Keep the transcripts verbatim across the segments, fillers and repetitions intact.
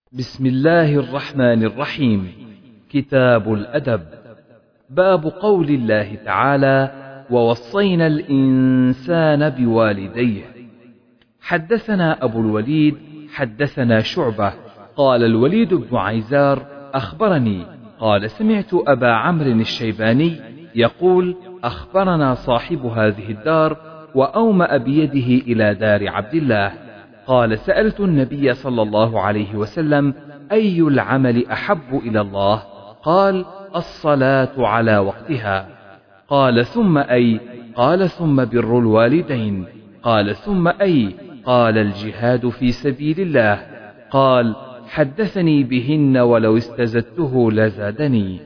بسم الله الرحمن الرحيم. كتاب الأدب. باب قول الله تعالى: ووصينا الإنسان بوالديه. حدثنا أبو الوليد حدثنا شعبة قال الوليد بن عيزار أخبرني قال سمعت أبا عمرو الشيباني يقول: أخبرنا صاحب هذه الدار وأومأ بيده إلى دار عبد الله قال: سألت النبي صلى الله عليه وسلم: أي العمل أحب إلى الله؟ قال: الصلاة على وقتها. قال: ثم أي؟ قال: ثم بر الوالدين. قال: ثم أي؟ قال: الجهاد في سبيل الله. قال: حدثني بهن ولو استزدته لزادني.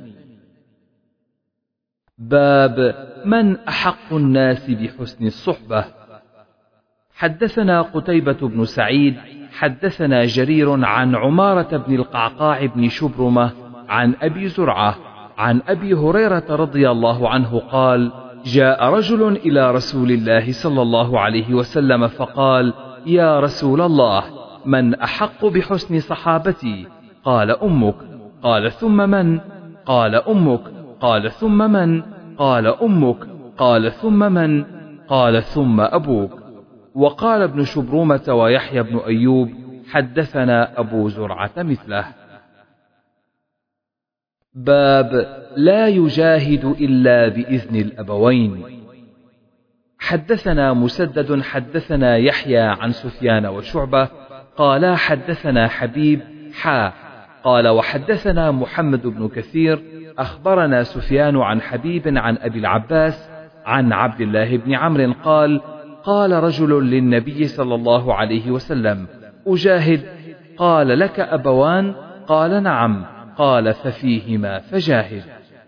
باب من أحق الناس بحسن الصحبة. حدثنا قتيبة بن سعيد حدثنا جرير عن عمارة بن القعقاع بن شبرمة عن أبي زرعة عن أبي هريرة رضي الله عنه قال: جاء رجل إلى رسول الله صلى الله عليه وسلم فقال: يا رسول الله، من أحق بحسن صحابتي؟ قال: أمك. قال: ثم من؟ قال: أمك. قال: ثم من؟ قال: أمك. قال: ثم من؟ قال: ثم أبوك. وقال ابن شبرمة ويحيى بن أيوب: حدثنا أبو زرعة مثله. باب لا يجاهد إلا بإذن الأبوين. حدثنا مسدد حدثنا يحيى عن سفيان وشعبة قالا حدثنا حبيب حا قال وحدثنا محمد بن كثير أخبرنا سفيان عن حبيب عن أبي العباس عن عبد الله بن عمرو قال: قال رجل للنبي صلى الله عليه وسلم: أجاهد؟ قال: لك أبوان؟ قال: نعم. قال: ففيهما فجاهد.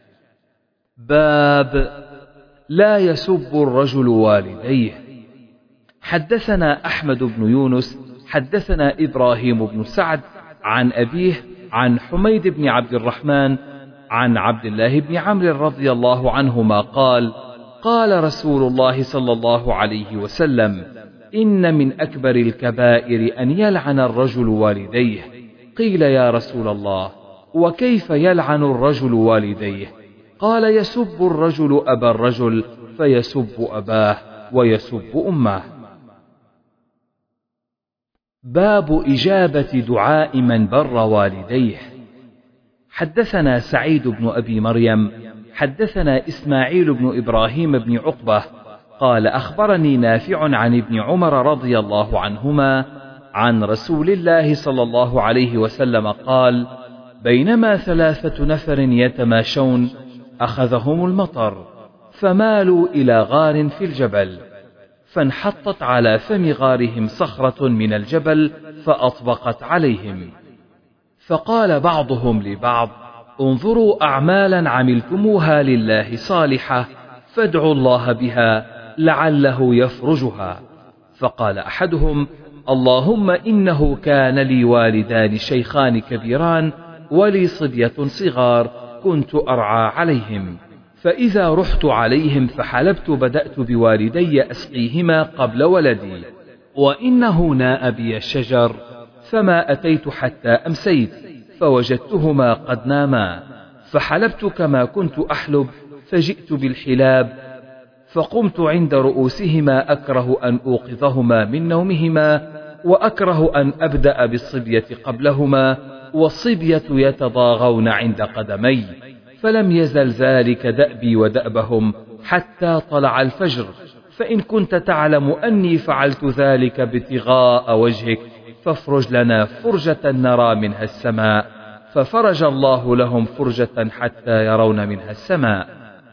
باب لا يسب الرجل والديه. حدثنا أحمد بن يونس حدثنا إبراهيم بن سعد عن أبيه عن حميد بن عبد الرحمن عن عبد الله بن عمرو رضي الله عنهما قال: قال رسول الله صلى الله عليه وسلم: إن من أكبر الكبائر أن يلعن الرجل والديه. قيل: يا رسول الله، وكيف يلعن الرجل والديه؟ قال: يسب الرجل أبا الرجل فيسب أباه ويسب أمه. باب إجابة دعاء من بر والديه. حدثنا سعيد بن أبي مريم حدثنا إسماعيل بن إبراهيم بن عقبة قال: أخبرني نافع عن ابن عمر رضي الله عنهما عن رسول الله صلى الله عليه وسلم قال: بينما ثلاثة نفر يتماشون أخذهم المطر فمالوا إلى غار في الجبل، فانحطت على فم غارهم صخرة من الجبل فأطبقت عليهم، فقال بعضهم لبعض: انظروا أعمالا عملتموها لله صالحة فادعوا الله بها لعله يفرجها. فقال أحدهم: اللهم إنه كان لي والدان شيخان كبيران ولي صبية صغار كنت أرعى عليهم، فإذا رحت عليهم فحلبت بدأت بوالدي أسقيهما قبل ولدي، وإنه ناء بي الشجر فما أتيت حتى أمسيت فوجدتهما قد ناما، فحلبت كما كنت أحلب فجئت بالحلاب، فقمت عند رؤوسهما أكره أن أوقظهما من نومهما وأكره أن أبدأ بالصبية قبلهما، والصبية يتضاغون عند قدمي، فلم يزل ذلك دأبي ودأبهم حتى طلع الفجر، فإن كنت تعلم أني فعلت ذلك ابتغاء وجهك فافرج لنا فرجة نرى منها السماء، ففرج الله لهم فرجة حتى يرون منها السماء.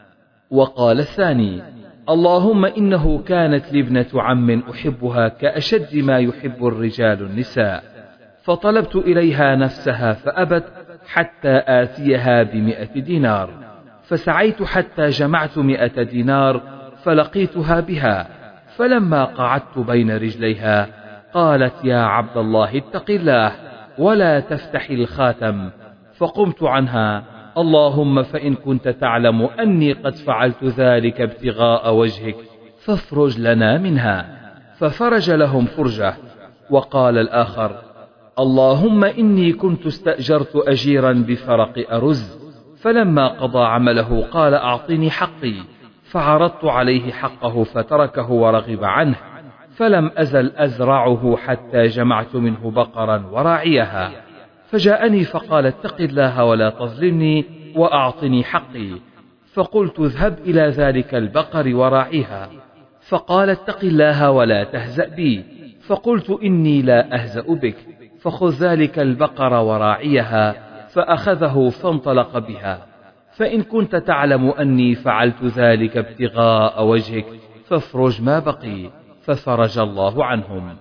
وقال الثاني: اللهم إنه كانت لي ابنة عم أحبها كأشد ما يحب الرجال النساء، فطلبت إليها نفسها فأبت حتى آتيها بمئة دينار، فسعيت حتى جمعت مئة دينار فلقيتها بها، فلما قعدت بين رجليها قالت: يا عبد الله اتق الله ولا تفتح الخاتم، فقمت عنها: اللهم فإن كنت تعلم أني قد فعلت ذلك ابتغاء وجهك فافرج لنا منها، ففرج لهم فرجة. وقال الآخر: اللهم إني كنت استأجرت أجيرا بفرق أرز، فلما قضى عمله قال أعطني حقي، فعرضت عليه حقه فتركه ورغب عنه، فلم أزل أزرعه حتى جمعت منه بقرا وراعيها، فجاءني فقال اتق الله ولا تظلمني وأعطني حقي، فقلت اذهب إلى ذلك البقر وراعيها، فقال اتق الله ولا تهزأ بي، فقلت إني لا أهزأ بك، فخذ ذلك البقر وراعيها، فأخذه فانطلق بها، فإن كنت تعلم أني فعلت ذلك ابتغاء وجهك فافرج ما بقي، ففرج الله عنهم.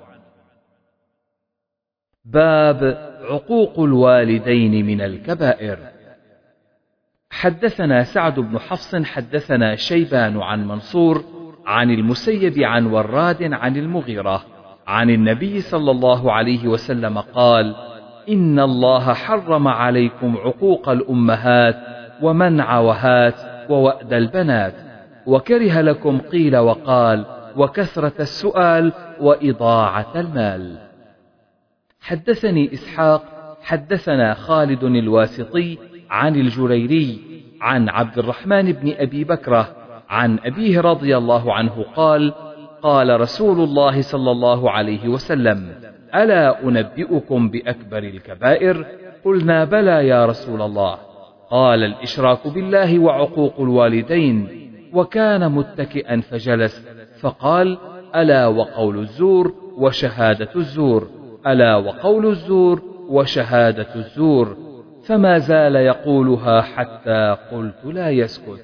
باب عقوق الوالدين من الكبائر. حدثنا سعد بن حفص حدثنا شيبان عن منصور عن المسيب عن وراد عن المغيرة عن النبي صلى الله عليه وسلم قال: إن الله حرم عليكم عقوق الأمهات ومنع وهات ووأد البنات، وكره لكم قيل وقال وكثرة السؤال وإضاعة المال. حدثني إسحاق حدثنا خالد الواسطي عن الجريري عن عبد الرحمن بن أبي بكرة عن أبيه رضي الله عنه قال: قال رسول الله صلى الله عليه وسلم: ألا أنبئكم بأكبر الكبائر؟ قلنا بلى يا رسول الله. قال: الإشراك بالله وعقوق الوالدين. وكان متكئا فجلس فقال: ألا وقول الزور وشهادة الزور، ألا وقول الزور وشهادة الزور، فما زال يقولها حتى قلت لا يسكت.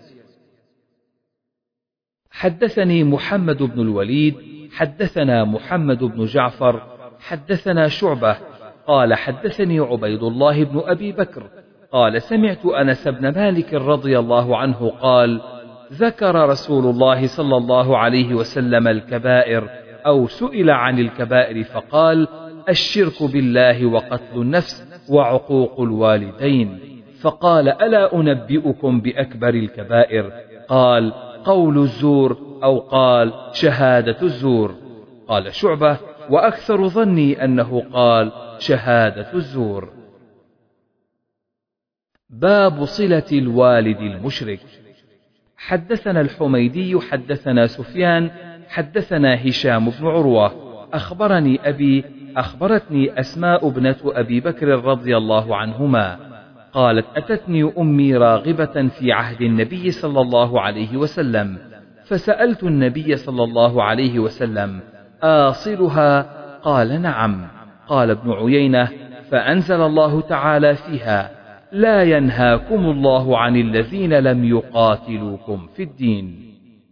حدثني محمد بن الوليد حدثنا محمد بن جعفر حدثنا شعبة قال حدثني عبيد الله بن أبي بكر قال سمعت أنس بن مالك رضي الله عنه قال: ذكر رسول الله صلى الله عليه وسلم الكبائر أو سئل عن الكبائر فقال: الشرك بالله وقتل النفس وعقوق الوالدين. فقال: ألا أنبئكم بأكبر الكبائر؟ قال: قول الزور، أو قال شهادة الزور. قال شعبة: وأكثر ظني أنه قال شهادة الزور. باب صلة الوالد المشرك. حدثنا الحميدي حدثنا سفيان حدثنا هشام بن عروة أخبرني أبي أخبرتني أسماء ابنة أبي بكر رضي الله عنهما قالت: أتتني أمي راغبة في عهد النبي صلى الله عليه وسلم، فسألت النبي صلى الله عليه وسلم: آصلها؟ قال: نعم. قال ابن عيينة: فأنزل الله تعالى فيها: لا ينهاكم الله عن الذين لم يقاتلوكم في الدين.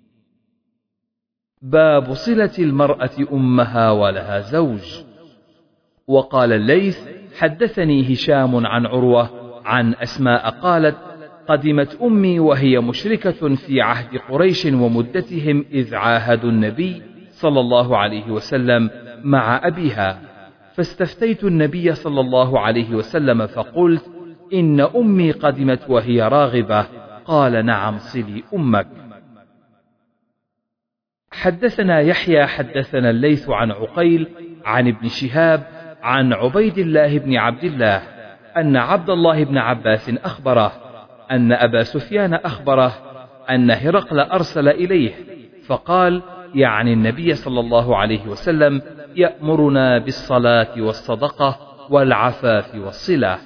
باب صلة المرأة أمها ولها زوج. وقال الليث: حدثني هشام عن عروة عن أسماء قالت: قدمت أمي وهي مشركة في عهد قريش ومدتهم إذ عاهدوا النبي صلى الله عليه وسلم مع أبيها، فاستفتيت النبي صلى الله عليه وسلم فقلت: إن أمي قدمت وهي راغبة. قال: نعم، صلي أمك. حدثنا يحيى حدثنا الليث عن عقيل عن ابن شهاب عن عبيد الله بن عبد الله أن عبد الله بن عباس أخبره أن أبا سفيان أخبره أن هرقل أرسل إليه فقال، يعني النبي صلى الله عليه وسلم: يأمرنا بالصلاة والصدقة والعفاف والصلة.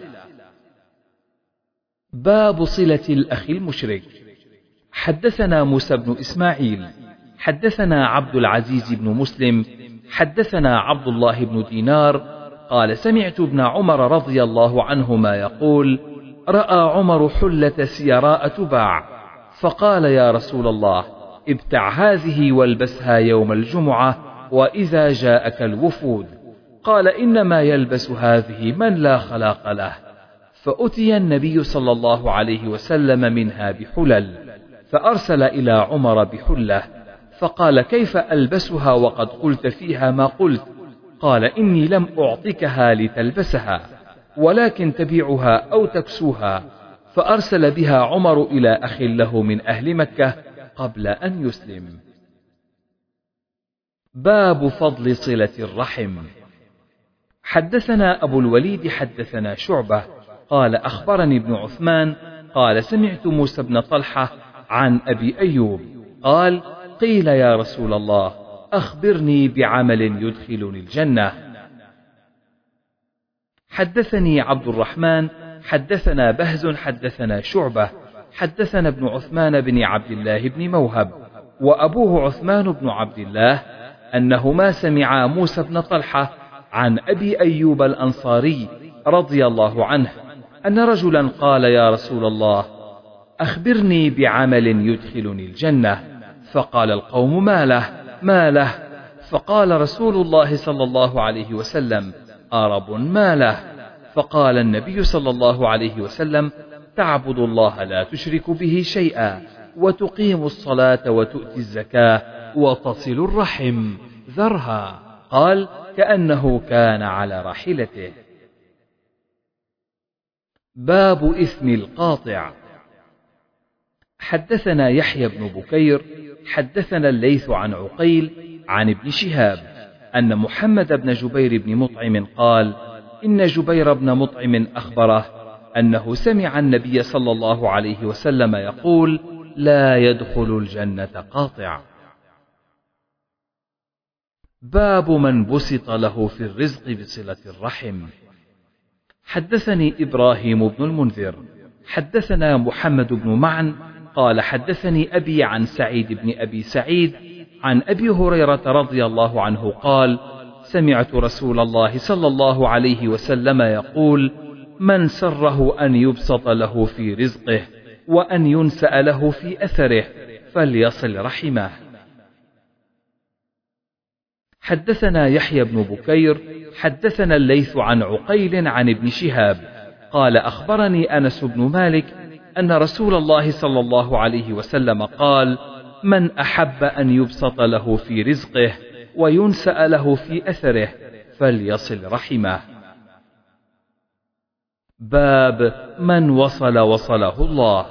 باب صلة الأخ المشرك. حدثنا موسى بن إسماعيل حدثنا عبد العزيز بن مسلم حدثنا عبد الله بن دينار قال: سمعت ابن عمر رضي الله عنهما يقول: رأى عمر حلة سيراء تباع، فقال: يا رسول الله، ابتع هذه والبسها يوم الجمعة وإذا جاءك الوفود. قال: إنما يلبس هذه من لا خلاق له. فأتي النبي صلى الله عليه وسلم منها بحلل، فأرسل إلى عمر بحلة، فقال: كيف ألبسها وقد قلت فيها ما قلت؟ قال: إني لم أعطكها لتلبسها، ولكن تبيعها أو تكسوها. فأرسل بها عمر إلى أخ له من أهل مكة قبل أن يسلم. باب فضل صلة الرحم. حدثنا أبو الوليد حدثنا شعبة قال أخبرني ابن عثمان قال سمعت موسى بن طلحة عن أبي أيوب قال قيل يا رسول الله أخبرني بعمل يدخلني الجنة. حدثني عبد الرحمن حدثنا بهز حدثنا شعبة حدثنا ابن عثمان بن عبد الله بن موهب وأبوه عثمان بن عبد الله أنهما سمعا موسى بن طلحة عن أبي أيوب الأنصاري رضي الله عنه أن رجلا قال يا رسول الله أخبرني بعمل يدخلني الجنة. فقال القوم ما له ما له فقال رسول الله صلى الله عليه وسلم أرب ما له. فقال النبي صلى الله عليه وسلم تعبد الله لا تشرك به شيئا وتقيم الصلاة وتؤتي الزكاة وتصل الرحم ذرها. قال كأنه كان على راحلته. باب إثم القاطع. حدثنا يحيى بن بكير حدثنا الليث عن عقيل عن ابن شهاب أن محمد بن جبير بن مطعم قال إن جبير بن مطعم أخبره أنه سمع النبي صلى الله عليه وسلم يقول لا يدخل الجنة قاطع. باب من بسط له في الرزق بصلة الرحم. حدثني إبراهيم بن المنذر حدثنا محمد بن معن قال حدثني أبي عن سعيد بن أبي سعيد عن أبي هريرة رضي الله عنه قال سمعت رسول الله صلى الله عليه وسلم يقول من سره أن يبسط له في رزقه وأن ينسأ له في أثره فليصل رحمه. حدثنا يحيى بن بكير حدثنا الليث عن عقيل عن ابن شهاب قال أخبرني أنس بن مالك أن رسول الله صلى الله عليه وسلم قال من أحب أن يبسط له في رزقه وينسأ له في أثره فليصل رحمه. باب من وصل وصله الله.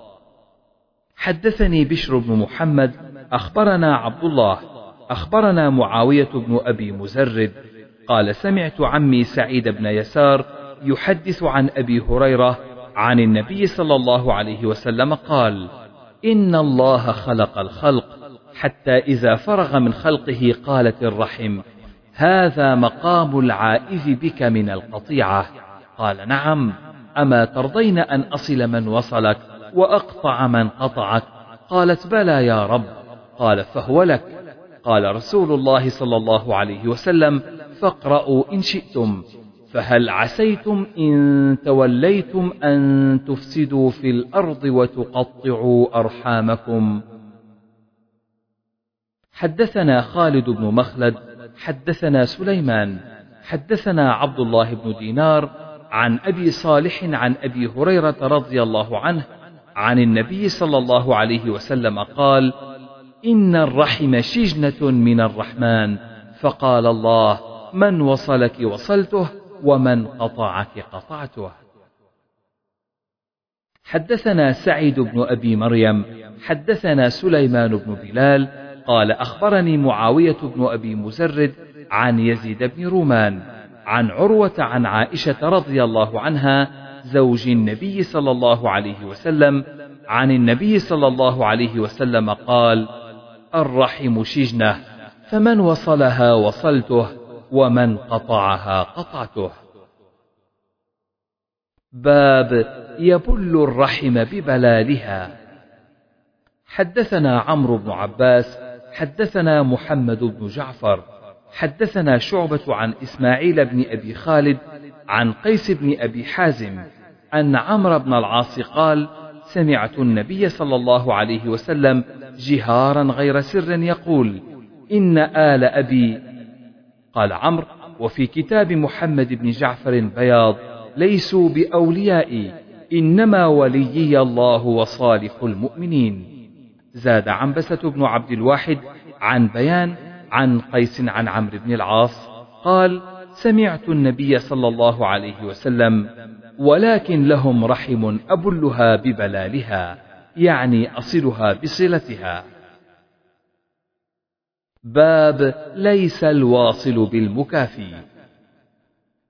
حدثني بشر بن محمد أخبرنا عبد الله أخبرنا معاوية بن أبي مزرد قال سمعت عمي سعيد بن يسار يحدث عن أبي هريرة عن النبي صلى الله عليه وسلم قال إن الله خلق الخلق حتى إذا فرغ من خلقه قالت الرحم هذا مقام العائذ بك من القطيعة. قال نعم أما ترضين أن أصل من وصلك وأقطع من قطعك؟ قالت بلى يا رب. قال فهو لك. قال رسول الله صلى الله عليه وسلم فاقرأوا إن شئتم فهل عسيتم إن توليتم أن تفسدوا في الأرض وتقطعوا أرحامكم. حدثنا خالد بن مخلد حدثنا سليمان حدثنا عبد الله بن دينار عن أبي صالح عن أبي هريرة رضي الله عنه عن النبي صلى الله عليه وسلم قال إن الرحم شجنة من الرحمن فقال الله من وصلك وصلته ومن قطعك قطعته. حدثنا سعيد بن أبي مريم حدثنا سليمان بن بلال قال أخبرني معاوية بن أبي مزرد عن يزيد بن رومان عن عروة عن عائشة رضي الله عنها زوج النبي صلى الله عليه وسلم عن النبي صلى الله عليه وسلم قال الرحم شجنة فمن وصلها وصلته ومن قطعها قطعته. باب يبل الرحم ببلالها. حدثنا عمرو بن عباس حدثنا محمد بن جعفر حدثنا شعبة عن إسماعيل بن أبي خالد عن قيس بن أبي حازم أن عمرو بن العاص قال سمعت النبي صلى الله عليه وسلم جهارا غير سر يقول إن آل أبي. قال عمرو وفي كتاب محمد بن جعفر بياض ليسوا بأوليائي إنما وليي الله وصالح المؤمنين. زاد عنبسة بن عبد الواحد عن بيان عن قيس عن عمرو بن العاص قال سمعت النبي صلى الله عليه وسلم ولكن لهم رحم أبلها ببلالها يعني أصلها بصلتها. باب ليس الواصل بالمكافي.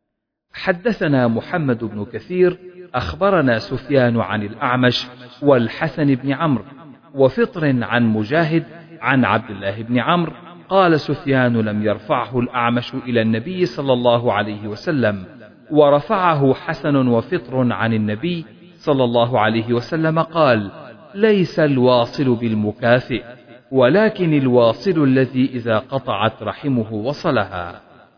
حدثنا محمد بن كثير أخبرنا سفيان عن الأعمش والحسن بن عمرو وفطر عن مجاهد عن عبد الله بن عمرو قال سفيان لم يرفعه الأعمش إلى النبي صلى الله عليه وسلم، ورفعه حسن وفطر عن النبي صلى الله عليه وسلم قال: ليس الواصل بالمكافئ، ولكن الواصل الذي إذا قطعت رحمه وصلها.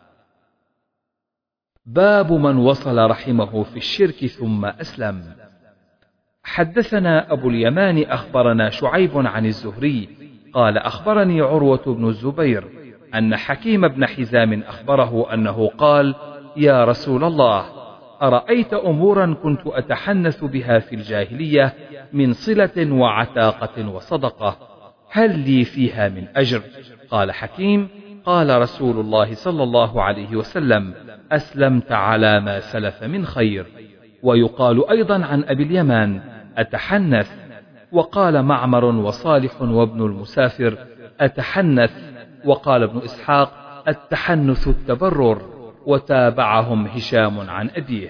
باب من وصل رحمه في الشرك ثم أسلم. حدثنا أبو اليمان أخبرنا شعيب عن الزهري قال أخبرني عروة بن الزبير أن حكيم بن حزام أخبره أنه قال: يا رسول الله، أرأيت أمورا كنت أتحنث بها في الجاهلية من صلة وعتاقة وصدقة، هل لي فيها من أجر؟ قال حكيم: قال رسول الله صلى الله عليه وسلم: أسلمت على ما سلف من خير. ويقال أيضا عن أبي اليمان: أتحنث. وقال معمر وصالح وابن المسافر: أتحنث. وقال ابن إسحاق: التحنث التبرر. وتابعهم هشام عن أبيه.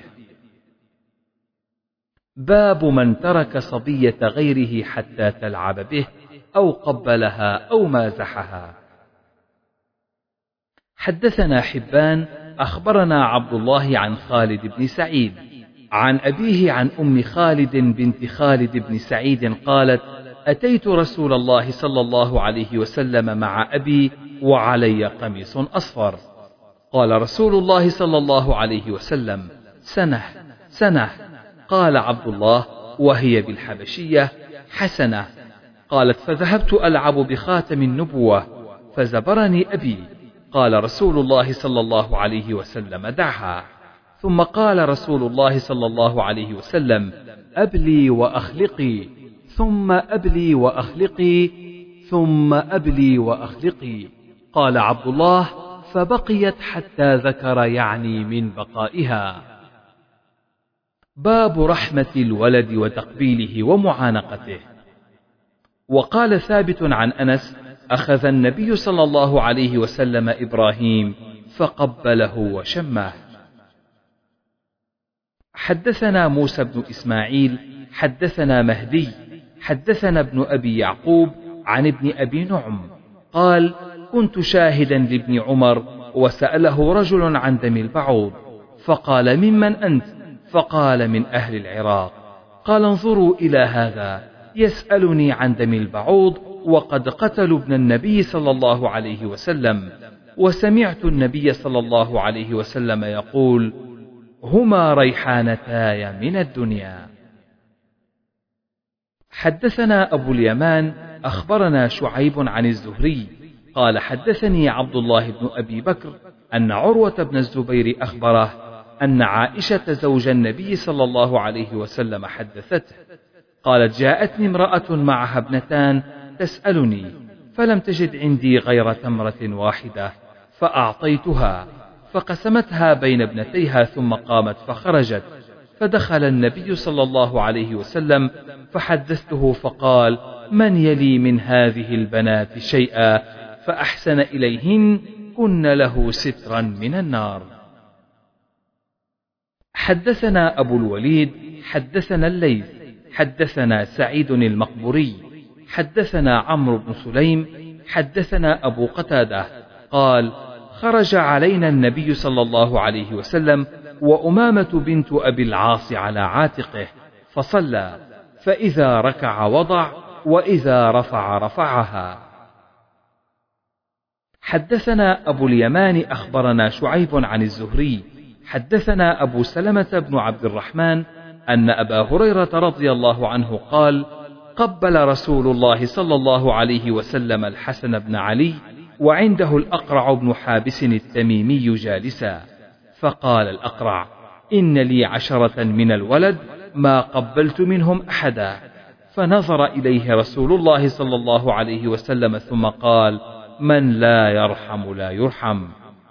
باب من ترك صبية غيره حتى تلعب به أو قبلها أو مازحها. حدثنا حبان أخبرنا عبد الله عن خالد بن سعيد عن أبيه عن أم خالد بنت خالد بن سعيد قالت: أتيت رسول الله صلى الله عليه وسلم مع أبي وعلي قميص أصفر، قال رسول الله صلى الله عليه وسلم: سنة سنة. قال عبد الله وهي بالحبشية: حسنة. قالت: فذهبت ألعب بخاتم النبوة فزبرني أبي، قال رسول الله صلى الله عليه وسلم: دعها. ثم قال رسول الله صلى الله عليه وسلم: أبلي وأخلقي، ثم أبلي وأخلقي، ثم أبلي وأخلقي. قال عبد الله: فبقيت حتى ذكر يعني من بقائها. باب رحمة الولد وتقبيله ومعانقته. وقال ثابت عن أنس: أخذ النبي صلى الله عليه وسلم إبراهيم فقبله وشمه. حدثنا موسى بن إسماعيل حدثنا مهدي حدثنا ابن أبي يعقوب عن ابن أبي نعم قال: كنت شاهدا لابن عمر وسأله رجل عن دم البعوض، فقال: ممن أنت؟ فقال: من أهل العراق. قال: انظروا إلى هذا يسألني عن دم البعوض وقد قتلوا ابن النبي صلى الله عليه وسلم، وسمعت النبي صلى الله عليه وسلم يقول: هما ريحانتاي من الدنيا. حدثنا أبو اليمان أخبرنا شعيب عن الزهري قال: حدثني عبد الله بن أبي بكر أن عروة بن الزبير أخبره أن عائشة زوج النبي صلى الله عليه وسلم حدثته قالت: جاءتني امرأة معها ابنتان تسألني، فلم تجد عندي غير تمرة واحدة فأعطيتها، فقسمتها بين ابنتيها ثم قامت فخرجت، فدخل النبي صلى الله عليه وسلم فحدثته فقال: من يلي من هذه البنات شيئا فأحسن إليهن كن له سترا من النار. حدثنا أبو الوليد حدثنا الليث حدثنا سعيد المقبوري حدثنا عمرو بن سليم حدثنا أبو قتادة قال: خرج علينا النبي صلى الله عليه وسلم وأمامة بنت أبي العاص على عاتقه فصلى، فإذا ركع وضع وإذا رفع رفعها. حدثنا أبو اليمان أخبرنا شعيب عن الزهري حدثنا أبو سلمة بن عبد الرحمن أن أبا هريرة رضي الله عنه قال: قبل رسول الله صلى الله عليه وسلم الحسن بن علي وعنده الأقرع بن حابس التميمي جالسا، فقال الأقرع: إن لي عشرة من الولد ما قبلت منهم أحدا، فنظر إليه رسول الله صلى الله عليه وسلم ثم قال: من لا يرحم لا يرحم.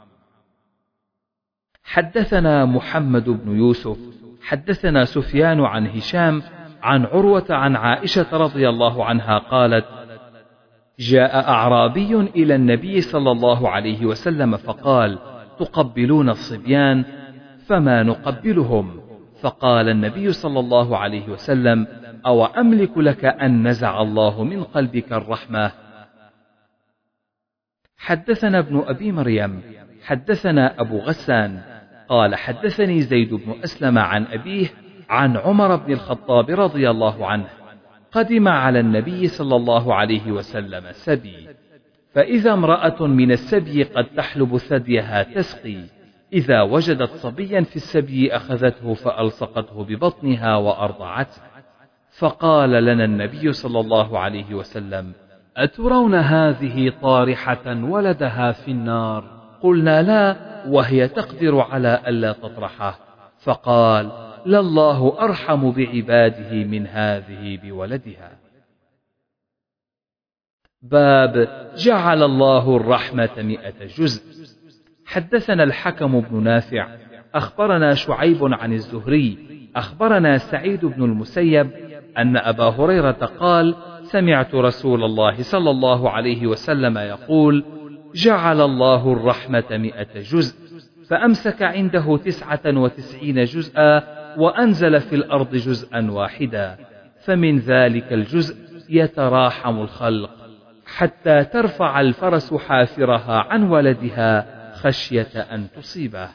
حدثنا محمد بن يوسف حدثنا سفيان عن هشام عن عروة عن عائشة رضي الله عنها قالت: جاء أعرابي إلى النبي صلى الله عليه وسلم فقال: تقبلون الصبيان؟ فما نقبلهم. فقال النبي صلى الله عليه وسلم: أو أملك لك أن نزع الله من قلبك الرحمة؟ حدثنا ابن أبي مريم حدثنا أبو غسان قال حدثني زيد بن أسلم عن أبيه عن عمر بن الخطاب رضي الله عنه: قدم على النبي صلى الله عليه وسلم سبي، فإذا امرأة من السبي قد تحلب ثديها تسقي، إذا وجدت صبيا في السبي أخذته فألصقته ببطنها وأرضعته. فقال لنا النبي صلى الله عليه وسلم: أترون هذه طارحة ولدها في النار؟ قلنا: لا، وهي تقدر على ألا تطرحه. فقال: لله أرحم بعباده من هذه بولدها. باب جعل الله الرحمة مئة جزء. حدثنا الحكم بن نافع أخبرنا شعيب عن الزهري أخبرنا سعيد بن المسيب أن أبا هريرة قال: سمعت رسول الله صلى الله عليه وسلم يقول: جعل الله الرحمة مئة جزء، فأمسك عنده تسعة وتسعين جزءا وأنزل في الأرض جزءا واحدا، فمن ذلك الجزء يتراحم الخلق حتى ترفع الفرس حافرها عن ولدها خشية أن تصيبه.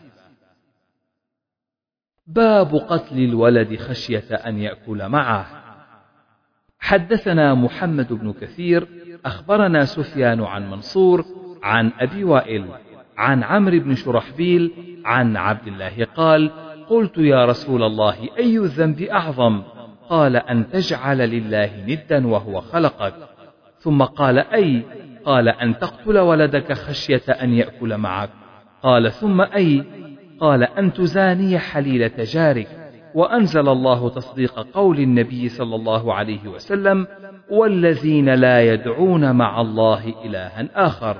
باب قتل الولد خشية أن يأكل معه. حدثنا محمد بن كثير أخبرنا سفيان عن منصور عن أبي وائل عن عمرو بن شرحبيل عن عبد الله قال: قلت يا رسول الله أي الذنب أعظم؟ قال: أن تجعل لله ندا وهو خلقك. ثم قال: أي؟ قال: أن تقتل ولدك خشية أن يأكل معك. قال: ثم أي؟ قال: أن تزاني حليلة جارك. وأنزل الله تصديق قول النبي صلى الله عليه وسلم: والذين لا يدعون مع الله إلها آخر.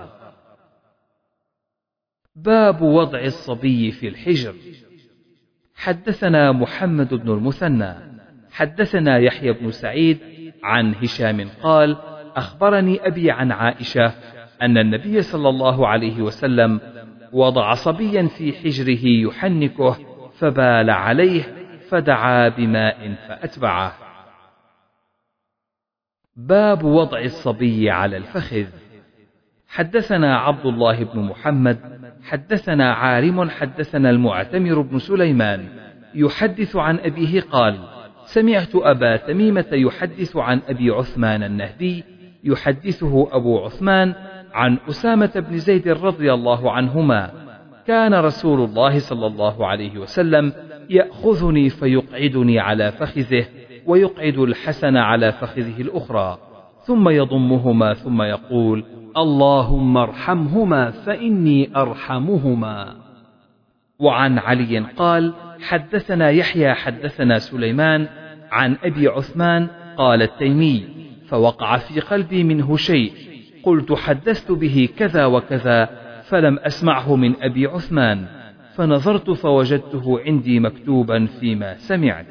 باب وضع الصبي في الحجر. حدثنا محمد بن المثنى حدثنا يحيى بن سعيد عن هشام قال: أخبرني أبي عن عائشة أن النبي صلى الله عليه وسلم وضع صبيا في حجره يحنكه فبال عليه فدعا بماء فأتبعه. باب وضع الصبي على الفخذ. حدثنا عبد الله بن محمد حدثنا عارم حدثنا المعتمر بن سليمان يحدث عن أبيه قال: سمعت أبا تميمة يحدث عن أبي عثمان النهدي يحدثه أبو عثمان عن أسامة بن زيد رضي الله عنهما: كان رسول الله صلى الله عليه وسلم يأخذني فيقعدني على فخذه ويقعد الحسن على فخذه الأخرى، ثم يضمهما ثم يقول: اللهم ارحمهما فإني أرحمهما. وعن علي قال: حدثنا يحيى حدثنا سليمان عن أبي عثمان قال التيمي: فوقع في قلبي منه شيء، قلت حدثت به كذا وكذا فلم أسمعه من أبي عثمان، فنظرت فوجدته عندي مكتوبا فيما سمعت.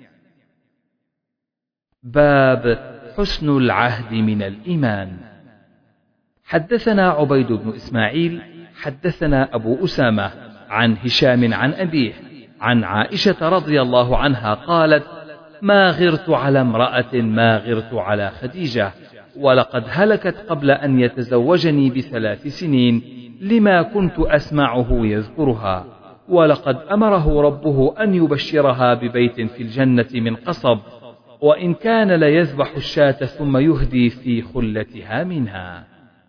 باب حسن العهد من الإيمان. حدثنا عبيد بن إسماعيل حدثنا أبو أسامة عن هشام عن أبيه عن عائشة رضي الله عنها قالت: ما غرت على امرأة ما غرت على خديجة، ولقد هلكت قبل أن يتزوجني بثلاث سنين لما كنت أسمعه يذكرها، ولقد أمره ربه أن يبشرها ببيت في الجنة من قصب، وإن كان ليذبح الشاة ثم يهدي في خلتها منها.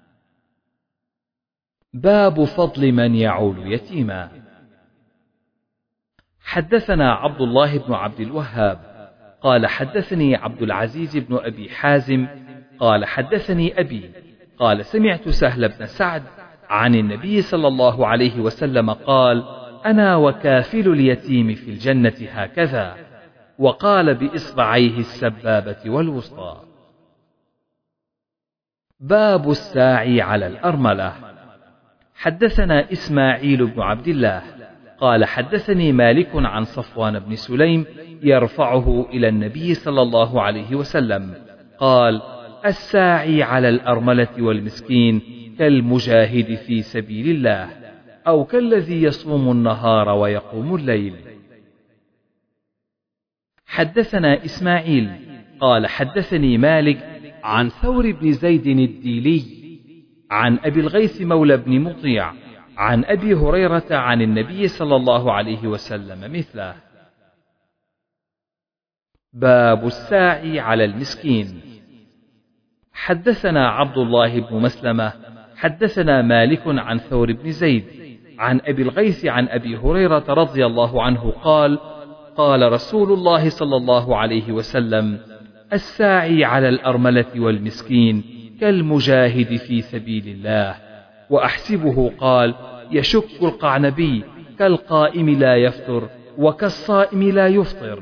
باب فضل من يعول يتيما. حدثنا عبد الله بن عبد الوهاب قال حدثني عبد العزيز بن أبي حازم قال حدثني أبي قال: سمعت سهل بن سعد عن النبي صلى الله عليه وسلم قال: أنا وكافل اليتيم في الجنة هكذا، وقال بإصبعيه السبابة والوسطى. باب الساعي على الأرملة. حدثنا إسماعيل بن عبد الله قال حدثني مالك عن صفوان بن سليم يرفعه إلى النبي صلى الله عليه وسلم قال: الساعي على الأرملة والمسكين كالمجاهد في سبيل الله، أو كالذي يصوم النهار ويقوم الليل. حدثنا إسماعيل قال حدثني مالك عن ثور بن زيد الديلي عن أبي الغيث مولى بن مطيع عن أبي هريرة عن النبي صلى الله عليه وسلم مثله. باب الساعي على المسكين. حدثنا عبد الله بن مسلمة حدثنا مالك عن ثور بن زيد عن أبي الغيث عن أبي هريرة رضي الله عنه قال قال رسول الله صلى الله عليه وسلم: الساعي على الأرملة والمسكين كالمجاهد في سبيل الله. وأحسبه قال: يشك القعنبي كالقائم لا يفطر وكالصائم لا يفطر.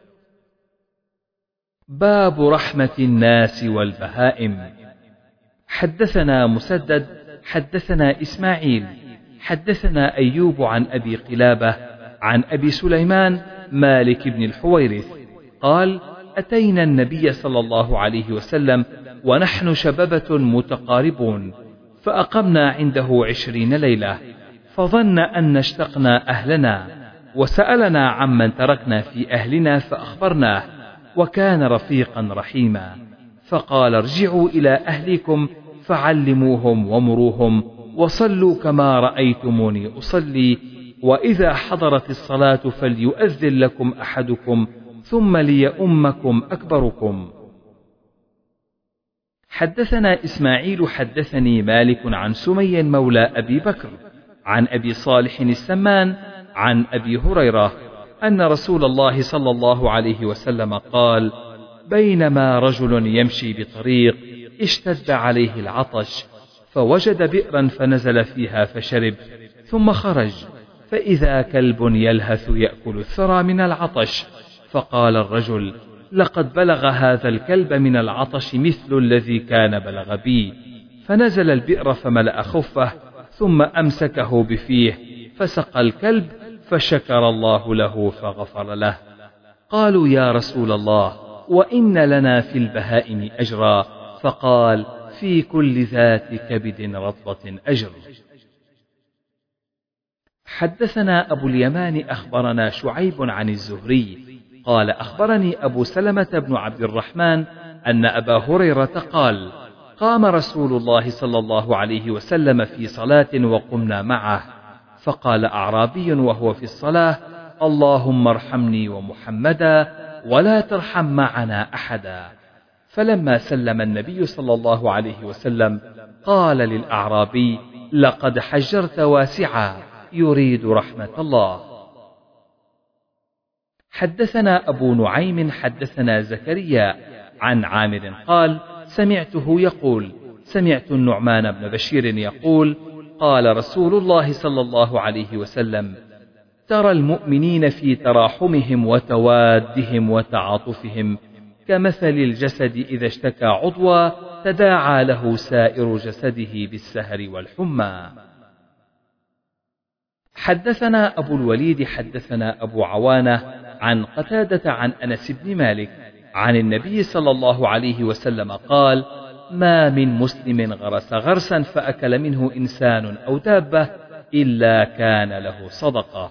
باب رحمة الناس والبهائم. حدثنا مسدد حدثنا إسماعيل حدثنا أيوب عن أبي قلابة عن أبي سليمان مالك بن الحويرث قال: أتينا النبي صلى الله عليه وسلم ونحن شببة متقاربون، فأقمنا عنده عشرين ليلة، فظن أن اشتقنا أهلنا، وسألنا عمن تركنا في أهلنا فأخبرناه، وكان رفيقا رحيما، فقال: ارجعوا إلى أهلكم فعلموهم ومروهم وصلوا كما رأيتموني أصلي، وإذا حضرت الصلاة فليؤذن لكم أحدكم ثم ليؤمكم أكبركم. حدثنا إسماعيل حدثني مالك عن سمي مولى أبي بكر عن أبي صالح السمان عن أبي هريرة أن رسول الله صلى الله عليه وسلم قال: بينما رجل يمشي بطريق اشتد عليه العطش، فوجد بئرا فنزل فيها فشرب، ثم خرج فإذا كلب يلهث يأكل الثرى من العطش، فقال الرجل: لقد بلغ هذا الكلب من العطش مثل الذي كان بلغ بي، فنزل البئر فملأ خفه ثم أمسكه بفيه فسقى الكلب، فشكر الله له فغفر له. قالوا: يا رسول الله، وإن لنا في البهائم أجرا؟ فقال: في كل ذات كبد رطبة أجر. حدثنا أبو اليمان أخبرنا شعيب عن الزهري قال: أخبرني أبو سلمة بن عبد الرحمن أن أبا هريرة قال: قام رسول الله صلى الله عليه وسلم في صلاة وقمنا معه، فقال أعرابي وهو في الصلاة: اللهم ارحمني ومحمدا ولا ترحم معنا أحدا. فلما سلم النبي صلى الله عليه وسلم قال للأعرابي: لقد حجرت واسعا، يريد رحمة الله. حدثنا أبو نعيم حدثنا زكريا عن عامر قال: سمعته يقول: سمعت النعمان بن بشير يقول: قال رسول الله صلى الله عليه وسلم: ترى المؤمنين في تراحمهم وتوادهم وتعاطفهم كمثل الجسد إذا اشتكى عضوا تداعى له سائر جسده بالسهر والحمى. حدثنا أبو الوليد حدثنا أبو عوانة عن قتادة عن أنس بن مالك عن النبي صلى الله عليه وسلم قال: ما من مسلم غرس غرسا فأكل منه إنسان أو دابة إلا كان له صدقة.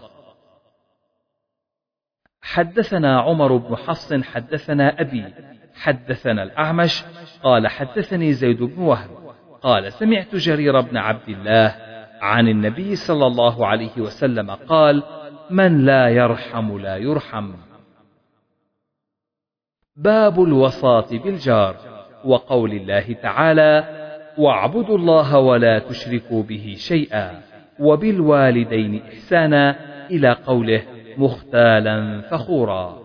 حدثنا عمر بن حفص حدثنا أبي حدثنا الأعمش قال: حدثني زيد بن وهب قال: سمعت جرير بن عبد الله عن النبي صلى الله عليه وسلم قال: من لا يرحم لا يرحم. باب الوصاة بالجار، وقول الله تعالى: واعبدوا الله ولا تشركوا به شيئا، وبالوالدين إحسانا، إلى قوله: مختالا فخورا.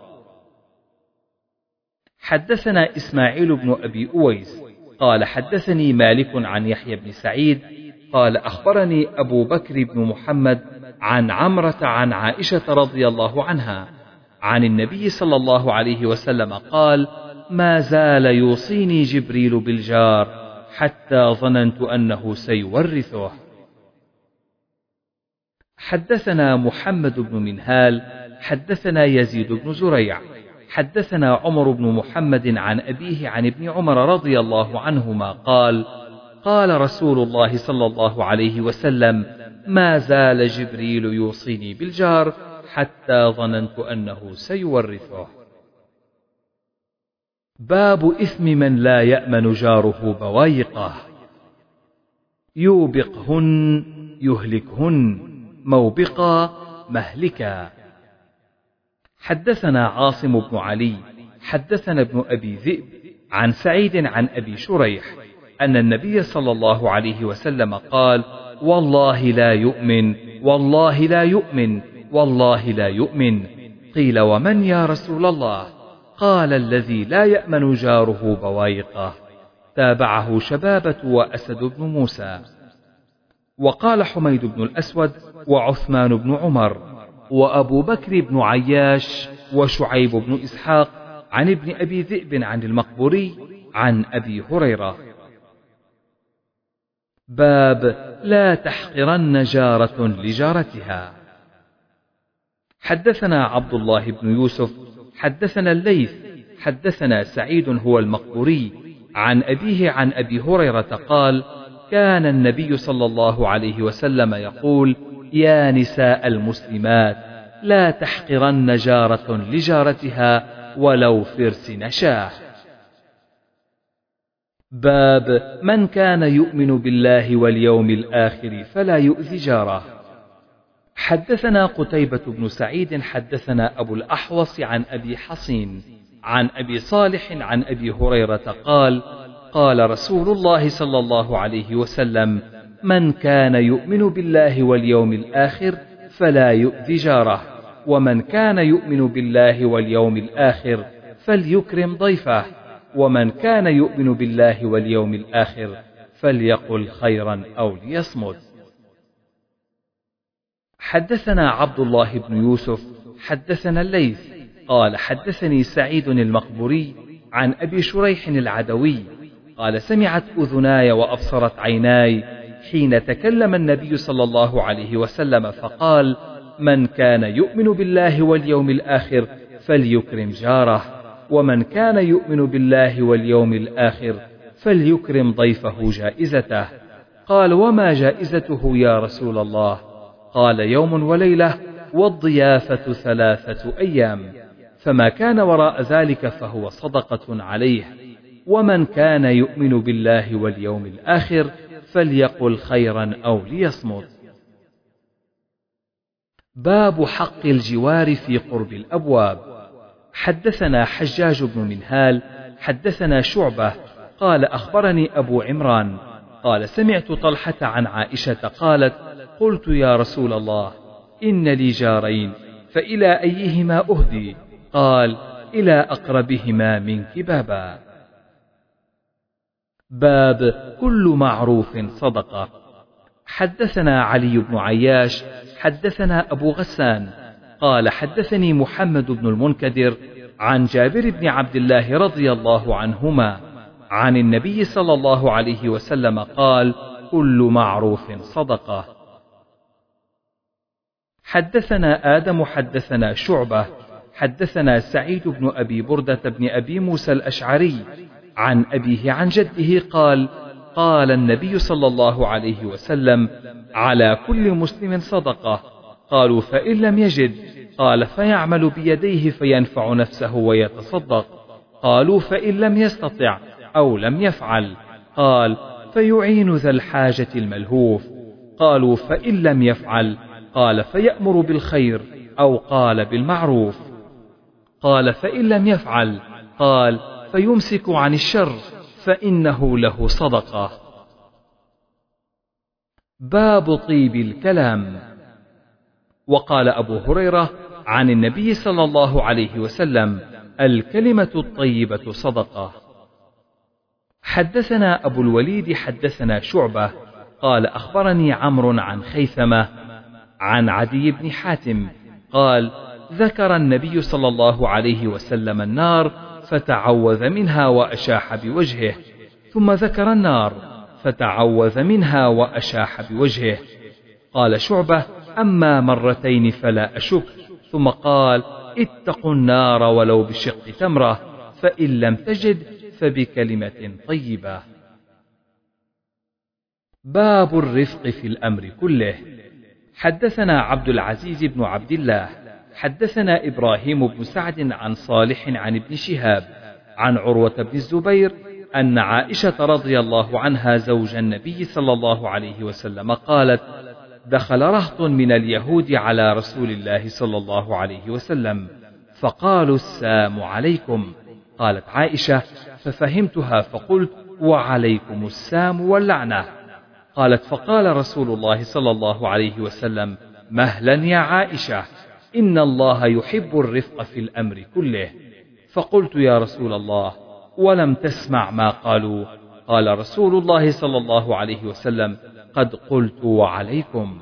حدثنا إسماعيل بن أبي أويس قال: حدثني مالك عن يحيى بن سعيد قال: أخبرني أبو بكر بن محمد عن عمرة عن عائشة رضي الله عنها عن النبي صلى الله عليه وسلم قال: ما زال يوصيني جبريل بالجار حتى ظننت أنه سيورثه. حدثنا محمد بن منهال حدثنا يزيد بن زريع حدثنا عمر بن محمد عن أبيه عن ابن عمر رضي الله عنهما قال: قال رسول الله صلى الله عليه وسلم: ما زال جبريل يوصيني بالجار حتى ظننت أنه سيورثه. باب إثم من لا يأمن جاره بوايقه. يوبقهن يهلكهن، موبقا مهلكا. حدثنا عاصم بن علي حدثنا ابن أبي ذئب عن سعيد عن أبي شريح أن النبي صلى الله عليه وسلم قال: والله لا يؤمن، والله لا يؤمن، والله لا يؤمن. قيل: ومن يا رسول الله؟ قال: الذي لا يأمن جاره بوايقه. تابعه شبابة وأسد بن موسى. وقال حميد بن الأسود وعثمان بن عمر وأبو بكر بن عياش وشعيب بن إسحاق عن ابن أبي ذئب عن المقبوري عن أبي هريرة. باب لا تحقرن جارة لجارتها. حدثنا عبد الله بن يوسف حدثنا الليث حدثنا سعيد هو المقبوري عن أبيه عن أبي هريرة قال: كان النبي صلى الله عليه وسلم يقول: يا نساء المسلمات لا تحقرن جارة لجارتها ولو فرس نشاه. باب من كان يؤمن بالله واليوم الآخر فلا يؤذي جاره. حدثنا قتيبة بن سعيد حدثنا أبو الأحوص عن أبي حصين عن أبي صالح عن أبي هريرة قال: قال رسول الله صلى الله عليه وسلم: من كان يؤمن بالله واليوم الآخر فلا يؤذي جاره، ومن كان يؤمن بالله واليوم الآخر فليكرم ضيفه، ومن كان يؤمن بالله واليوم الآخر فليقل خيرا أو ليصمت. حدثنا عبد الله بن يوسف حدثنا الليث قال: حدثني سعيد المقبوري عن أبي شريح العدوي قال: سمعت أذناي وأبصرت عيناي حين تكلم النبي صلى الله عليه وسلم فقال: من كان يؤمن بالله واليوم الآخر فليكرم جاره، ومن كان يؤمن بالله واليوم الآخر فليكرم ضيفه جائزته. قال: وما جائزته يا رسول الله؟ قال: يوم وليلة والضيافة ثلاثة أيام، فما كان وراء ذلك فهو صدقة عليه، ومن كان يؤمن بالله واليوم الآخر فليقل خيرا أو ليصمت. باب حق الجوار في قرب الأبواب. حدثنا حجاج بن منهال حدثنا شعبة قال: أخبرني أبو عمران قال: سمعت طلحة عن عائشة قالت: قلت يا رسول الله إن لي جارين فإلى أيهما أهدي؟ قال: إلى أقربهما منك بابا. باب كل معروف صدقة. حدثنا علي بن عياش حدثنا أبو غسان قال: حدثني محمد بن المنكدر عن جابر بن عبد الله رضي الله عنهما عن النبي صلى الله عليه وسلم قال: كل معروف صدقة. حدثنا آدم حدثنا شعبة حدثنا سعيد بن أبي بردة بن أبي موسى الأشعري عن أبيه عن جده قال: قال النبي صلى الله عليه وسلم: على كل مسلم صدقة. قالوا: فإن لم يجد؟ قال: فيعمل بيديه فينفع نفسه ويتصدق. قالوا: فإن لم يستطع أو لم يفعل؟ قال: فيعين ذا الحاجة الملهوف. قالوا: فإن لم يفعل؟ قال: فيأمر بالخير أو قال بالمعروف. قال: فإن لم يفعل؟ قال: فيمسك عن الشر فإنه له صدقة. باب طيب الكلام. وقال أبو هريرة عن النبي صلى الله عليه وسلم: الكلمة الطيبة صدقة. حدثنا أبو الوليد حدثنا شعبة قال: أخبرني عمرو عن خيثمة عن عدي بن حاتم قال: ذكر النبي صلى الله عليه وسلم النار فتعوذ منها وأشاح بوجهه، ثم ذكر النار فتعوذ منها وأشاح بوجهه. قال شعبة: أما مرتين فلا أشك. ثم قال: اتقوا النار ولو بشق تمرة، فإن لم تجد فبكلمة طيبة. باب الرفق في الأمر كله. حدثنا عبد العزيز بن عبد الله حدثنا إبراهيم بن سعد عن صالح عن ابن شهاب عن عروة بن الزبير أن عائشة رضي الله عنها زوج النبي صلى الله عليه وسلم قالت: دخل رهط من اليهود على رسول الله صلى الله عليه وسلم فقالوا: السام عليكم. قالت عائشة: ففهمتها فقلت: وعليكم السام واللعنة. قالت: فقال رسول الله صلى الله عليه وسلم: مهلا يا عائشة، إن الله يحب الرفق في الأمر كله. فقلت: يا رسول الله، ولم تسمع ما قالوا؟ قال رسول الله صلى الله عليه وسلم: قد قلت وعليكم.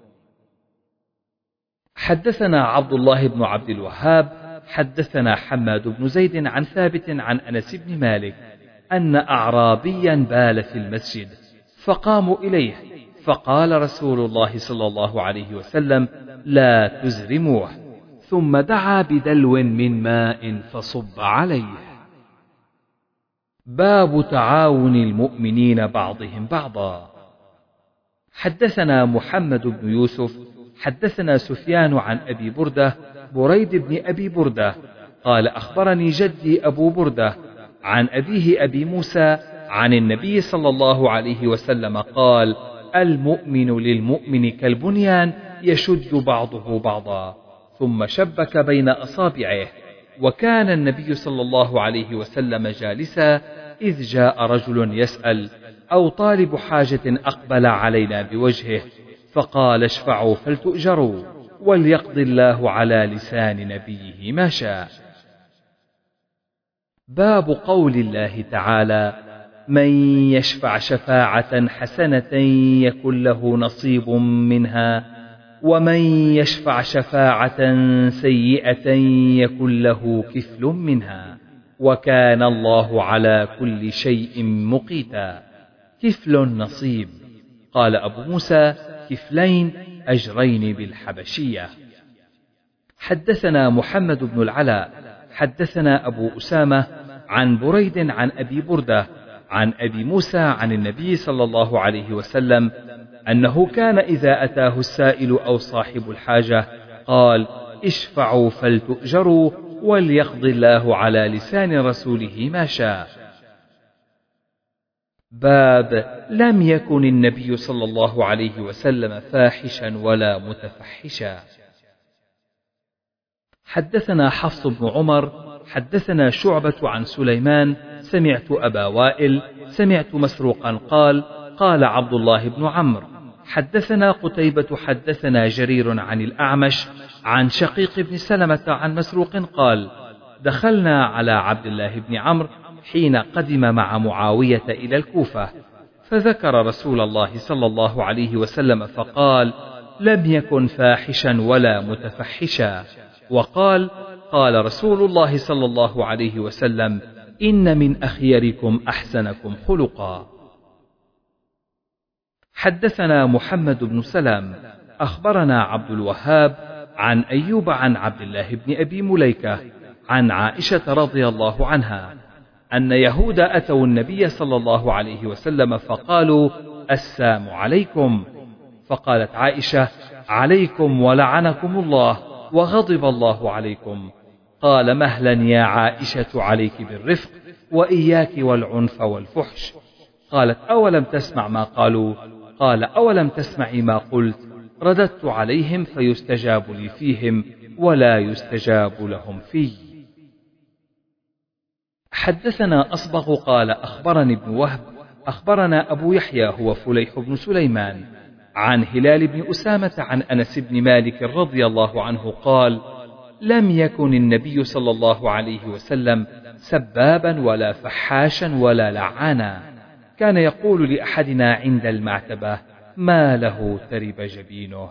حدثنا عبد الله بن عبد الوهاب حدثنا حماد بن زيد عن ثابت عن أنس بن مالك أن أعرابيا بال في المسجد فقاموا إليه فقال رسول الله صلى الله عليه وسلم: لا تزرموه، ثم دعا بدلو من ماء فصب عليه. باب تعاون المؤمنين بعضهم بعضا. حدثنا محمد بن يوسف حدثنا سفيان عن أبي بردة بريد بن أبي بردة قال: أخبرني جدي أبو بردة عن أبيه أبي موسى عن النبي صلى الله عليه وسلم قال: المؤمن للمؤمن كالبنيان يشد بعضه بعضا، ثم شبك بين أصابعه. وكان النبي صلى الله عليه وسلم جالسا إذ جاء رجل يسأل أو طالب حاجة أقبل علينا بوجهه فقال: اشفعوا فلتؤجروا، وليقضي الله على لسان نبيه ما شاء. باب قول الله تعالى: من يشفع شفاعة حسنة يكن له نصيب منها، ومن يشفع شفاعة سيئة يكن له كفل منها، وكان الله على كل شيء مقيتا. كفل نصيب. قال أبو موسى: كفلين أجرين بالحبشية. حدثنا محمد بن العلاء حدثنا أبو أسامة عن بريد عن أبي بردة عن أبي موسى عن النبي صلى الله عليه وسلم أنه كان إذا أتاه السائل أو صاحب الحاجة قال: اشفعوا فلتؤجروا، وليقضي الله على لسان رسوله ما شاء. باب لم يكن النبي صلى الله عليه وسلم فاحشا ولا متفحشا. حدثنا حفص بن عمر حدثنا شعبة عن سليمان سمعت أبا وائل سمعت مسروقا قال: قال عبد الله بن عمرو: حدثنا قتيبة حدثنا جرير عن الأعمش عن شقيق بن سلمة عن مسروق قال: دخلنا على عبد الله بن عمرو حين قدم مع معاوية إلى الكوفة، فذكر رسول الله صلى الله عليه وسلم فقال: لم يكن فاحشا ولا متفحشا. وقال: قال رسول الله صلى الله عليه وسلم: إن من أخيركم أحسنكم خلقا. حدثنا محمد بن سلام أخبرنا عبد الوهاب عن أيوب عن عبد الله بن أبي مليكة عن عائشة رضي الله عنها أن يهود أتوا النبي صلى الله عليه وسلم فقالوا: السام عليكم. فقالت عائشة: عليكم ولعنكم الله وغضب الله عليكم. قال: مهلا يا عائشة، عليك بالرفق وإياك والعنف والفحش. قالت: أولم تسمع ما قالوا؟ قال: أولم تسمعي ما قلت؟ رددت عليهم فيستجاب لي فيهم ولا يستجاب لهم في. حدثنا أصبغ قال: أخبرني ابن وهب أخبرنا أبو يحيى هو فليح بن سليمان عن هلال بن أسامة عن أنس بن مالك رضي الله عنه قال: لم يكن النبي صلى الله عليه وسلم سبابا ولا فحاشا ولا لعانا، كان يقول لأحدنا عند المعتبة: ما له ترب جبينه.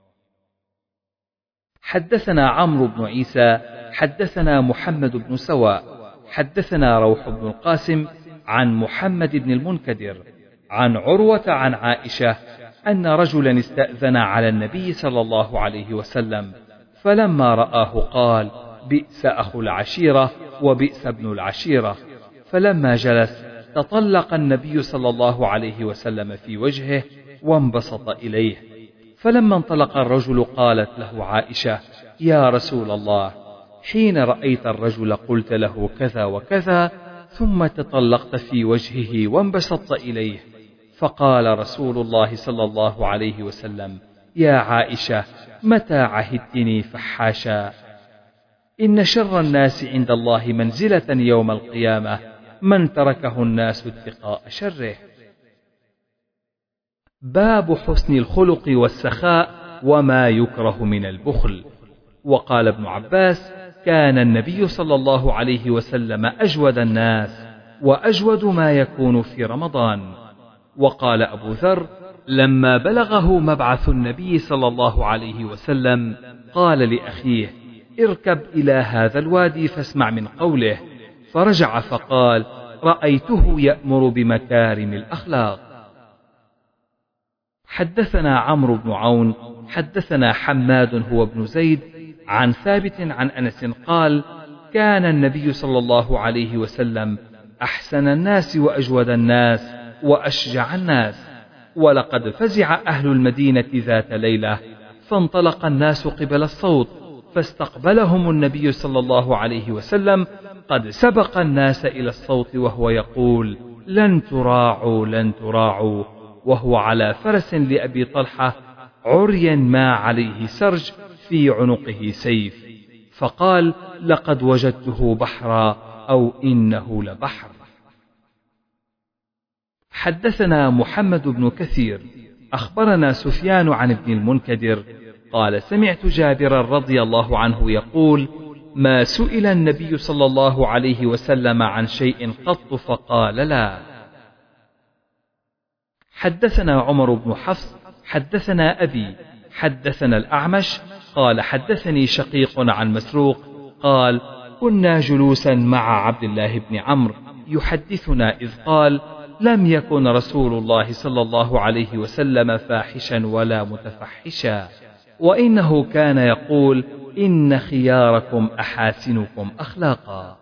حدثنا عمرو بن عيسى حدثنا محمد بن سواء حدثنا روح بن القاسم عن محمد بن المنكدر عن عروة عن عائشة أن رجلا استأذن على النبي صلى الله عليه وسلم، فلما رآه قال: بئس أخو العشيرة وبئس ابن العشيرة. فلما جلس تطلق النبي صلى الله عليه وسلم في وجهه وانبسط إليه، فلما انطلق الرجل قالت له عائشة: يا رسول الله، حين رأيت الرجل قلت له كذا وكذا، ثم تطلقت في وجهه وانبسطت إليه. فقال رسول الله صلى الله عليه وسلم: يا عائشة، متى عهدتني فحاشا؟ إن شر الناس عند الله منزلة يوم القيامة من تركه الناس اتقاء شره. باب حسن الخلق والسخاء وما يكره من البخل. وقال ابن عباس: كان النبي صلى الله عليه وسلم أجود الناس، وأجود ما يكون في رمضان. وقال أبو ذر: لما بلغه مبعث النبي صلى الله عليه وسلم قال لأخيه: اركب إلى هذا الوادي فاسمع من قوله، فرجع فقال: رأيته يأمر بمكارم الأخلاق. حدثنا عمرو بن عون حدثنا حماد هو ابن زيد عن ثابت عن أنس قال: كان النبي صلى الله عليه وسلم أحسن الناس وأجود الناس وأشجع الناس. ولقد فزع أهل المدينة ذات ليلة، فانطلق الناس قبل الصوت، فاستقبلهم النبي صلى الله عليه وسلم قد سبق الناس إلى الصوت وهو يقول: لن تراعوا لن تراعوا، وهو على فرس لأبي طلحة عريا ما عليه سرج، في عنقه سيف، فقال: لقد وجدته بحرا، أو إنه لبحر. حدثنا محمد بن كثير أخبرنا سفيان عن ابن المنكدر قال: سمعت جابرا رضي الله عنه يقول: ما سئل النبي صلى الله عليه وسلم عن شيء قط فقال لا. حدثنا عمر بن حفص حدثنا أبي حدثنا الأعمش قال: حدثني شقيق عن مسروق قال: كنا جلوسا مع عبد الله بن عمرو يحدثنا إذ قال: لم يكن رسول الله صلى الله عليه وسلم فاحشا ولا متفحشا، وإنه كان يقول: إن خياركم أحاسنكم أخلاقا.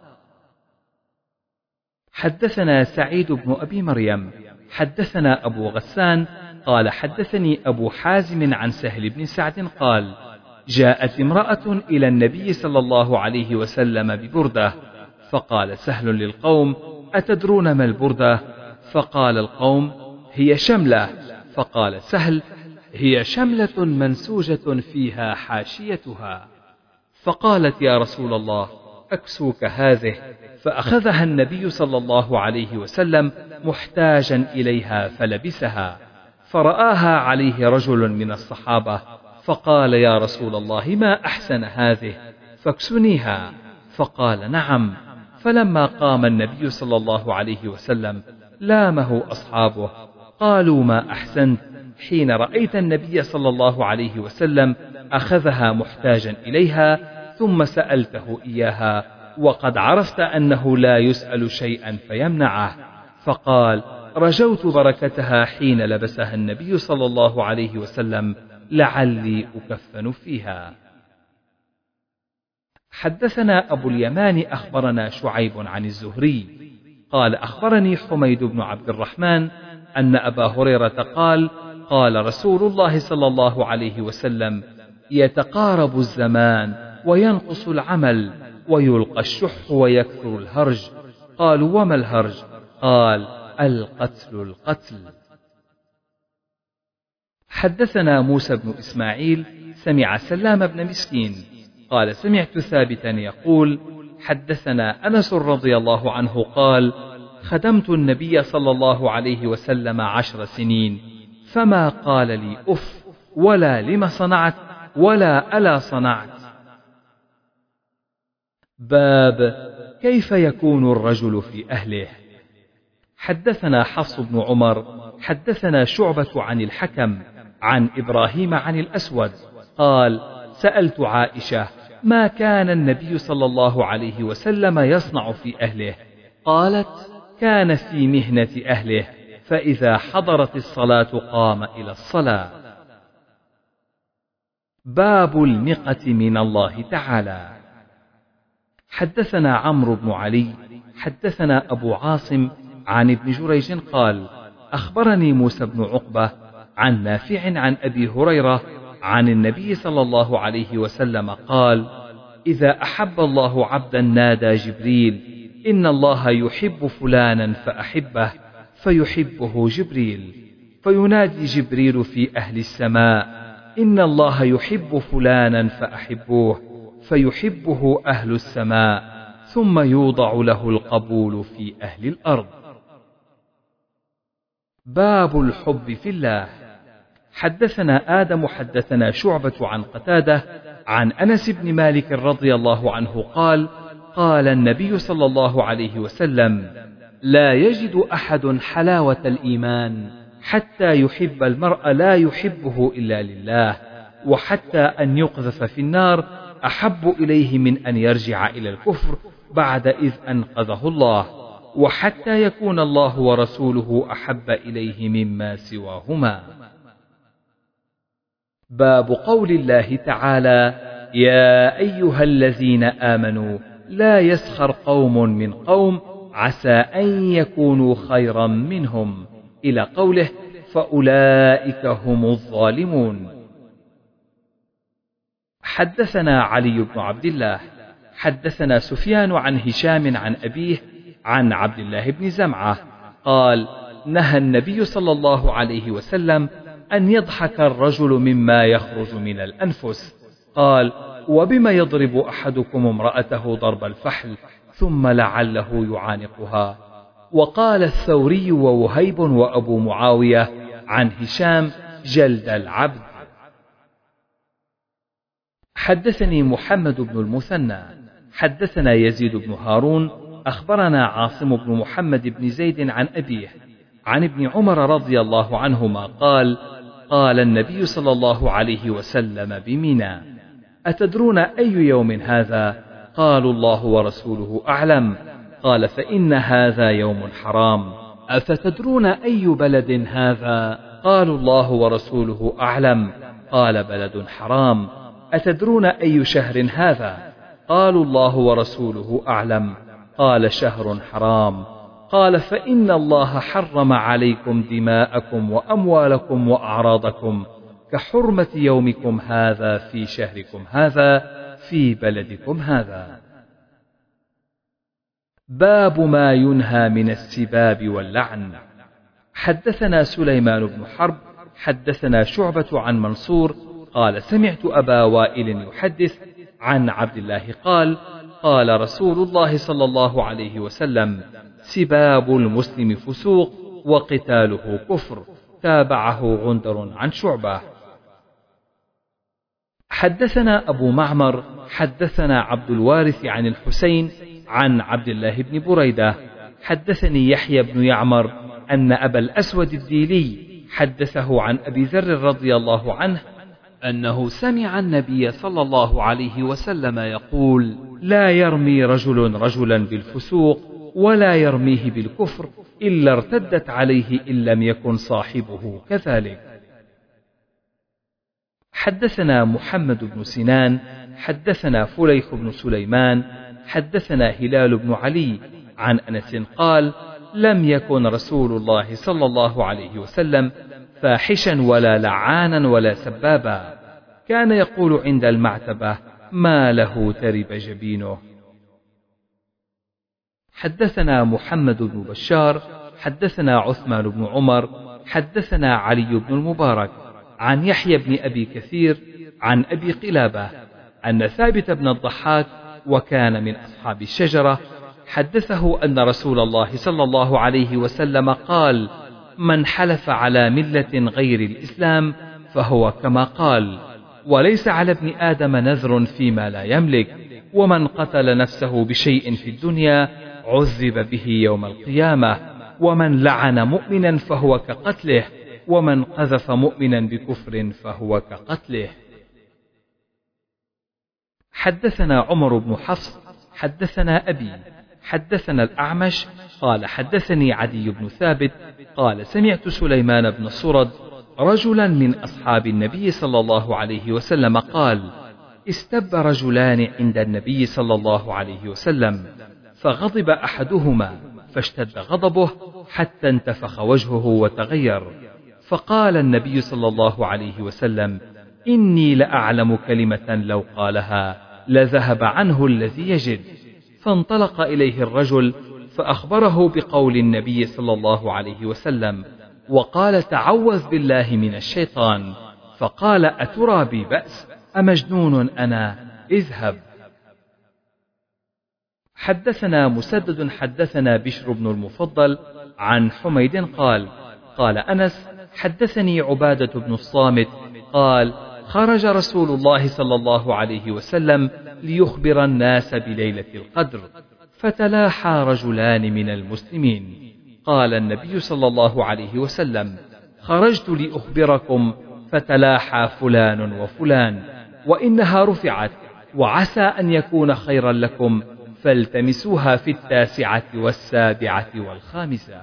حدثنا سعيد بن أبي مريم حدثنا أبو غسان قال: حدثني أبو حازم عن سهل بن سعد قال: جاءت امرأة إلى النبي صلى الله عليه وسلم ببردة، فقال سهل للقوم: أتدرون ما البردة؟ فقال القوم: هي شملة. فقال سهل: هي شملة منسوجة فيها حاشيتها. فقالت: يا رسول الله، أكسوك هذه. فأخذها النبي صلى الله عليه وسلم محتاجا إليها فلبسها، فرآها عليه رجل من الصحابة، فقال: يا رسول الله، ما أحسن هذه، فاكسنيها. فقال: نعم. فلما قام النبي صلى الله عليه وسلم لامه أصحابه، قالوا: ما أحسنت، حين رأيت النبي صلى الله عليه وسلم أخذها محتاجا إليها ثم سألته إياها، وقد عرفت أنه لا يسأل شيئا فيمنعه. فقال: رجوت بركتها حين لبسها النبي صلى الله عليه وسلم، لعلي أكفن فيها. حدثنا أبو اليمان أخبرنا شعيب عن الزهري قال: أخبرني حميد بن عبد الرحمن أن أبا هريرة قال: قال رسول الله صلى الله عليه وسلم: يتقارب الزمان وينقص العمل ويلقى الشح ويكثر الهرج. قالوا: وما الهرج؟ قال: القتل القتل. حدثنا موسى بن إسماعيل سمع سلام بن مسكين قال: سمعت ثابتا يقول: حدثنا أنس رضي الله عنه قال: خدمت النبي صلى الله عليه وسلم عشر سنين، فما قال لي أف، ولا لم صنعت، ولا ألا صنعت. باب كيف يكون الرجل في أهله. حدثنا حفص بن عمر حدثنا شعبة عن الحكم عن إبراهيم عن الأسود قال: سألت عائشة: ما كان النبي صلى الله عليه وسلم يصنع في أهله؟ قالت: كان في مهنة أهله، فإذا حضرت الصلاة قام إلى الصلاة. باب المقة من الله تعالى. حدثنا عمرو بن علي حدثنا أبو عاصم عن ابن جريج قال: أخبرني موسى بن عقبة عن نافع عن أبي هريرة عن النبي صلى الله عليه وسلم قال: إذا أحب الله عبدا نادى جبريل: إن الله يحب فلانا فأحبه، فيحبه جبريل، فينادي جبريل في أهل السماء: إن الله يحب فلانا فأحبوه، فيحبه أهل السماء، ثم يوضع له القبول في أهل الأرض. باب الحب في الله. حدثنا آدم حدثنا شعبة عن قتادة عن أنس بن مالك رضي الله عنه قال: قال النبي صلى الله عليه وسلم: لا يجد أحد حلاوة الإيمان حتى يحب المرء لا يحبه إلا لله، وحتى أن يقذف في النار أحب إليه من أن يرجع إلى الكفر بعد إذ أنقذه الله، وحتى يكون الله ورسوله أحب إليه مما سواهما. باب قول الله تعالى: يا أيها الذين آمنوا لا يسخر قوم من قوم عسى أن يكونوا خيرا منهم، إلى قوله: فأولئك هم الظالمون. حدثنا علي بن عبد الله حدثنا سفيان عن هشام عن أبيه عن عبد الله بن زمعة قال: نهى النبي صلى الله عليه وسلم أن يضحك الرجل مما يخرج من الأنفس. قال: وبما يضرب أحدكم امرأته ضرب الفحل ثم لعله يعانقها. وقال الثوري ووهيب وأبو معاوية عن هشام: جلد العبد. حدثني محمد بن المثنى حدثنا يزيد بن هارون أخبرنا عاصم بن محمد بن زيد عن أبيه عن ابن عمر رضي الله عنهما قال: قال النبي صلى الله عليه وسلم بمنى: أتدرون أي يوم هذا؟ قالوا: الله ورسوله أعلم. قال: فإن هذا يوم حرام. أفتدرون أي بلد هذا؟ قالوا: الله ورسوله أعلم. قال: بلد حرام. أتدرون أي شهر هذا؟ قالوا: الله ورسوله أعلم. قال: شهر حرام. قال: فإن الله حرم عليكم دماءكم وأموالكم وأعراضكم كحرمة يومكم هذا في شهركم هذا في بلدكم هذا. باب ما ينهى من السباب واللعن. حدثنا سليمان بن حرب حدثنا شعبة عن منصور قال: سمعت أبا وائل يحدث عن عبد الله قال: قال رسول الله صلى الله عليه وسلم: سباب المسلم فسوق وقتاله كفر. تابعه غندر عن شعبة. حدثنا أبو معمر حدثنا عبد الوارث عن الحسين عن عبد الله بن بريدة حدثني يحيى بن يعمر أن أبا الأسود الديلي حدثه عن أبي ذر رضي الله عنه أنه سمع النبي صلى الله عليه وسلم يقول: لا يرمي رجل رجلا بالفسوق ولا يرميه بالكفر إلا ارتدت عليه إن لم يكن صاحبه كذلك. حدثنا محمد بن سنان حدثنا فليح بن سليمان حدثنا هلال بن علي عن أنس قال: لم يكن رسول الله صلى الله عليه وسلم فاحشا ولا لعانا ولا سبابا، كان يقول عند المعتبة: ما له ترب جبينه. حدثنا محمد بن بشار حدثنا عثمان بن عمر حدثنا علي بن المبارك عن يحيى بن أبي كثير عن أبي قلابة أن ثابت بن الضحاك وكان من أصحاب الشجرة حدثه أن رسول الله صلى الله عليه وسلم قال: من حلف على ملة غير الإسلام فهو كما قال، وليس على ابن آدم نذر فيما لا يملك، ومن قتل نفسه بشيء في الدنيا عذب به يوم القيامة، ومن لعن مؤمنا فهو كقتله، ومن قذف مؤمنا بكفر فهو كقتله. حدثنا عمر بن حفص حدثنا أبي حدثنا الأعمش قال: حدثني عدي بن ثابت قال: سمعت سليمان بن صرد رجلا من أصحاب النبي صلى الله عليه وسلم قال: استب رجلان عند النبي صلى الله عليه وسلم، فغضب أحدهما فاشتد غضبه حتى انتفخ وجهه وتغير، فقال النبي صلى الله عليه وسلم: إني لأعلم كلمة لو قالها لذهب عنه الذي يجد. فانطلق إليه الرجل فأخبره بقول النبي صلى الله عليه وسلم، وقال: تعوذ بالله من الشيطان. فقال: أترى بي بأس؟ أمجنون أنا؟ اذهب. حدثنا مسدد حدثنا بشر بن المفضل عن حميد قال: قال أنس: حدثني عبادة بن الصامت قال: خرج رسول الله صلى الله عليه وسلم ليخبر الناس بليلة القدر، فتلاحى رجلان من المسلمين. قال النبي صلى الله عليه وسلم: خرجت لأخبركم، فتلاحى فلان وفلان، وإنها رفعت، وعسى أن يكون خيرا لكم، فالتمسوها في التاسعة والسابعة والخامسة.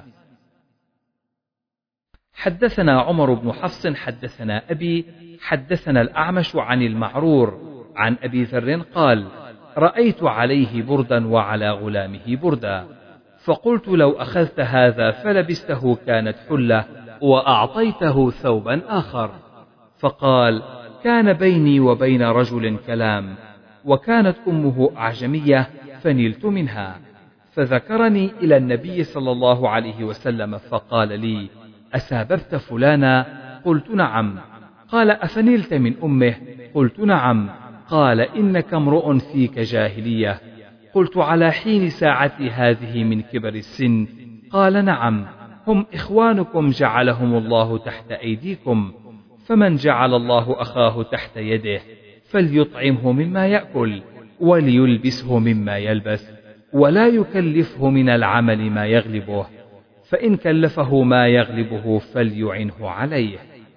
حدثنا عمر بن حفص حدثنا أبي حدثنا الأعمش عن المعرور عن أبي ذر قال: رأيت عليه بردا وعلى غلامه بردا، فقلت: لو أخذت هذا فلبسته كانت حلة، وأعطيته ثوبا آخر. فقال: كان بيني وبين رجل كلام، وكانت أمه أعجمية، فنلت منها، فذكرني إلى النبي صلى الله عليه وسلم، فقال لي: أساببت فلانا؟ قلت: نعم. قال: أفنلت من أمه؟ قلت: نعم. قال: إنك امرؤ فيك جاهلية. قلت: على حين ساعتي هذه من كبر السن؟ قال: نعم، هم إخوانكم جعلهم الله تحت أيديكم، فمن جعل الله أخاه تحت يده فليطعمه مما يأكل، وليلبسه مما يلبس، ولا يكلفه من العمل ما يغلبه، فإن كلفه ما يغلبه فليعنه عليه.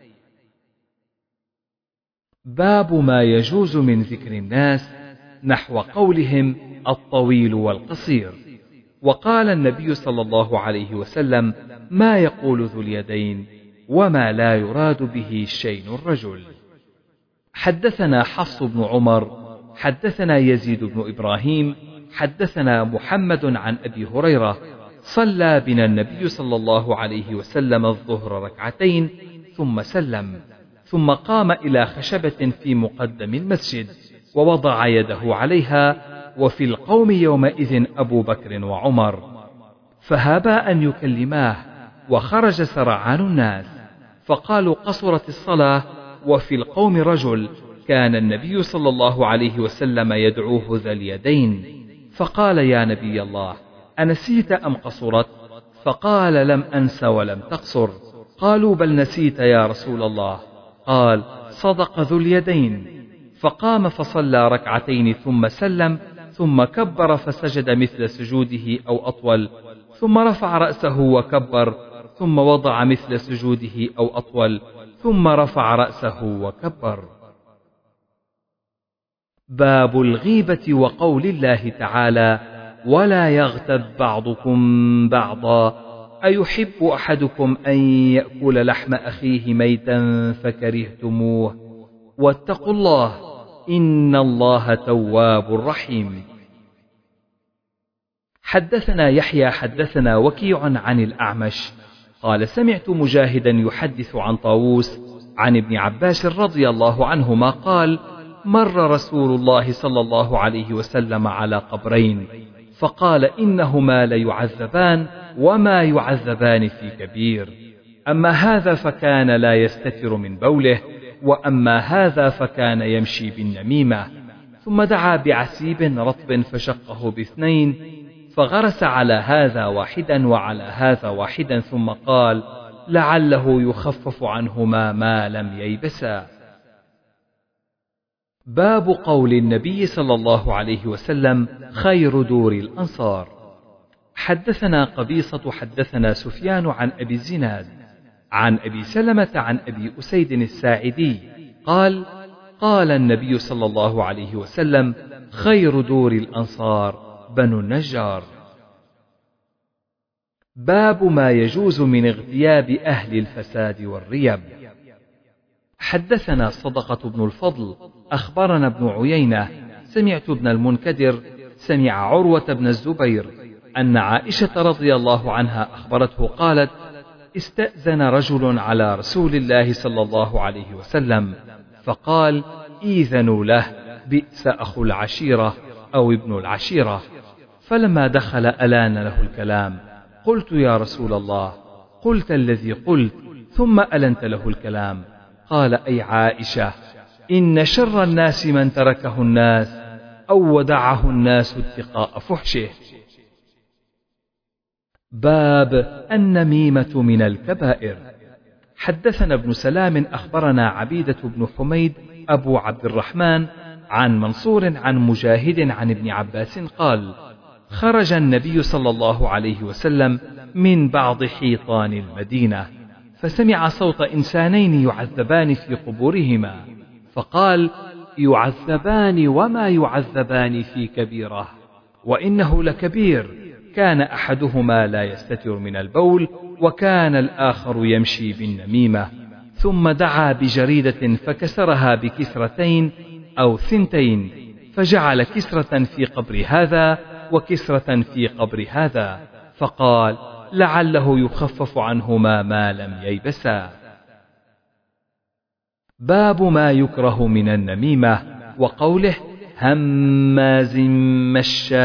باب ما يجوز من ذكر الناس نحو قولهم الطويل والقصير. وقال النبي صلى الله عليه وسلم: ما يقول ذو اليدين، وما لا يراد به شين الرجل. حدثنا حفص بن عمر حدثنا يزيد بن إبراهيم حدثنا محمد عن أبي هريرة: صلى بنا النبي صلى الله عليه وسلم الظهر ركعتين ثم سلم، ثم قام إلى خشبة في مقدم المسجد ووضع يده عليها، وفي القوم يومئذ أبو بكر وعمر، فهابا أن يكلماه، وخرج سرعان الناس، فقالوا: قصرت الصلاة، وفي القوم رجل كان النبي صلى الله عليه وسلم يدعوه ذا اليدين، فقال: يا نبي الله، أنسيت أم قصرت؟ فقال: لم أنس ولم تقصر. قالوا: بل نسيت يا رسول الله. قال: صدق ذو اليدين. فقام فصلى ركعتين ثم سلم، ثم كبر فسجد مثل سجوده أو أطول، ثم رفع رأسه وكبر، ثم وضع مثل سجوده أو أطول، ثم رفع رأسه وكبر. باب الغيبة وقول الله تعالى: ولا يغتب بعضكم بعضا، أيحب أحدكم أن يأكل لحم أخيه ميتا فكرهتموه، واتقوا الله إن الله تواب رحيم. حدثنا يحيى حدثنا وكيع عن الأعمش قال: سمعت مجاهدا يحدث عن طاووس عن ابن عباس رضي الله عنهما قال: مر رسول الله صلى الله عليه وسلم على قبرين، فقال: إنهما ليعذبان، وما يعذبان في كبير، أما هذا فكان لا يستتر من بوله، وأما هذا فكان يمشي بالنميمة. ثم دعا بعسيب رطب فشقه باثنين، فغرس على هذا واحدا وعلى هذا واحدا، ثم قال: لعله يخفف عنهما ما لم ييبسا. باب قول النبي صلى الله عليه وسلم: خير دور الأنصار. حدثنا قبيصة حدثنا سفيان عن أبي الزناد عن أبي سلمة عن أبي أسيد الساعدي قال: قال النبي صلى الله عليه وسلم: خير دور الأنصار بنو النجار. باب ما يجوز من اغتياب أهل الفساد والريب. حدثنا صدقة بن الفضل أخبرنا ابن عيينة سمعت ابن المنكدر سمع عروة بن الزبير أن عائشة رضي الله عنها أخبرته قالت: استأذن رجل على رسول الله صلى الله عليه وسلم فقال: إيذنوا له، بئس أخو العشيرة أو ابن العشيرة. فلما دخل ألان له الكلام. قلت: يا رسول الله، قلت الذي قلت ثم ألنت له الكلام. قال: أي عائشة، إن شر الناس من تركه الناس أو ودعه الناس اتقاء فحشه. باب النميمة من الكبائر. حدثنا ابن سلام أخبرنا عبيدة بن حميد أبو عبد الرحمن عن منصور عن مجاهد عن ابن عباس قال: خرج النبي صلى الله عليه وسلم من بعض حيطان المدينة فسمع صوت إنسانين يعذبان في قبورهما، فقال: يعذبان وما يعذبان في كبيرة، وإنه لكبير، كان أحدهما لا يستتر من البول وكان الآخر يمشي بالنميمة. ثم دعا بجريدة فكسرها بكسرتين أو ثنتين، فجعل كسرة في قبر هذا وكسرة في قبر هذا، فقال: لعله يخفف عنهما ما لم ييبسا. باب ما يكره من النميمة وقوله: هماز مشاء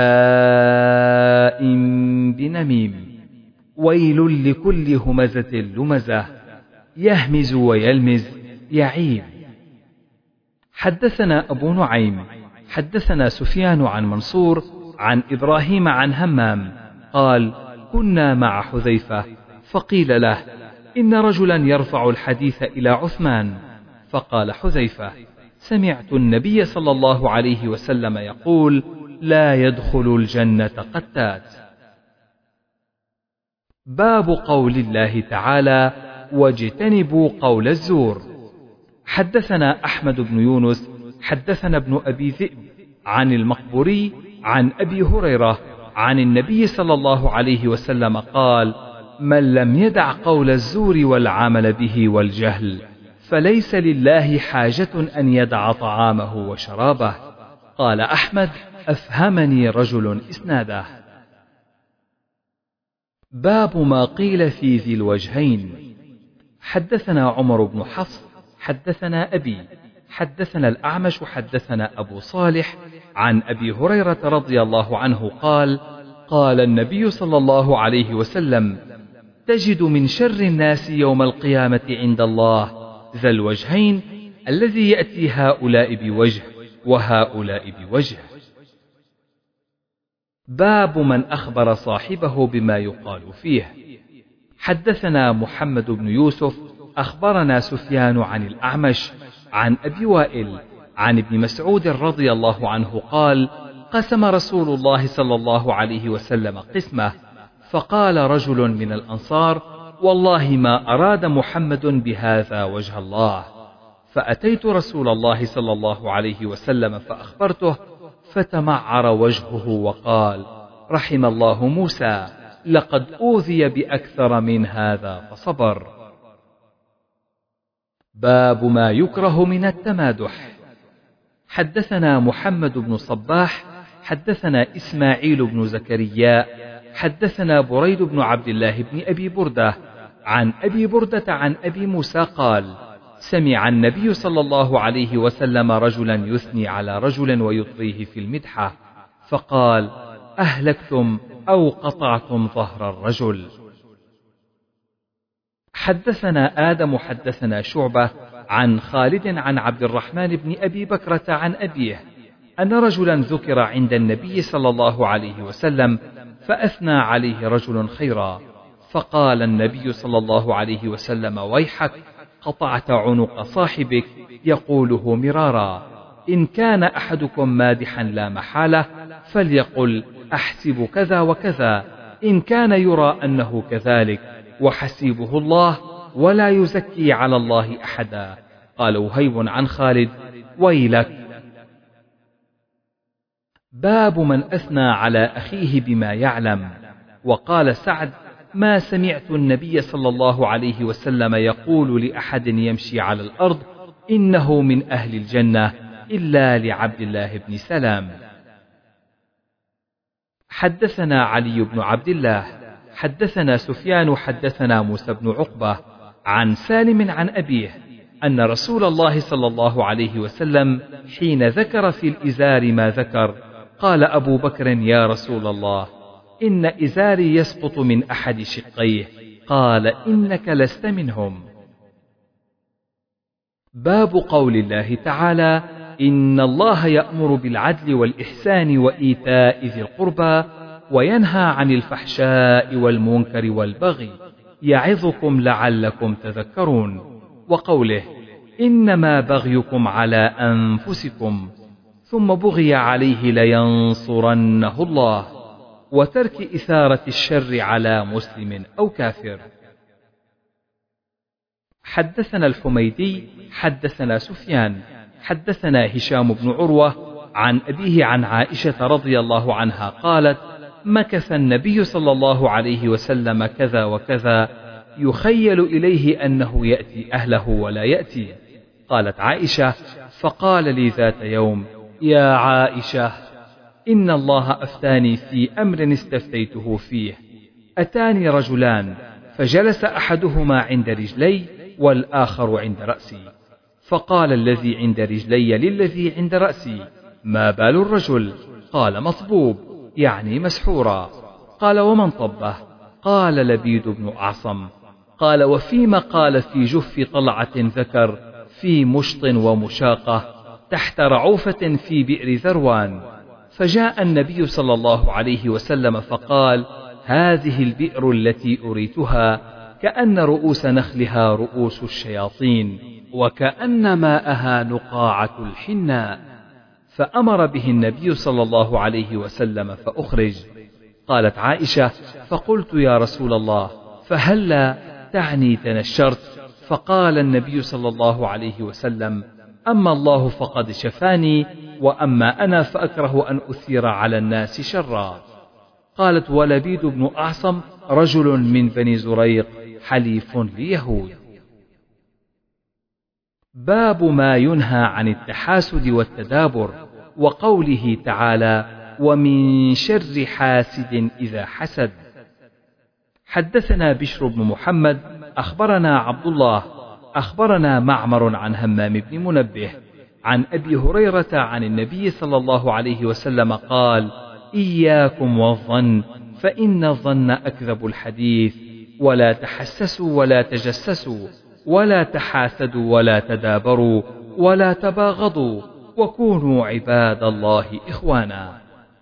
بنميم، ويل لكل همزة لمزة، يهمز ويلمز يعيب. حدثنا أبو نعيم حدثنا سفيان عن منصور عن إبراهيم عن همام قال: كنا مع حذيفة فقيل له: إن رجلا يرفع الحديث إلى عثمان. فقال حذيفة: سمعت النبي صلى الله عليه وسلم يقول: لا يدخل الجنة قتات. باب قول الله تعالى: واجتنبوا قول الزور. حدثنا أحمد بن يونس حدثنا ابن أبي ذئب عن المقبوري عن أبي هريرة عن النبي صلى الله عليه وسلم قال: من لم يدع قول الزور والعمل به والجهل فليس لله حاجة أن يدع طعامه وشرابه. قال أحمد: أفهمني رجل إسناده. باب ما قيل في ذي الوجهين. حدثنا عمر بن حفص حدثنا أبي حدثنا الأعمش حدثنا أبو صالح عن أبي هريرة رضي الله عنه قال: قال النبي صلى الله عليه وسلم: تجد من شر الناس يوم القيامة عند الله ذا الوجهين، الذي يأتي هؤلاء بوجه وهؤلاء بوجه. باب من أخبر صاحبه بما يقال فيه. حدثنا محمد بن يوسف أخبرنا سفيان عن الأعمش عن أبي وائل عن ابن مسعود رضي الله عنه قال: قسم رسول الله صلى الله عليه وسلم قسمة، فقال رجل من الأنصار: والله ما أراد محمد بهذا وجه الله. فأتيت رسول الله صلى الله عليه وسلم فأخبرته، فتمعر وجهه وقال: رحم الله موسى، لقد أوذي بأكثر من هذا فصبر. باب ما يكره من التمادح. حدثنا محمد بن صباح حدثنا إسماعيل بن زكريا حدثنا بريد بن عبد الله بن أبي بردة عن أبي بردة عن أبي موسى قال: سمع النبي صلى الله عليه وسلم رجلا يثني على رجل ويطريه في المدحة، فقال: أهلكتم أو قطعتم ظهر الرجل. حدثنا آدم حدثنا شعبة عن خالد عن عبد الرحمن بن أبي بكرة عن أبيه أن رجلا ذكر عند النبي صلى الله عليه وسلم فأثنى عليه رجل خيرا، فقال النبي صلى الله عليه وسلم: ويحك، قطعت عنق صاحبك، يقوله مرارا. إن كان أحدكم مادحا لا محالة فليقل: أحسب كذا وكذا، إن كان يرى أنه كذلك، وحسيبه الله ولا يزكي على الله أحدا. قال وهيب عن خالد: ويلك. باب من أثنى على أخيه بما يعلم. وقال سعد: ما سمعت النبي صلى الله عليه وسلم يقول لأحد يمشي على الأرض إنه من أهل الجنة إلا لعبد الله بن سلام. حدثنا علي بن عبد الله حدثنا سفيان حدثنا موسى بن عقبة عن سالم عن أبيه أن رسول الله صلى الله عليه وسلم حين ذكر في الإزار ما ذكر قال أبو بكر يا رسول الله إن إزاري يسقط من أحد شقيه، قال إنك لست منهم. باب قول الله تعالى إن الله يأمر بالعدل والإحسان وإيتاء ذي القربى وينهى عن الفحشاء والمنكر والبغي يعظكم لعلكم تذكرون، وقوله إنما بغيكم على أنفسكم ثم بغي عليه لينصرنه الله، وترك إثارة الشر على مسلم أو كافر. حدثنا الحميدي حدثنا سفيان حدثنا هشام بن عروة عن أبيه عن عائشة رضي الله عنها قالت مكث النبي صلى الله عليه وسلم كذا وكذا يخيل إليه أنه يأتي أهله ولا يأتي. قالت عائشة فقال لي ذات يوم يا عائشة إن الله أفتاني في أمر استفتيته فيه، أتاني رجلان فجلس أحدهما عند رجلي والآخر عند رأسي، فقال الذي عند رجلي للذي عند رأسي ما بال الرجل؟ قال مصبوب يعني مسحورا. قال ومن طبه؟ قال لبيد بن أعصم. قال وفيما؟ قال في جف طلعة ذكر في مشط ومشاقة تحت رعوفة في بئر ذروان. فجاء النبي صلى الله عليه وسلم فقال هذه البئر التي أريتها كأن رؤوس نخلها رؤوس الشياطين وكأن ماءها نقاعة الحناء، فأمر به النبي صلى الله عليه وسلم فأخرج. قالت عائشة فقلت يا رسول الله فهلا تعني تنشرت؟ فقال النبي صلى الله عليه وسلم أما الله فقد شفاني، وأما أنا فأكره أن أثير على الناس شرا. قالت ولبيد بن أعصم رجل من بني زريق حليف ليهود. باب ما ينهى عن التحاسد والتدابر، وقوله تعالى ومن شر حاسد إذا حسد. حدثنا بشر بن محمد أخبرنا عبد الله أخبرنا معمر عن همام بن منبه عن أبي هريرة عن النبي صلى الله عليه وسلم قال إياكم والظن فإن الظن أكذب الحديث، ولا تحسسوا ولا تجسسوا ولا تحاسدوا ولا تدابروا ولا تباغضوا وكونوا عباد الله إخوانا.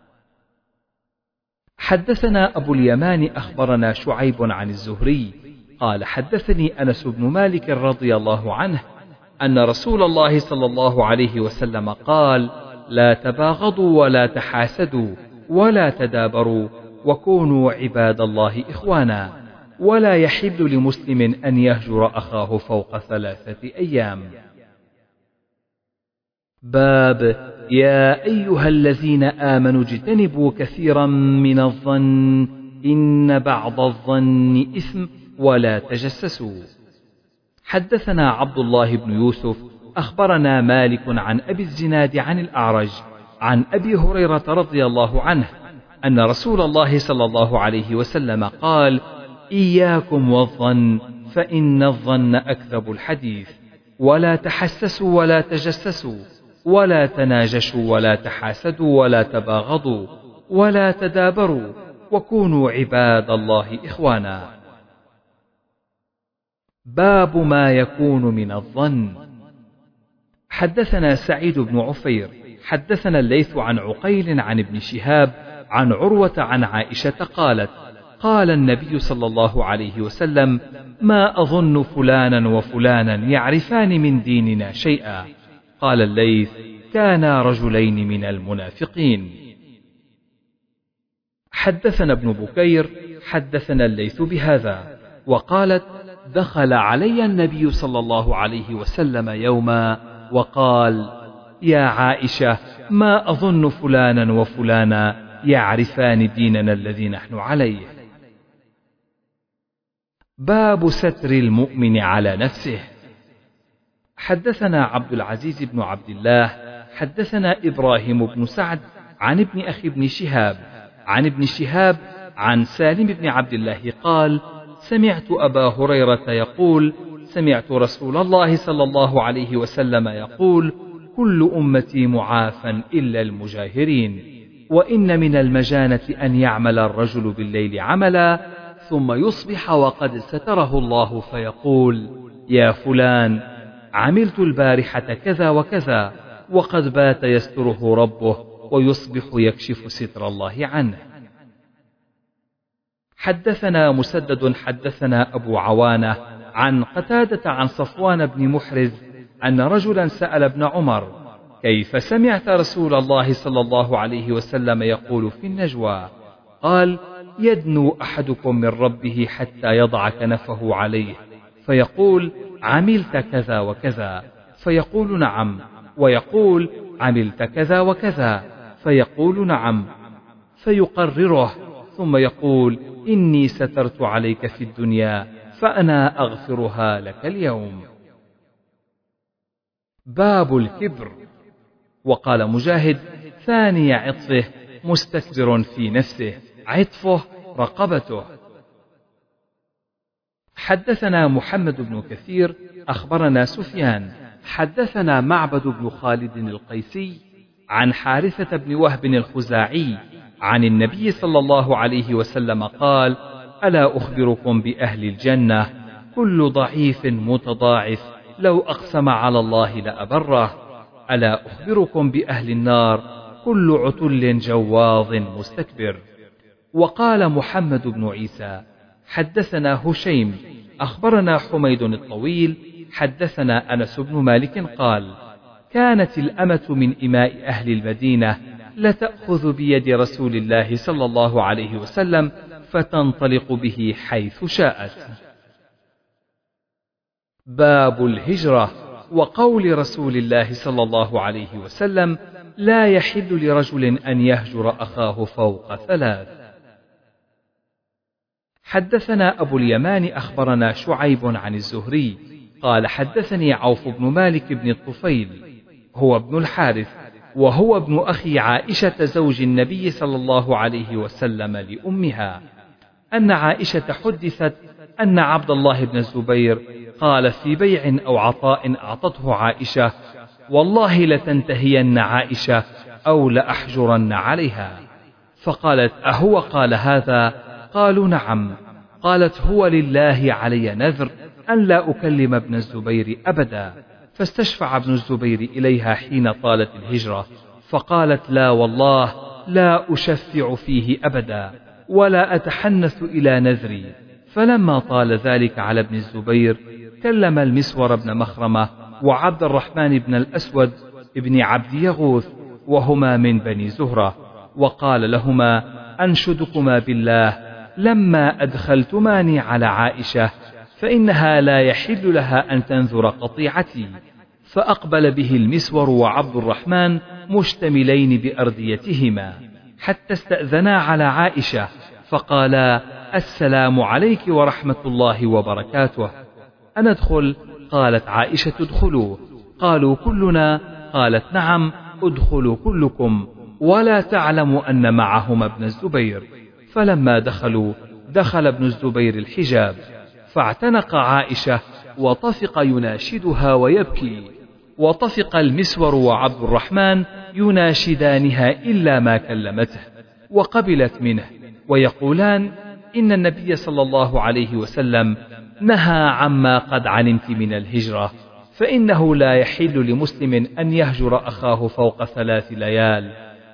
حدثنا أبو اليمان أخبرنا شعيب عن الزهري قال حدثني أنس بن مالك رضي الله عنه أن رسول الله صلى الله عليه وسلم قال لا تباغضوا ولا تحاسدوا ولا تدابروا وكونوا عباد الله إخوانا، ولا يحل لمسلم أن يهجر أخاه فوق ثلاثة أيام. باب يا أيها الذين آمنوا اجتنبوا كثيرا من الظن إن بعض الظن إثم ولا تجسسوا. حدثنا عبد الله بن يوسف أخبرنا مالك عن أبي الزناد عن الأعرج عن أبي هريرة رضي الله عنه أن رسول الله صلى الله عليه وسلم قال إياكم والظن فإن الظن أكذب الحديث، ولا تحسسوا ولا تجسسوا ولا تناجشوا ولا تحاسدوا ولا تباغضوا ولا تدابروا وكونوا عباد الله إخوانا. باب ما يكون من الظن. حدثنا سعيد بن عفير حدثنا الليث عن عقيل عن ابن شهاب عن عروة عن عائشة قالت قال النبي صلى الله عليه وسلم ما أظن فلانا وفلانا يعرفان من ديننا شيئا. قال الليث كانا رجلين من المنافقين. حدثنا ابن بكير حدثنا الليث بهذا وقالت دخل علي النبي صلى الله عليه وسلم يوما وقال يا عائشة ما أظن فلانا وفلانا يعرفان ديننا الذي نحن عليه. باب ستر المؤمن على نفسه. حدثنا عبد العزيز بن عبد الله حدثنا إبراهيم بن سعد عن ابن أخي ابن شهاب عن ابن شهاب عن سالم بن عبد الله قال: سمعت أبا هريرة يقول: سمعت رسول الله صلى الله عليه وسلم يقول: كل أمتي معافى إلا المجاهرين، وإن من المجانة أن يعمل الرجل بالليل عملا ثم يصبح وقد ستره الله فيقول: يا فلان، عملت البارحة كذا وكذا، وقد بات يستره ربه ويصبح يكشف ستر الله عنه. حدثنا مسدد حدثنا أبو عوانة عن قتادة عن صفوان بن محرز أن رجلا سأل ابن عمر: كيف سمعت رسول الله صلى الله عليه وسلم يقول في النجوى؟ قال: يدنو أحدكم من ربه حتى يضع كنفه عليه فيقول: عملت كذا وكذا، فيقول: نعم، ويقول: عملت كذا وكذا، فيقول: نعم، فيقرره، ثم يقول: إني سترت عليك في الدنيا فأنا أغفرها لك اليوم. باب الكبر. وقال مجاهد: ثاني عطفه مستكبر في نفسه، عطفه رقبته. حدثنا محمد بن كثير أخبرنا سفيان حدثنا معبد بن خالد القيسي عن حارثة بن وهب الخزاعي عن النبي صلى الله عليه وسلم قال: ألا أخبركم بأهل الجنة؟ كل ضعيف متضاعف لو أقسم على الله لأبره. ألا أخبركم بأهل النار؟ كل عتل جواظ مستكبر. وقال محمد بن عيسى: حدثنا هشيم أخبرنا حميد الطويل حدثنا أنس بن مالك قال: كانت الأمة من إماء أهل المدينة لتأخذ بيد رسول الله صلى الله عليه وسلم فتنطلق به حيث شاءت. باب الهجرة. وقول رسول الله صلى الله عليه وسلم: لا يحل لرجل أن يهجر أخاه فوق ثلاث. حدثنا أبو اليمان أخبرنا شعيب عن الزهري قال: حدثني عوف بن مالك بن الطفيل، هو ابن الحارث، وهو ابن أخي عائشة زوج النبي صلى الله عليه وسلم لأمها، أن عائشة حدثت أن عبد الله بن الزبير قال في بيع أو عطاء أعطته عائشة: والله لتنتهين عائشة أو لأحجرن عليها. فقالت: أهو قال هذا؟ قالوا: نعم. قالت: هو لله علي نذر أن لا أكلم ابن الزبير أبدا. فاستشفع ابن الزبير إليها حين طالت الهجرة، فقالت: لا والله لا أشفع فيه أبدا ولا أتحنث إلى نذري. فلما طال ذلك على ابن الزبير كلم المسور بن مخرمة وعبد الرحمن بن الأسود ابن عبد يغوث، وهما من بني زهرة، وقال لهما: أنشدكما بالله لما أدخلتماني على عائشة فإنها لا يحل لها أن تنذر قطيعتي. فأقبل به المسور وعبد الرحمن مشتملين بأرديتهما حتى استأذنا على عائشة فقالا: السلام عليك ورحمة الله وبركاته. أندخل؟ قالت عائشة: ادخلوا. قالوا: كلنا؟ قالت: نعم، ادخلوا كلكم. ولا تعلم أن معهما ابن الزبير. فلما دخلوا دخل ابن الزبير الحجاب فاعتنق عائشة وطفق يناشدها ويبكي، وطفق المسور وعبد الرحمن يناشدانها إلا ما كلمته، وقبلت منه ويقولان: إن النبي صلى الله عليه وسلم نهى عما قد علمت من الهجرة، فإنه لا يحل لمسلم أن يهجر أخاه فوق ثلاث ليال.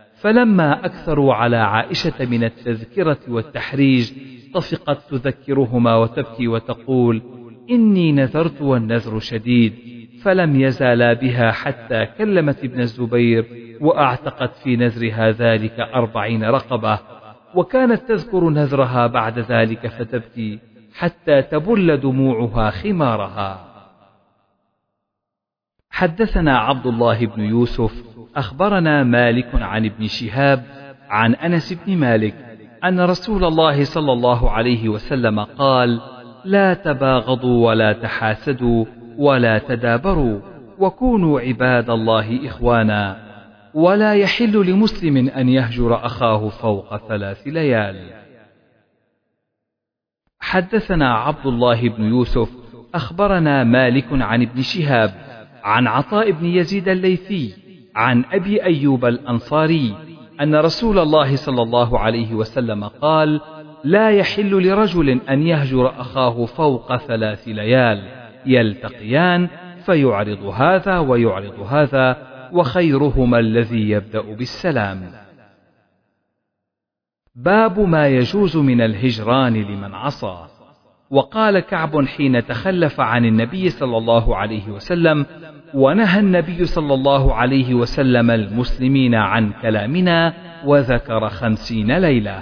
فلما أكثروا على عائشة من التذكرة والتحريج طفقت تذكرهما وتبكي وتقول: إني نذرت والنذر شديد. فلم يزالا بها حتى كلمت ابن الزبير وأعتقت في نذرها ذلك أربعين رقبة، وكانت تذكر نذرها بعد ذلك فتبكي حتى تبل دموعها خمارها. حدثنا عبد الله بن يوسف أخبرنا مالك عن ابن شهاب عن أنس بن مالك أن رسول الله صلى الله عليه وسلم قال: لا تباغضوا ولا تحاسدوا ولا تدابروا وكونوا عباد الله إخوانا، ولا يحل لمسلم أن يهجر أخاه فوق ثلاث ليال. حدثنا عبد الله بن يوسف أخبرنا مالك عن ابن شهاب عن عطاء بن يزيد الليثي عن أبي أيوب الأنصاري أن رسول الله صلى الله عليه وسلم قال: لا يحل لرجل أن يهجر أخاه فوق ثلاث ليال يلتقيان فيعرض هذا ويعرض هذا، وخيرهما الذي يبدأ بالسلام. باب ما يجوز من الهجران لمن عصى. وقال كعب حين تخلف عن النبي صلى الله عليه وسلم: ونهى النبي صلى الله عليه وسلم المسلمين عن كلامنا، وذكر خمسين ليلة.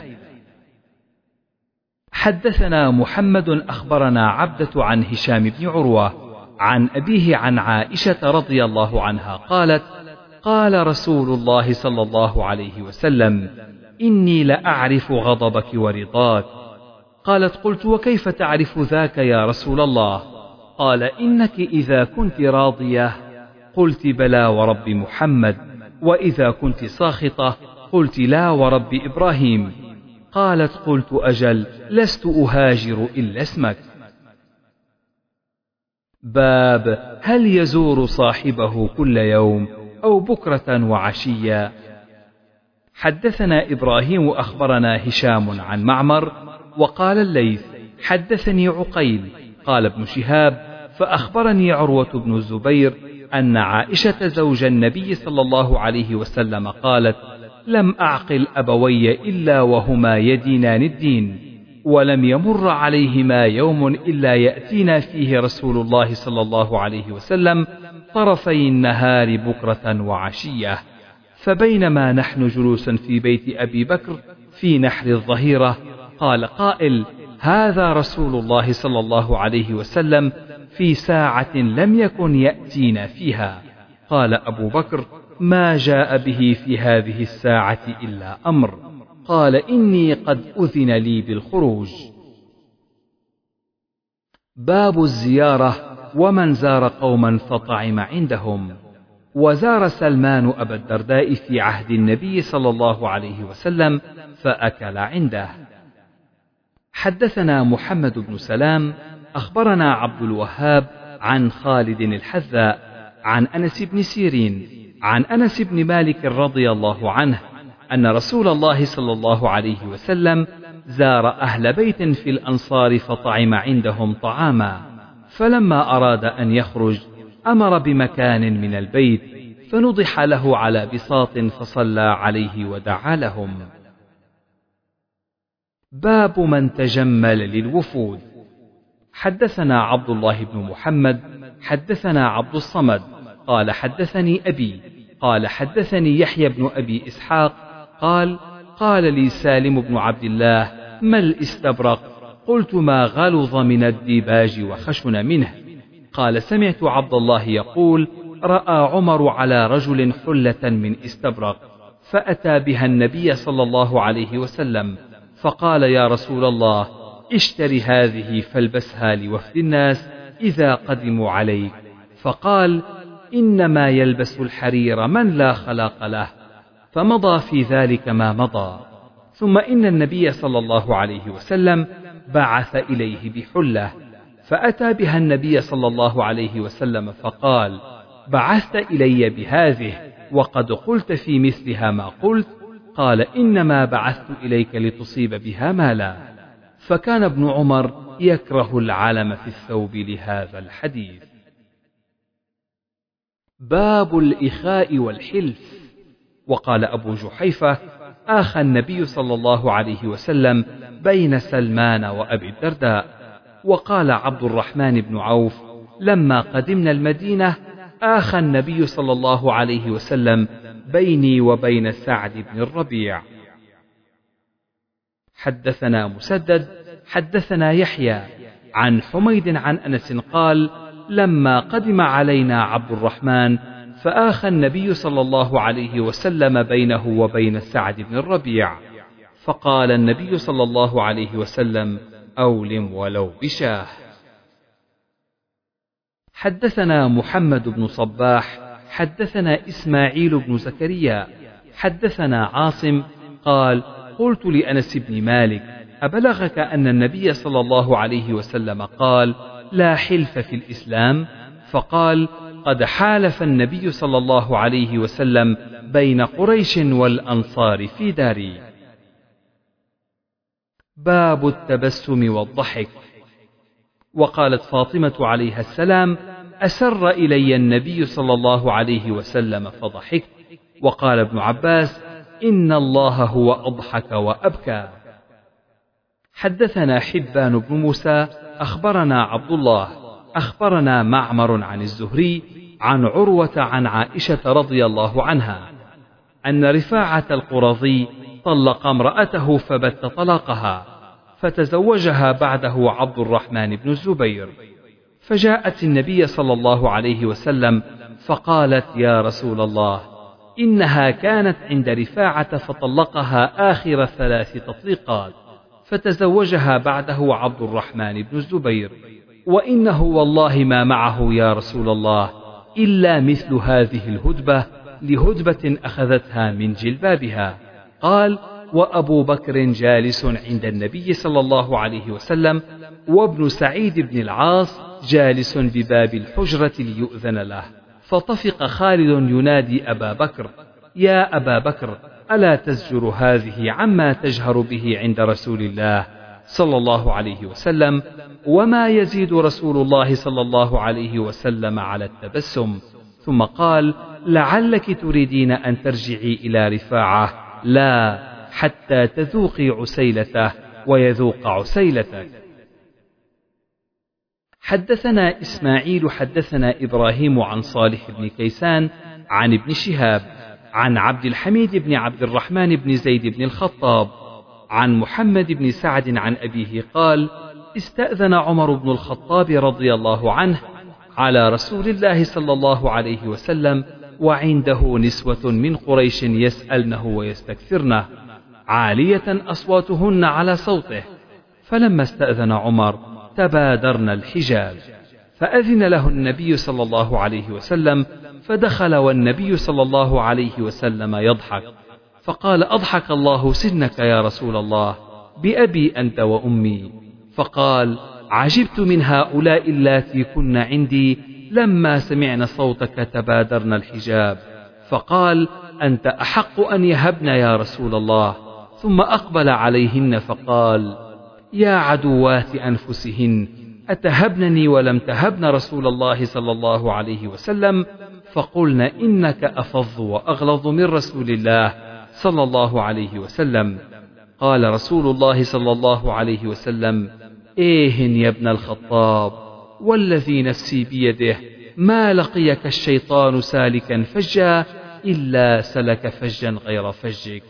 حدثنا محمد أخبرنا عبدة عن هشام بن عروة عن أبيه عن عائشة رضي الله عنها قالت: قال رسول الله صلى الله عليه وسلم: إني لأعرف غضبك ورضاك. قالت: قلت: وكيف تعرف ذاك يا رسول الله؟ قال: إنك إذا كنت راضية قلت بلى ورب محمد، وإذا كنت ساخطة قلت لا ورب إبراهيم. قالت: قلت: أجل، لست أهاجر إلا اسمك. باب هل يزور صاحبه كل يوم أو بكرة وعشيا. حدثنا إبراهيم أخبرنا هشام عن معمر وقال الليث حدثني عقيل قال ابن شهاب فأخبرني عروة بن الزبير أن عائشة زوج النبي صلى الله عليه وسلم قالت: لم أعقل أبوي إلا وهما يدينان الدين، ولم يمر عليهما يوم إلا يأتينا فيه رسول الله صلى الله عليه وسلم طرفي النهار بكرة وعشية. فبينما نحن جلوس في بيت أبي بكر في نحر الظهيرة قال قائل: هذا رسول الله صلى الله عليه وسلم في ساعة لم يكن يأتينا فيها. قال أبو بكر: ما جاء به في هذه الساعة إلا أمر. قال: إني قد أذن لي بالخروج. باب الزيارة ومن زار قوما فطعم عندهم. وزار سلمان أبا الدرداء في عهد النبي صلى الله عليه وسلم فأكل عنده. حدثنا محمد بن سلام أخبرنا عبد الوهاب عن خالد الحذاء عن أنس بن سيرين عن أنس بن مالك رضي الله عنه أن رسول الله صلى الله عليه وسلم زار أهل بيت في الأنصار فطعم عندهم طعاما، فلما أراد أن يخرج أمر بمكان من البيت فنضح له على بساط فصلى عليه ودعا لهم. باب من تجمل للوفود. حدثنا عبد الله بن محمد حدثنا عبد الصمد قال حدثني أبي قال حدثني يحيى بن أبي إسحاق قال: قال لي سالم بن عبد الله: ما الاستبرق؟ قلت: ما غلظ من الديباج وخشن منه. قال: سمعت عبد الله يقول: رأى عمر على رجل حلة من استبرق، فأتى بها النبي صلى الله عليه وسلم فقال: يا رسول الله، اشتري هذه فالبسها لوفد الناس إذا قدموا عليك. فقال: إنما يلبس الحرير من لا خلاق له. فمضى في ذلك ما مضى. ثم إن النبي صلى الله عليه وسلم بعث إليه بحلة، فأتى بها النبي صلى الله عليه وسلم فقال: بعثت إلي بهذه وقد قلت في مثلها ما قلت. قال: إنما بعثت إليك لتصيب بها مالا. فكان ابن عمر يكره العلم في الثوب لهذا الحديث. باب الإخاء والحلف. وقال أبو جحيفة: آخى النبي صلى الله عليه وسلم بين سلمان وأبي الدرداء. وقال عبد الرحمن بن عوف: لما قدمنا المدينة آخى النبي صلى الله عليه وسلم بيني وبين سعد بن الربيع. حدثنا مسدد حدثنا يحيى عن حميد عن أنس قال: لما قدم علينا عبد الرحمن فآخى النبي صلى الله عليه وسلم بينه وبين سعد بن الربيع، فقال النبي صلى الله عليه وسلم: أولم ولو بشاه. حدثنا محمد بن صباح حدثنا إسماعيل بن زكريا حدثنا عاصم قال: قلت لأنس بن مالك: أبلغك أن النبي صلى الله عليه وسلم قال لا حلف في الإسلام؟ فقال قد حالف النبي صلى الله عليه وسلم بين قريش والأنصار في داري. باب التبسم والضحك. وقالت فاطمة عليها السلام أسر إلي النبي صلى الله عليه وسلم فضحكت. وقال ابن عباس إن الله هو أضحك وأبكى. حدثنا حبان بن موسى أخبرنا عبد الله أخبرنا معمر عن الزهري عن عروة عن عائشة رضي الله عنها أن رفاعة القرظي طلق امرأته فبت طلاقها، فتزوجها بعده عبد الرحمن بن الزبير، فجاءت النبي صلى الله عليه وسلم فقالت يا رسول الله إنها كانت عند رفاعة فطلقها آخر ثلاث تطليقات، فتزوجها بعده عبد الرحمن بن الزبير، وإنه والله ما معه يا رسول الله إلا مثل هذه الهدبة لهدبة أخذتها من جلبابها. قال وأبو بكر جالس عند النبي صلى الله عليه وسلم، وابن سعيد بن العاص جالس بباب الحجرة ليؤذن له، فطفق خالد ينادي أبا بكر يا أبا بكر ألا تزجر هذه عما تجهر به عند رسول الله صلى الله عليه وسلم؟ وما يزيد رسول الله صلى الله عليه وسلم على التبسم. ثم قال لعلك تريدين أن ترجعي إلى رفاعة، لا حتى تذوقي عسيلته ويذوق عسيلتك. حدثنا إسماعيل حدثنا إبراهيم عن صالح بن كيسان عن ابن شهاب عن عبد الحميد بن عبد الرحمن بن زيد بن الخطاب عن محمد بن سعد عن أبيه قال استأذن عمر بن الخطاب رضي الله عنه على رسول الله صلى الله عليه وسلم وعنده نسوة من قريش يسألنه ويستكثرنه عالية أصواتهن على صوته، فلما استأذن عمر تبادرن الحجاب، فأذن له النبي صلى الله عليه وسلم، فدخل والنبي صلى الله عليه وسلم يضحك، فقال أضحك الله سنك يا رسول الله بأبي أنت وأمي. فقال عجبت من هؤلاء اللاتي كن عندي لما سمعن صوتك تبادرن الحجاب. فقال أنت أحق أن يهبن يا رسول الله. ثم أقبل عليهن فقال يا عدوات أنفسهن أتهبنني ولم تهبن رسول الله صلى الله عليه وسلم؟ فقلن إنك أفظ وأغلظ من رسول الله صلى الله عليه وسلم. قال رسول الله صلى الله عليه وسلم إيه يا ابن الخطاب والذي نفسي بيده ما لقيك الشيطان سالكا فجا إلا سلك فجا غير فجك.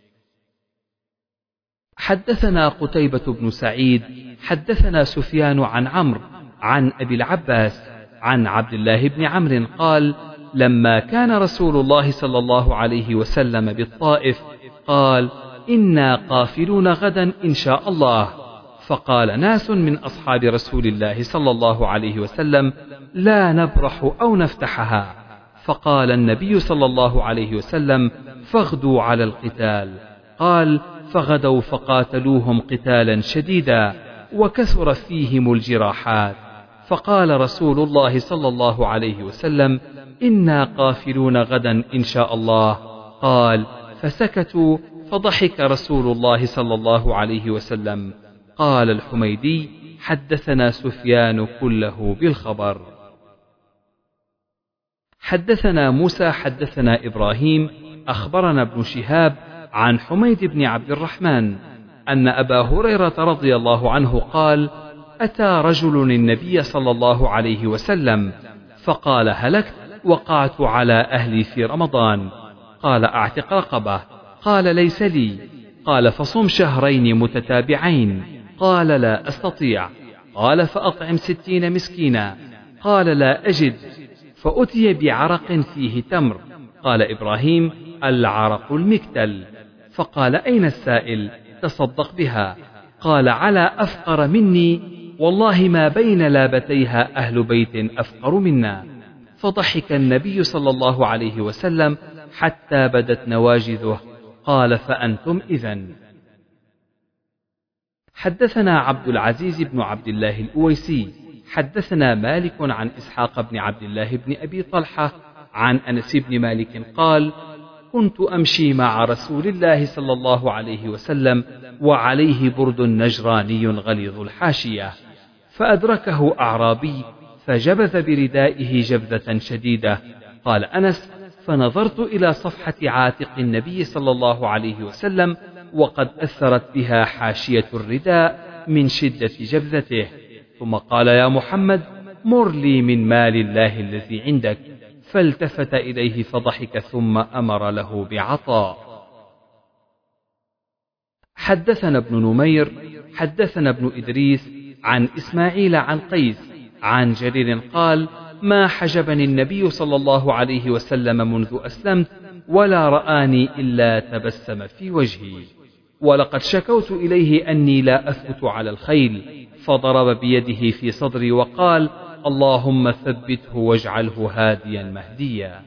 حدثنا قتيبة بن سعيد حدثنا سفيان عن عمرو عن أبي العباس عن عبد الله بن عمرو قال لما كان رسول الله صلى الله عليه وسلم بالطائف قال إنا قافلون غدا إن شاء الله. فقال ناس من أصحاب رسول الله صلى الله عليه وسلم لا نبرح أو نفتحها. فقال النبي صلى الله عليه وسلم فاغدوا على القتال. قال فغدوا فقاتلوهم قتالا شديدا وكثر فيهم الجراحات. فقال رسول الله صلى الله عليه وسلم إنا قافلون غدا إن شاء الله. قال فسكتوا، فضحك رسول الله صلى الله عليه وسلم. قال الحميدي حدثنا سفيان كله بالخبر. حدثنا موسى حدثنا إبراهيم أخبرنا ابن شهاب عن حميد بن عبد الرحمن أن أبا هريرة رضي الله عنه قال أتى رجل النبي صلى الله عليه وسلم فقال هلكت وقعت على أهلي في رمضان. قال أعتق رقبة. قال ليس لي. قال فصم شهرين متتابعين. قال لا أستطيع. قال فأطعم ستين مسكينا. قال لا أجد. فأتي بعرق فيه تمر. قال إبراهيم العرق المكتل. فقال أين السائل؟ تصدق بها. قال على أفقر مني والله ما بين لابتيها أهل بيت أفقر منا. فضحك النبي صلى الله عليه وسلم حتى بدت نواجذه. قال فأنتم إذن. حدثنا عبد العزيز بن عبد الله الأويسي حدثنا مالك عن إسحاق بن عبد الله بن أبي طلحة عن أنس بن مالك قال: كنت أمشي مع رسول الله صلى الله عليه وسلم وعليه برد نجراني غليظ الحاشية، فأدركه أعرابي فجبذ بردائه جبذة شديدة. قال أنس: فنظرت إلى صفحة عاتق النبي صلى الله عليه وسلم وقد أثرت بها حاشية الرداء من شدة جبذته، ثم قال: يا محمد، مر لي من مال الله الذي عندك. فالتفت إليه فضحك ثم أمر له بعطاء. حدثنا ابن نمير حدثنا ابن إدريس عن إسماعيل عن قيس عن جرير قال: ما حجبني النبي صلى الله عليه وسلم منذ أسلمت ولا رآني إلا تبسم في وجهي، ولقد شكوت إليه أني لا أثبت على الخيل، فضرب بيده في صدري وقال: اللهم ثبته واجعله هاديا مهديا.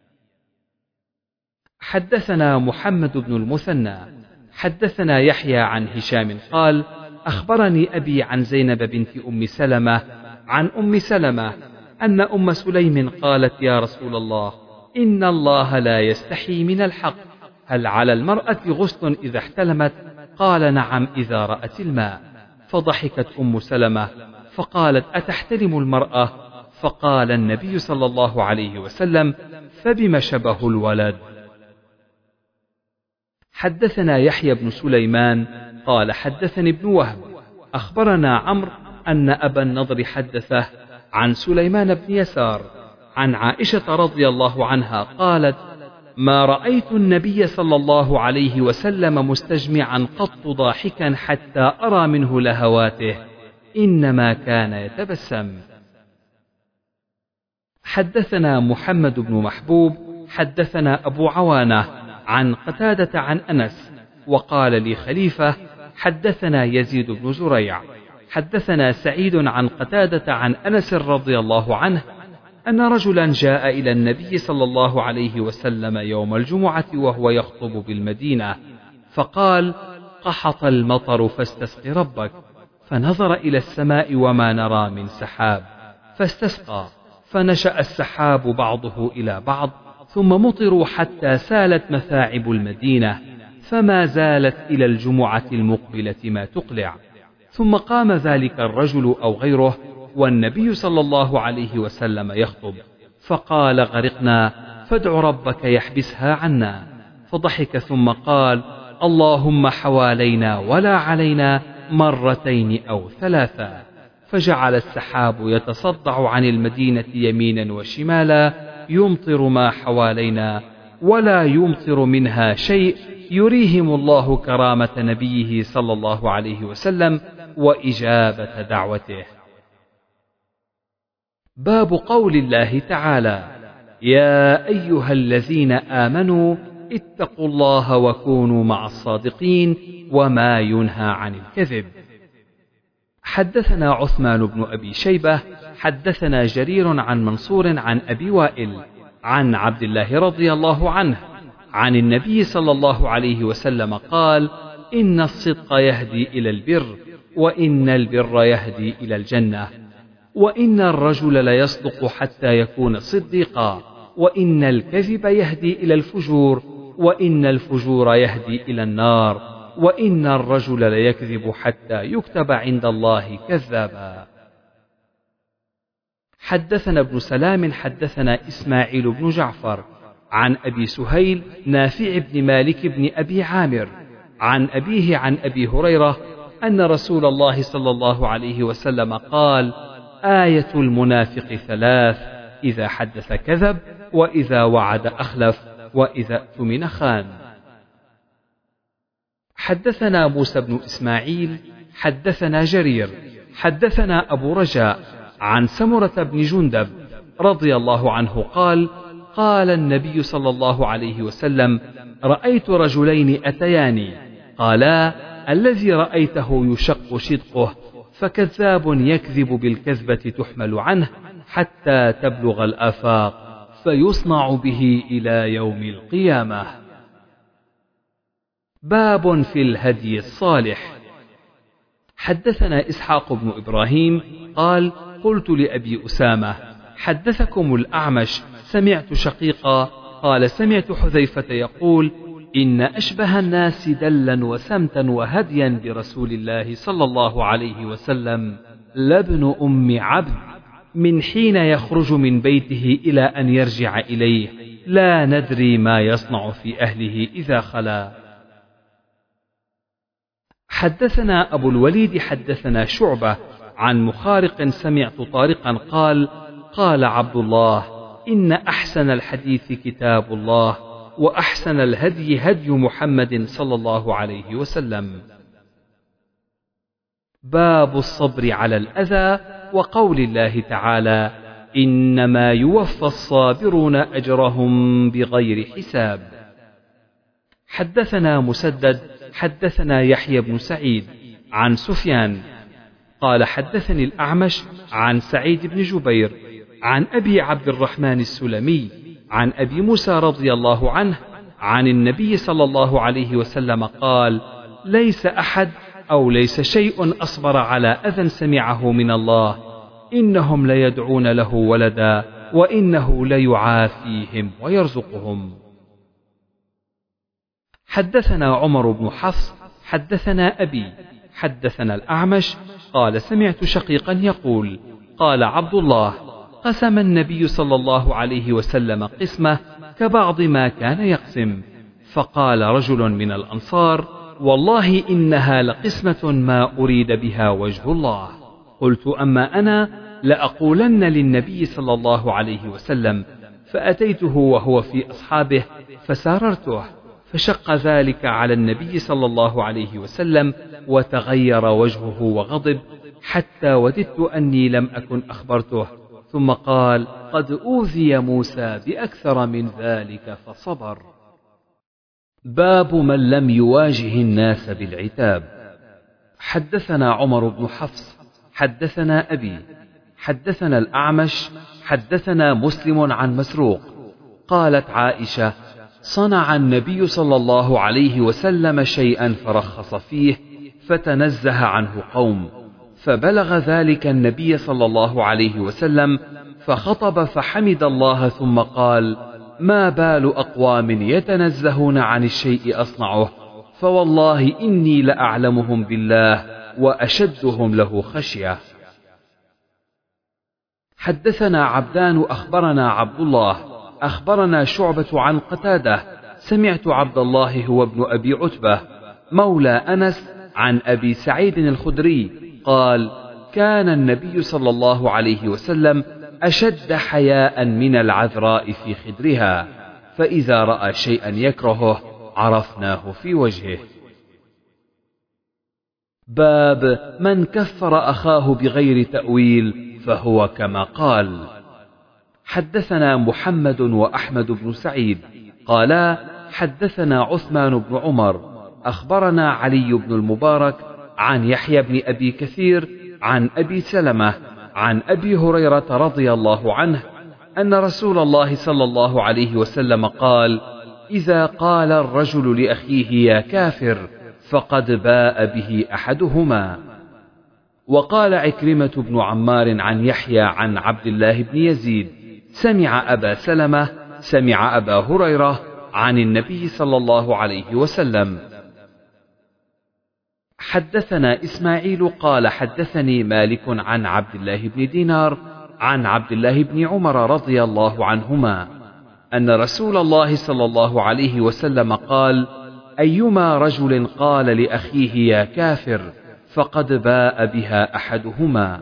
حدثنا محمد بن المثنى حدثنا يحيى عن هشام قال: أخبرني أبي عن زينب بنت أم سلمة عن أم سلمة أن أم سليم قالت: يا رسول الله، إن الله لا يستحي من الحق، هل على المرأة غسل إذا احتلمت؟ قال: نعم، إذا رأت الماء. فضحكت أم سلمة فقالت: أتحتلم المرأة؟ فقال النبي صلى الله عليه وسلم: فبم شبه الولد. حدثنا يحيى بن سليمان قال: حدثني ابن وهب أخبرنا عمرو أن أبا النضر حدثه عن سليمان بن يسار عن عائشة رضي الله عنها قالت: ما رأيت النبي صلى الله عليه وسلم مستجمعا قط ضاحكا حتى أرى منه لهواته، إنما كان يتبسم. حدثنا محمد بن محبوب حدثنا أبو عوانة عن قتادة عن أنس وقال لي خليفة: حدثنا يزيد بن زريع حدثنا سعيد عن قتادة عن أنس رضي الله عنه أن رجلا جاء إلى النبي صلى الله عليه وسلم يوم الجمعة وهو يخطب بالمدينة، فقال: قحط المطر فاستسق ربك. فنظر إلى السماء وما نرى من سحاب، فاستسقى، فنشأ السحاب بعضه إلى بعض، ثم مطروا حتى سالت مثاعب المدينة، فما زالت إلى الجمعة المقبلة ما تقلع. ثم قام ذلك الرجل أو غيره والنبي صلى الله عليه وسلم يخطب، فقال: غرقنا، فادع ربك يحبسها عنا. فضحك ثم قال: اللهم حوالينا ولا علينا، مرتين أو ثلاثا. فجعل السحاب يتصدع عن المدينة يمينا وشمالا، يمطر ما حوالينا ولا يمطر منها شيء، يريهم الله كرامة نبيه صلى الله عليه وسلم وإجابة دعوته. باب قول الله تعالى: يا أيها الذين آمنوا اتقوا الله وكونوا مع الصادقين، وما ينهى عن الكذب. حدثنا عثمان بن أبي شيبة حدثنا جرير عن منصور عن أبي وائل عن عبد الله رضي الله عنه عن النبي صلى الله عليه وسلم قال: إن الصدق يهدي إلى البر، وإن البر يهدي إلى الجنة، وإن الرجل ليصدق حتى يكون صديقا، وإن الكذب يهدي إلى الفجور، وإن الفجور يهدي إلى النار، وإن الرجل ليكذب حتى يكتب عند الله كذابا. حدثنا ابن سلام حدثنا إسماعيل بن جعفر عن أبي سهيل نافع بن مالك بن أبي عامر عن أبيه عن أبي هريرة أن رسول الله صلى الله عليه وسلم قال: آية المنافق ثلاث: إذا حدث كذب، وإذا وعد أخلف، وإذا اؤتمن خان. حدثنا موسى بن إسماعيل حدثنا جرير حدثنا أبو رجاء عن سمرة بن جندب رضي الله عنه قال: قال النبي صلى الله عليه وسلم: رأيت رجلين أتياني، قالا: الذي رأيته يشق شدقه، فكذاب يكذب بالكذبة تحمل عنه حتى تبلغ الآفاق، فيصنع به إلى يوم القيامة. باب في الهدي الصالح. حدثنا إسحاق بن إبراهيم قال قلت لأبي أسامة حدثكم الأعمش سمعت شقيقا قال سمعت حذيفة يقول إن أشبه الناس دلا وسمتا وهديا برسول الله صلى الله عليه وسلم لابن أم عبد من حين يخرج من بيته إلى أن يرجع إليه لا ندري ما يصنع في أهله إذا خلا. حدثنا أبو الوليد حدثنا شعبة عن مخارق سمعت طارقا قال قال عبد الله إن أحسن الحديث كتاب الله وأحسن الهدي هدي محمد صلى الله عليه وسلم. باب الصبر على الأذى وقول الله تعالى إنما يوفى الصابرون أجرهم بغير حساب. حدثنا مسدد حدثنا يحيى بن سعيد عن سفيان قال حدثني الأعمش عن سعيد بن جبير عن أبي عبد الرحمن السلمي عن أبي موسى رضي الله عنه عن النبي صلى الله عليه وسلم قال ليس أحد أو ليس شيء أصبر على أذى سمعه من الله إنهم ليدعون له ولدا وإنه ليعافيهم ويرزقهم. حدثنا عمر بن حفص حدثنا أبي حدثنا الأعمش قال سمعت شقيقا يقول قال عبد الله قسم النبي صلى الله عليه وسلم قسمة كبعض ما كان يقسم فقال رجل من الأنصار والله إنها لقسمة ما أريد بها وجه الله. قلت أما أنا لأقولن للنبي صلى الله عليه وسلم فأتيته وهو في أصحابه فساررته فشق ذلك على النبي صلى الله عليه وسلم وتغير وجهه وغضب حتى وددت أني لم أكن أخبرته ثم قال قد أوذي موسى بأكثر من ذلك فصبر. باب من لم يواجه الناس بالعتاب. حدثنا عمر بن حفص حدثنا أبي حدثنا الأعمش حدثنا مسلم عن مسروق قالت عائشة صنع النبي صلى الله عليه وسلم شيئا فرخص فيه فتنزه عنه قوم فبلغ ذلك النبي صلى الله عليه وسلم فخطب فحمد الله ثم قال ما بال أقوام يتنزهون عن الشيء أصنعه فوالله إني لأعلمهم بالله وأشدهم له خشية. حدثنا عبدان أخبرنا عبد الله أخبرنا شعبة عن قتادة سمعت عبد الله هو ابن أبي عتبة مولى أنس عن أبي سعيد الخدري قال كان النبي صلى الله عليه وسلم أشد حياء من العذراء في خدرها فإذا رأى شيئا يكرهه عرفناه في وجهه. باب من كفر أخاه بغير تأويل فهو كما قال. حدثنا محمد وأحمد بن سعيد قالا حدثنا عثمان بن عمر أخبرنا علي بن المبارك عن يحيى بن أبي كثير عن أبي سلمة عن أبي هريرة رضي الله عنه أن رسول الله صلى الله عليه وسلم قال إذا قال الرجل لأخيه يا كافر فقد باء به أحدهما. وقال عكرمة بن عمار عن يحيى عن عبد الله بن يزيد سمع أبا سلمة سمع أبا هريرة عن النبي صلى الله عليه وسلم. حدثنا إسماعيل قال حدثني مالك عن عبد الله بن دينار عن عبد الله بن عمر رضي الله عنهما أن رسول الله صلى الله عليه وسلم قال أيما رجل قال لأخيه يا كافر فقد باء بها أحدهما.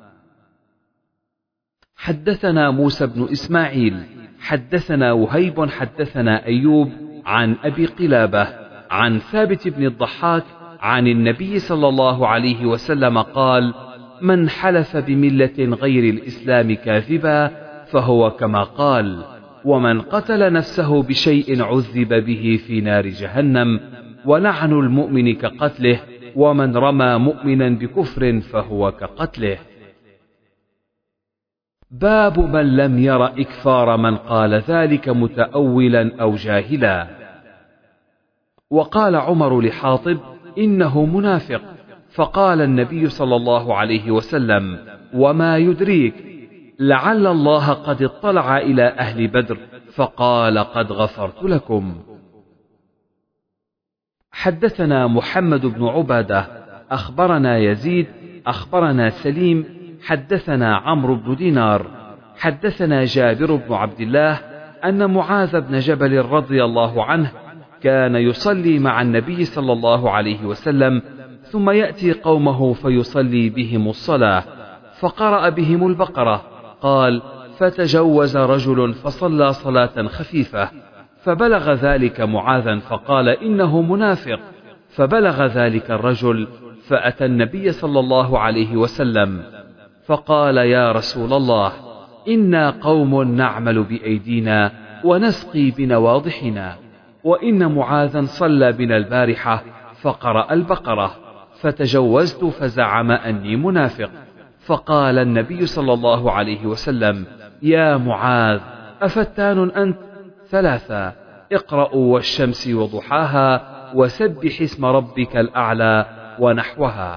حدثنا موسى بن إسماعيل حدثنا وهيب حدثنا أيوب عن أبي قلابة عن ثابت بن الضحاك عن النبي صلى الله عليه وسلم قال من حلف بملة غير الإسلام كاذبا فهو كما قال ومن قتل نفسه بشيء عذب به في نار جهنم ولعن المؤمن كقتله ومن رمى مؤمنا بكفر فهو كقتله. باب من لم ير إكفار من قال ذلك متأولا أو جاهلا. وقال عمر لحاطب إنه منافق فقال النبي صلى الله عليه وسلم: وما يدريك، لعل الله قد اطلع إلى أهل بدر فقال قد غفرت لكم. حدثنا محمد بن عبادة أخبرنا يزيد أخبرنا سليم حدثنا عمرو بن دينار حدثنا جابر بن عبد الله أن معاذ بن جبل رضي الله عنه كان يصلي مع النبي صلى الله عليه وسلم، ثم يأتي قومه فيصلي بهم الصلاة، فقرأ بهم البقرة. قال: فتجوز رجل فصلى صلاة خفيفة، فبلغ ذلك معاذا فقال: إنه منافق. فبلغ ذلك الرجل فأتى النبي صلى الله عليه وسلم فقال: يا رسول الله، إنا قوم نعمل بأيدينا ونسقي بنواضحنا، وإن معاذا صلى بنا البارحة فقرأ البقرة، فتجوزت فزعم أني منافق. فقال النبي صلى الله عليه وسلم: يا معاذ، أفتان أنت؟ ثلاثة: اقرأوا والشمس وضحاها وسبح اسم ربك الأعلى ونحوها.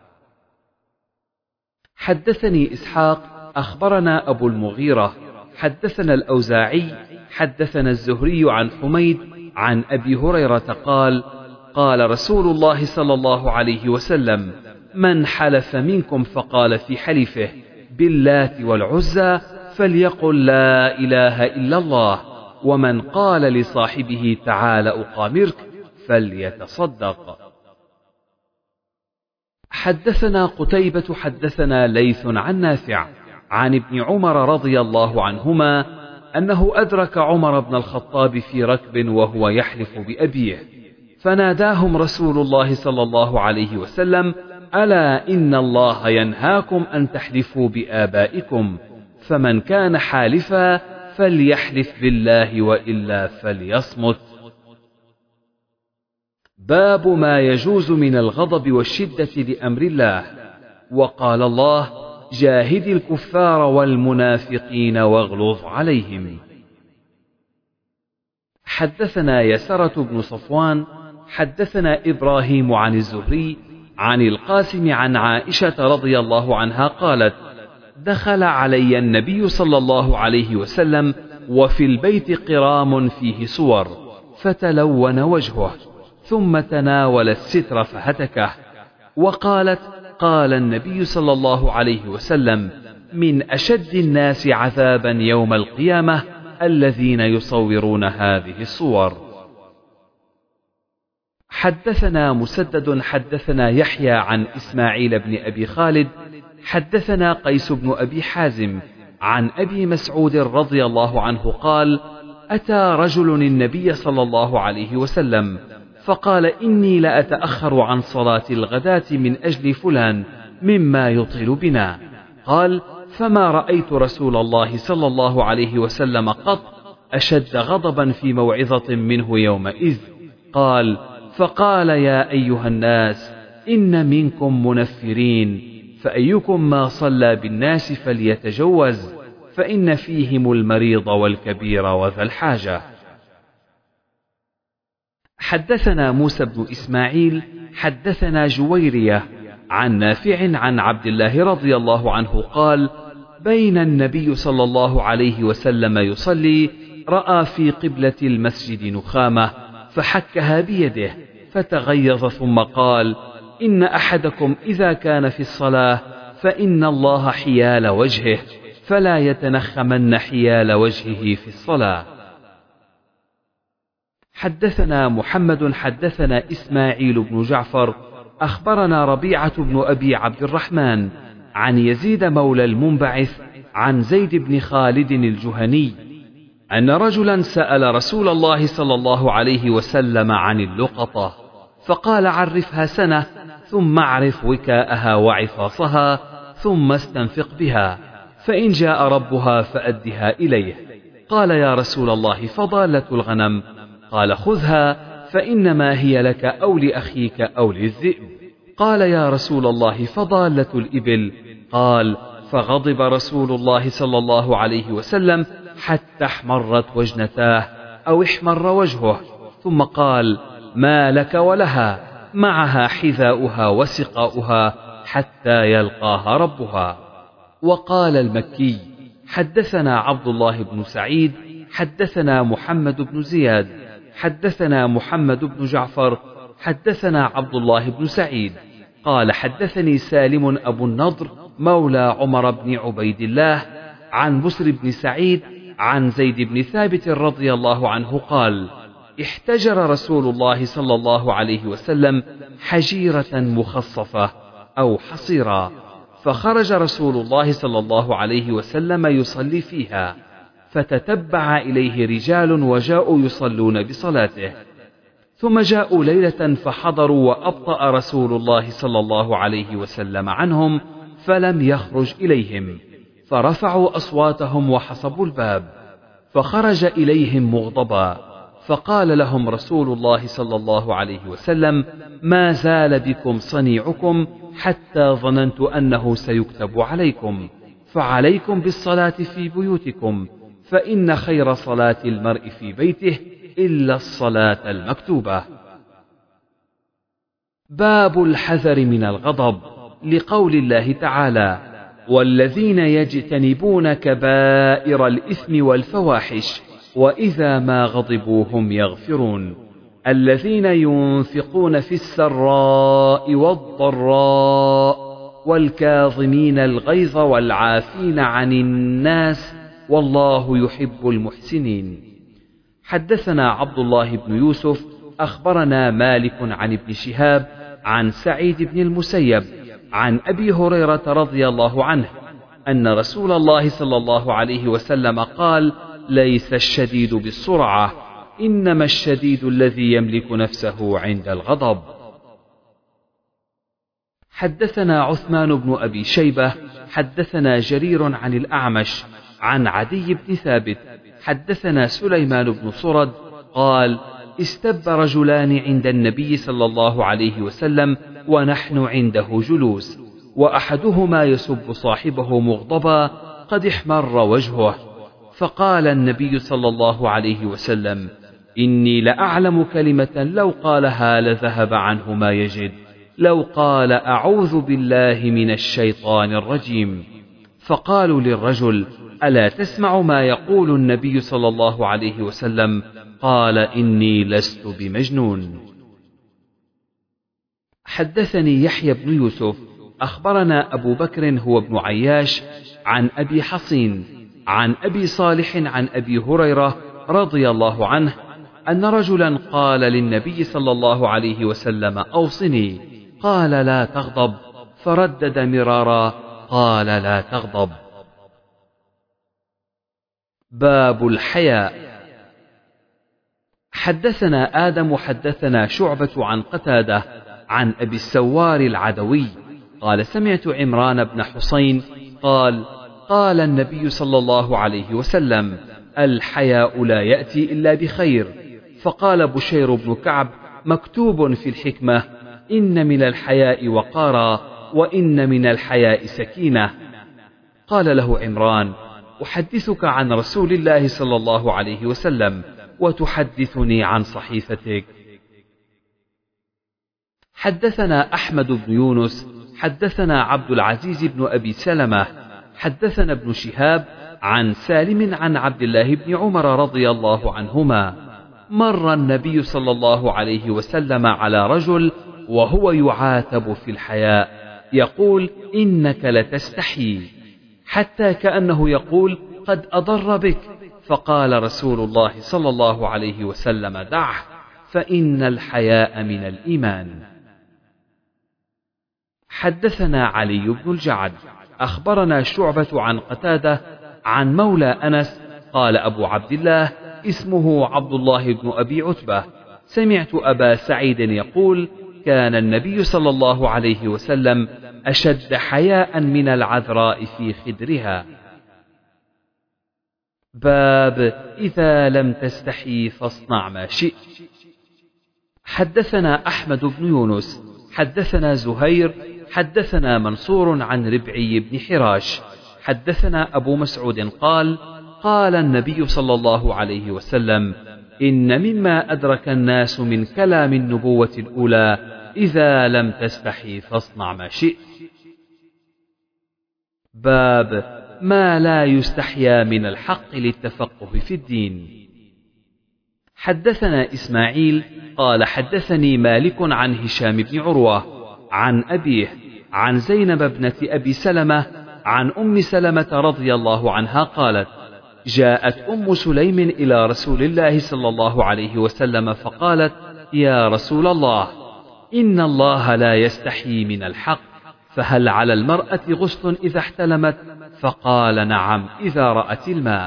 حدثني إسحاق أخبرنا أبو المغيرة حدثنا الأوزاعي حدثنا الزهري عن حميد عن أبي هريرة قال: قال رسول الله صلى الله عليه وسلم: من حلف منكم فقال في حلفه باللات والعزى فليقل لا إله إلا الله، ومن قال لصاحبه تعال أقامرك فليتصدق. حدثنا قتيبة حدثنا ليث عن نافع عن ابن عمر رضي الله عنهما أنه أدرك عمر بن الخطاب في ركب وهو يحلف بأبيه، فناداهم رسول الله صلى الله عليه وسلم: ألا إن الله ينهاكم أن تحلفوا بآبائكم، فمن كان حالفا فليحلف بالله وإلا فليصمت. باب ما يجوز من الغضب والشدة لأمر الله. وقال الله: جاهد الكفار والمنافقين واغلظ عليهم. حدثنا يسرة بن صفوان حدثنا إبراهيم عن الزهري عن القاسم عن عائشة رضي الله عنها قالت: دخل علي النبي صلى الله عليه وسلم وفي البيت قرام فيه صور، فتلون وجهه، ثم تناول الستر فهتكه، وقالت: قال النبي صلى الله عليه وسلم: من أشد الناس عذابا يوم القيامة الذين يصورون هذه الصور. حدثنا مسدد حدثنا يحيى عن إسماعيل بن أبي خالد حدثنا قيس بن أبي حازم عن أبي مسعود رضي الله عنه قال: أتى رجل النبي صلى الله عليه وسلم فقال: إني لأتأخر عن صلاة الغداة من أجل فلان مما يطيل بنا. قال: فما رأيت رسول الله صلى الله عليه وسلم قط أشد غضبا في موعظة منه يومئذ. قال: فقال: يا أيها الناس، إن منكم منفرين، فأيكم ما صلى بالناس فليتجوز، فإن فيهم المريض والكبير وذا الحاجة. حدثنا موسى بن إسماعيل حدثنا جويرية عن نافع عن عبد الله رضي الله عنه قال: بين النبي صلى الله عليه وسلم يصلي رأى في قبلة المسجد نخامة فحكها بيده فتغيظ، ثم قال: إن أحدكم إذا كان في الصلاة فإن الله حيال وجهه، فلا يتنخمن حيال وجهه في الصلاة. حدثنا محمد حدثنا إسماعيل بن جعفر أخبرنا ربيعة بن أبي عبد الرحمن عن يزيد مولى المنبعث عن زيد بن خالد الجهني أن رجلا سأل رسول الله صلى الله عليه وسلم عن اللقطة، فقال: عرفها سنة، ثم اعرف وكاءها وعفاصها، ثم استنفق بها، فإن جاء ربها فأدها إليه. قال: يا رسول الله، فضالة الغنم؟ قال: خذها، فإنما هي لك أو لأخيك أو للذئب. قال: يا رسول الله، فضالة الإبل؟ قال: فغضب رسول الله صلى الله عليه وسلم حتى احمرت وجنتاه أو احمر وجهه، ثم قال: ما لك ولها؟ معها حذاؤها وسقاؤها حتى يلقاها ربها. وقال المكي: حدثنا عبد الله بن سعيد حدثنا محمد بن زياد حدثنا محمد بن جعفر حدثنا عبد الله بن سعيد قال: حدثني سالم أبو النضر مولى عمر بن عبيد الله عن بسر بن سعيد عن زيد بن ثابت رضي الله عنه قال: احتجر رسول الله صلى الله عليه وسلم حجيرة مخصفة أو حصيرا، فخرج رسول الله صلى الله عليه وسلم يصلي فيها، فتتبع إليه رجال وجاءوا يصلون بصلاته، ثم جاءوا ليلة فحضروا وأبطأ رسول الله صلى الله عليه وسلم عنهم فلم يخرج إليهم، فرفعوا أصواتهم وحصبوا الباب، فخرج إليهم مغضبا، فقال لهم رسول الله صلى الله عليه وسلم: ما زال بكم صنيعكم حتى ظننت أنه سيكتب عليكم، فعليكم بالصلاة في بيوتكم، فإن خير صلاة المرء في بيته إلا الصلاة المكتوبة. باب الحذر من الغضب، لقول الله تعالى: والذين يجتنبون كبائر الإثم والفواحش وإذا ما غضبوا هم يغفرون، الذين ينفقون في السراء والضراء والكاظمين الغيظ والعافين عن الناس والله يحب المحسنين. حدثنا عبد الله بن يوسف أخبرنا مالك عن ابن شهاب عن سعيد بن المسيب عن أبي هريرة رضي الله عنه أن رسول الله صلى الله عليه وسلم قال: ليس الشديد بالسرعة، إنما الشديد الذي يملك نفسه عند الغضب. حدثنا عثمان بن أبي شيبة حدثنا جرير عن الأعمش عن عدي بن ثابت حدثنا سليمان بن صرد قال: استب رجلان عند النبي صلى الله عليه وسلم ونحن عنده جلوس، وأحدهما يسب صاحبه مغضبا قد احمر وجهه، فقال النبي صلى الله عليه وسلم: إني لأعلم كلمة لو قالها لذهب عنه ما يجد، لو قال: أعوذ بالله من الشيطان الرجيم. فقالوا للرجل: ألا تسمع ما يقول النبي صلى الله عليه وسلم؟ قال: إني لست بمجنون. حدثني يحيى بن يوسف أخبرنا أبو بكر هو ابن عياش عن أبي حصين عن أبي صالح عن أبي هريرة رضي الله عنه أن رجلا قال للنبي صلى الله عليه وسلم: أوصني. قال: لا تغضب. فردد مرارا: قال: لا تغضب. باب الحياء. حدثنا آدم حدثنا شعبة عن قتادة عن أبي السوار العدوي قال: سمعت عمران بن حسين قال: قال النبي صلى الله عليه وسلم: الحياء لا يأتي إلا بخير. فقال بشير بن كعب: مكتوب في الحكمة: إن من الحياء وقارا، وإن من الحياء سكينة. قال له عمران: أحدثك عن رسول الله صلى الله عليه وسلم وتحدثني عن صحيفتك. حدثنا أحمد بن يونس حدثنا عبد العزيز بن أبي سلمة حدثنا ابن شهاب عن سالم عن عبد الله بن عمر رضي الله عنهما: مر النبي صلى الله عليه وسلم على رجل وهو يعاتب في الحياء يقول: إنك لتستحي، حتى كأنه يقول: قد أضر بك. فقال رسول الله صلى الله عليه وسلم: دعه، فإن الحياء من الإيمان. حدثنا علي بن الجعد أخبرنا شعبة عن قتادة عن مولى أنس قال أبو عبد الله اسمه عبد الله بن أبي عتبة: سمعت أبا سعيد يقول: كان النبي صلى الله عليه وسلم أشد حياء من العذراء في خدرها. باب إذا لم تستحي فاصنع ما شئت. حدثنا أحمد بن يونس حدثنا زهير حدثنا منصور عن ربعي بن حراش حدثنا أبو مسعود قال: قال النبي صلى الله عليه وسلم: إن مما أدرك الناس من كلام النبوة الأولى إذا لم تستحي فاصنع ما شئت. باب ما لا يستحيا من الحق للتفقه في الدين. حدثنا إسماعيل قال حدثني مالك عن هشام بن عروة عن أبيه عن زينب ابنة أبي سلمة عن أم سلمة رضي الله عنها قالت: جاءت أم سليم إلى رسول الله صلى الله عليه وسلم فقالت: يا رسول الله، إن الله لا يستحيي من الحق، فهل على المرأة غسل إذا احتلمت؟ فقال: نعم، إذا رأت الماء.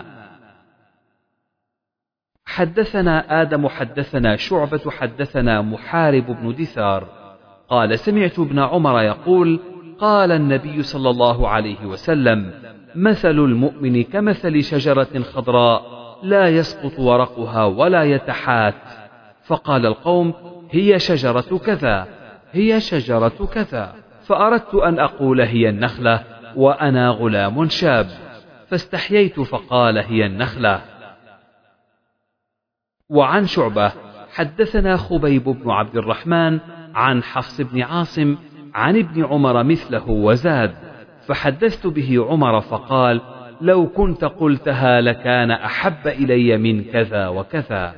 حدثنا آدم حدثنا شعبة حدثنا محارب بن دثار قال: سمعت ابن عمر يقول: قال النبي صلى الله عليه وسلم: مثل المؤمن كمثل شجرة خضراء لا يسقط ورقها ولا يتحات. فقال القوم: هي شجرة كذا، هي شجرة كذا. فأردت أن أقول هي النخلة وأنا غلام شاب، فاستحييت فقال: هي النخلة. وعن شعبة حدثنا خبيب بن عبد الرحمن عن حفص بن عاصم عن ابن عمر مثله وزاد، فحدثت به عمر فقال: لو كنت قلتها لكان أحب إلي من كذا وكذا.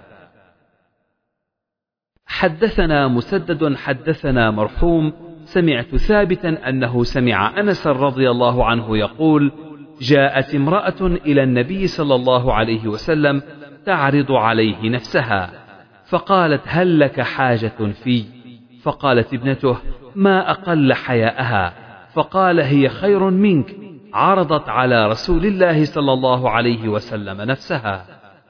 حدثنا مسدد حدثنا مرحوم سمعت ثابتا أنه سمع أنس رضي الله عنه يقول: جاءت امرأة إلى النبي صلى الله عليه وسلم تعرض عليه نفسها، فقالت: هل لك حاجة في؟ فقالت ابنته: ما أقل حياءها. فقال: هي خير منك، عرضت على رسول الله صلى الله عليه وسلم نفسها.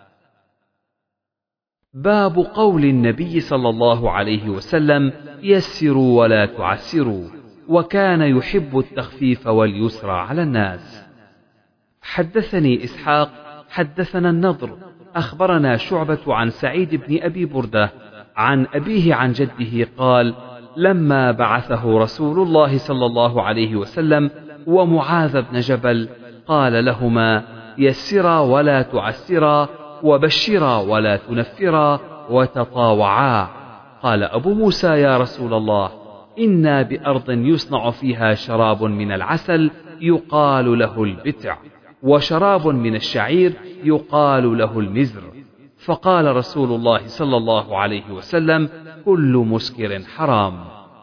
باب قول النبي صلى الله عليه وسلم: يسروا ولا تعسروا، وكان يحب التخفيف واليسر على الناس. حدثني إسحاق حدثنا النضر أخبرنا شعبة عن سعيد بن أبي بردة عن أبيه عن جده قال: لما بعثه رسول الله صلى الله عليه وسلم ومعاذ بن جبل قال لهما: يسرا ولا تعسرا، وبشرا ولا تنفرا، وتطاوعا. قال أبو موسى: يا رسول الله، إنا بأرض يصنع فيها شراب من العسل يقال له البتع، وشراب من الشعير يقال له المزر. فقال رسول الله صلى الله عليه وسلم: كل مسكر حرام.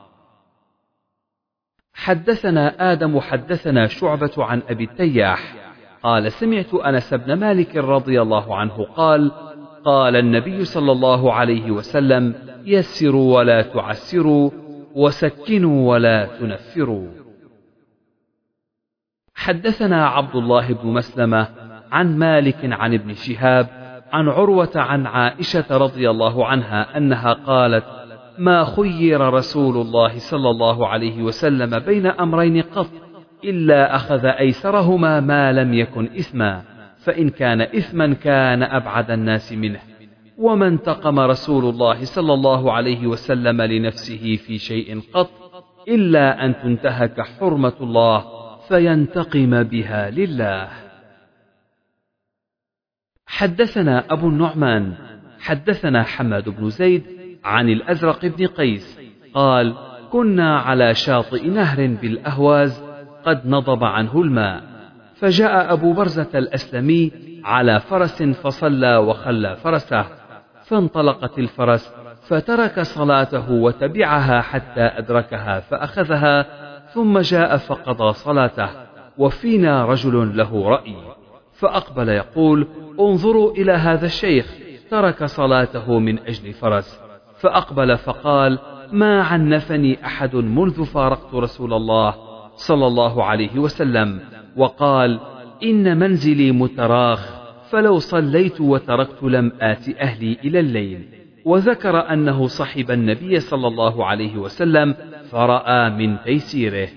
حدثنا آدم حدثنا شعبة عن أبي التياح قال: سمعت أنس بن مالك رضي الله عنه قال: قال النبي صلى الله عليه وسلم: يسروا ولا تعسروا، وسكنوا ولا تنفروا. حدثنا عبد الله بن مسلمة عن مالك عن ابن شهاب عن عروة عن عائشة رضي الله عنها أنها قالت: ما خير رسول الله صلى الله عليه وسلم بين أمرين قط إلا أخذ أيسرهما ما لم يكن إثما، فإن كان إثما كان أبعد الناس منه. وما انتقم رسول الله صلى الله عليه وسلم لنفسه في شيء قط إلا أن تنتهك حرمة الله فينتقم بها لله. حدثنا أبو النعمان حدثنا حماد بن زيد عن الأزرق بن قيس قال: كنا على شاطئ نهر بالأهواز قد نضب عنه الماء، فجاء أبو برزة الأسلمي على فرس فصلى وخلى فرسه، فانطلقت الفرس فترك صلاته وتبعها حتى أدركها فأخذها، ثم جاء فقضى صلاته، وفينا رجل له رأي، فأقبل يقول: انظروا إلى هذا الشيخ ترك صلاته من أجل فرس. فأقبل فقال: ما عنفني أحد منذ فارقت رسول الله صلى الله عليه وسلم، وقال: إن منزلي متراخ، فلو صليت وتركت لم آت أهلي إلى الليل. وذكر أنه صحب النبي صلى الله عليه وسلم فرأى من تيسيره.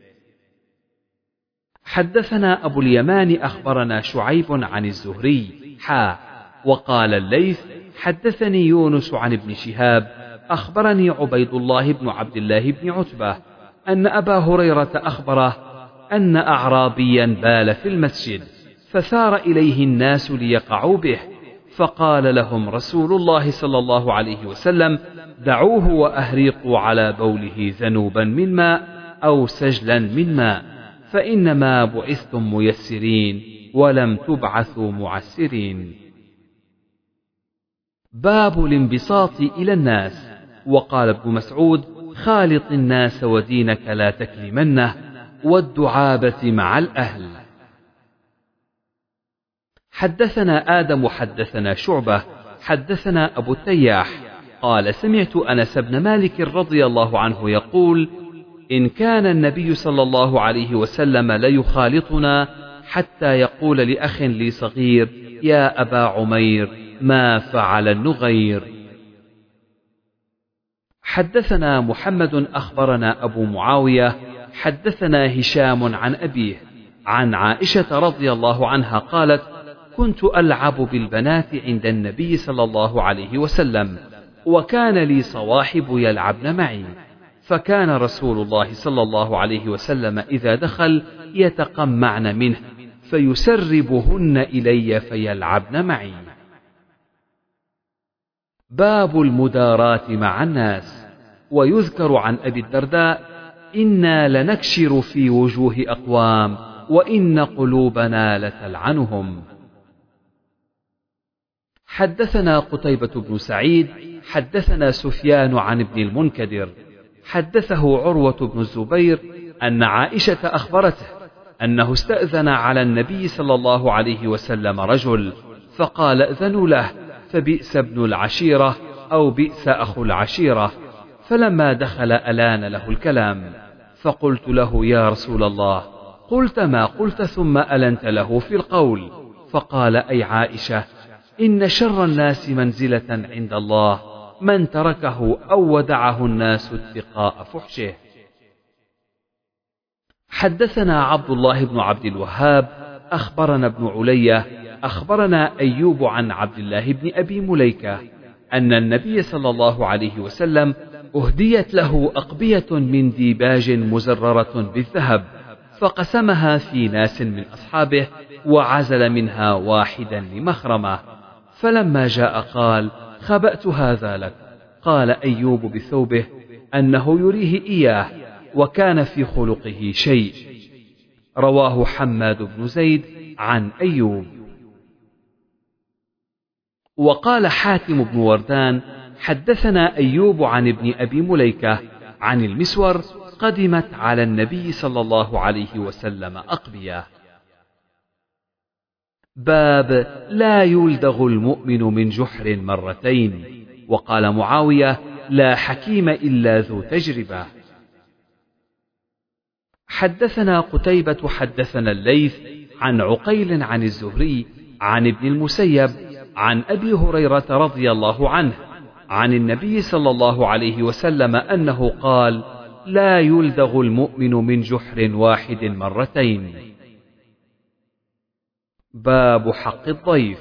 حدثنا أبو اليمان أخبرنا شعيب عن الزهري حا وقال الليث حدثني يونس عن ابن شهاب أخبرني عبيد الله بن عبد الله بن عتبة أن أبا هريرة أخبره أن أعرابيا بال في المسجد، فثار إليه الناس ليقعوا به، فقال لهم رسول الله صلى الله عليه وسلم: دعوه وأهريقوا على بوله ذنوبا من ماء أو سجلا من ماء، فإنما بعثتم ميسرين ولم تبعثوا معسرين. باب الانبساط إلى الناس. وقال ابن مسعود: خالط الناس ودينك لا تكلمنه، والدعابة مع الأهل. حدثنا آدم حدثنا شعبة حدثنا أبو التياح قال: سمعت أنس بن مالك رضي الله عنه يقول: إن كان النبي صلى الله عليه وسلم ليخالطنا حتى يقول لأخ لي صغير: يا أبا عمير، ما فعل النغير. حدثنا محمد أخبرنا أبو معاوية حدثنا هشام عن أبيه عن عائشة رضي الله عنها قالت: كنت ألعب بالبنات عند النبي صلى الله عليه وسلم، وكان لي صواحب يلعبن معي، فكان رسول الله صلى الله عليه وسلم إذا دخل يتقمعن منه فيسربهن إلي فيلعبن معي. باب المداراة مع الناس. ويذكر عن أبي الدرداء: إنا لنكشر في وجوه أقوام وإن قلوبنا لتلعنهم. حدثنا قتيبة بن سعيد حدثنا سفيان عن ابن المنكدر حدثه عروة بن الزبير أن عائشة أخبرته أنه استأذن على النبي صلى الله عليه وسلم رجل، فقال: أذنوا له، فبئس ابن العشيرة أو بئس أخو العشيرة. فلما دخل ألان له الكلام، فقلت له: يا رسول الله، قلت ما قلت ثم ألنت له في القول. فقال: أي عائشة، إن شر الناس منزلة عند الله من تركه أو ودعه الناس اتقاء فحشه. حدثنا عبد الله بن عبد الوهاب أخبرنا ابن علية أخبرنا أيوب عن عبد الله بن أبي مليكة أن النبي صلى الله عليه وسلم أهديت له أقبية من ديباج مزررة بالذهب، فقسمها في ناس من أصحابه وعزل منها واحدا لمخرمة، فلما جاء قال: خبأت هذا لك. قال أيوب بثوبه أنه يريه إياه، وكان في خلقه شيء. رواه حماد بن زيد عن أيوب. وقال حاتم بن وردان: حدثنا أيوب عن ابن أبي مليكة عن المسور: قدمت على النبي صلى الله عليه وسلم أقبية. باب لا يلدغ المؤمن من جحر مرتين. وقال معاوية: لا حكيم إلا ذو تجربة. حدثنا قتيبة حدثنا الليث عن عقيل عن الزهري عن ابن المسيب عن أبي هريرة رضي الله عنه عن النبي صلى الله عليه وسلم أنه قال: لا يلدغ المؤمن من جحر واحد مرتين. باب حق الضيف.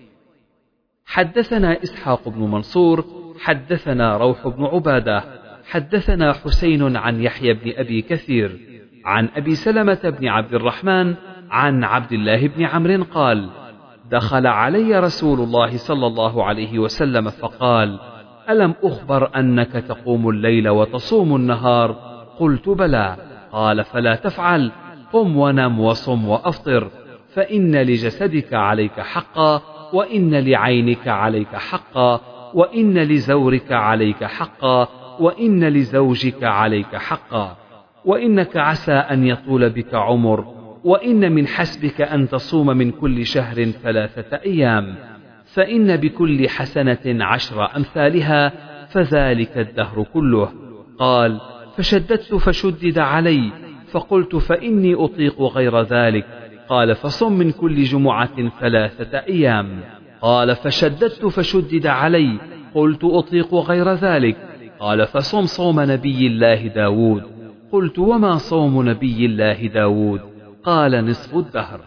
حدثنا إسحاق بن منصور حدثنا روح بن عبادة حدثنا حسين عن يحيى بن أبي كثير عن أبي سلمة بن عبد الرحمن عن عبد الله بن عمرو قال: دخل علي رسول الله صلى الله عليه وسلم فقال: ألم أخبر أنك تقوم الليل وتصوم النهار؟ قلت: بلى. قال: فلا تفعل، قم ونم وصم وأفطر، فإن لجسدك عليك حقا، وإن لعينك عليك حقا، وإن لزورك عليك حقا، وإن لزوجك عليك حقا، وإنك عسى أن يطول بك عمر، وإن من حسبك أن تصوم من كل شهر ثلاثة أيام، فإن بكل حسنة عشر أمثالها، فذلك الدهر كله. قال: فشددت فشدد علي، فقلت: فإني أطيق غير ذلك. قال: فصم من كل جمعة ثلاثة أيام. قال: فشددت فشدد علي، قلت: أطيق غير ذلك. قال: فصم صوم نبي الله داود. قلت: وما صوم نبي الله داود؟ قال: نصف الدهر.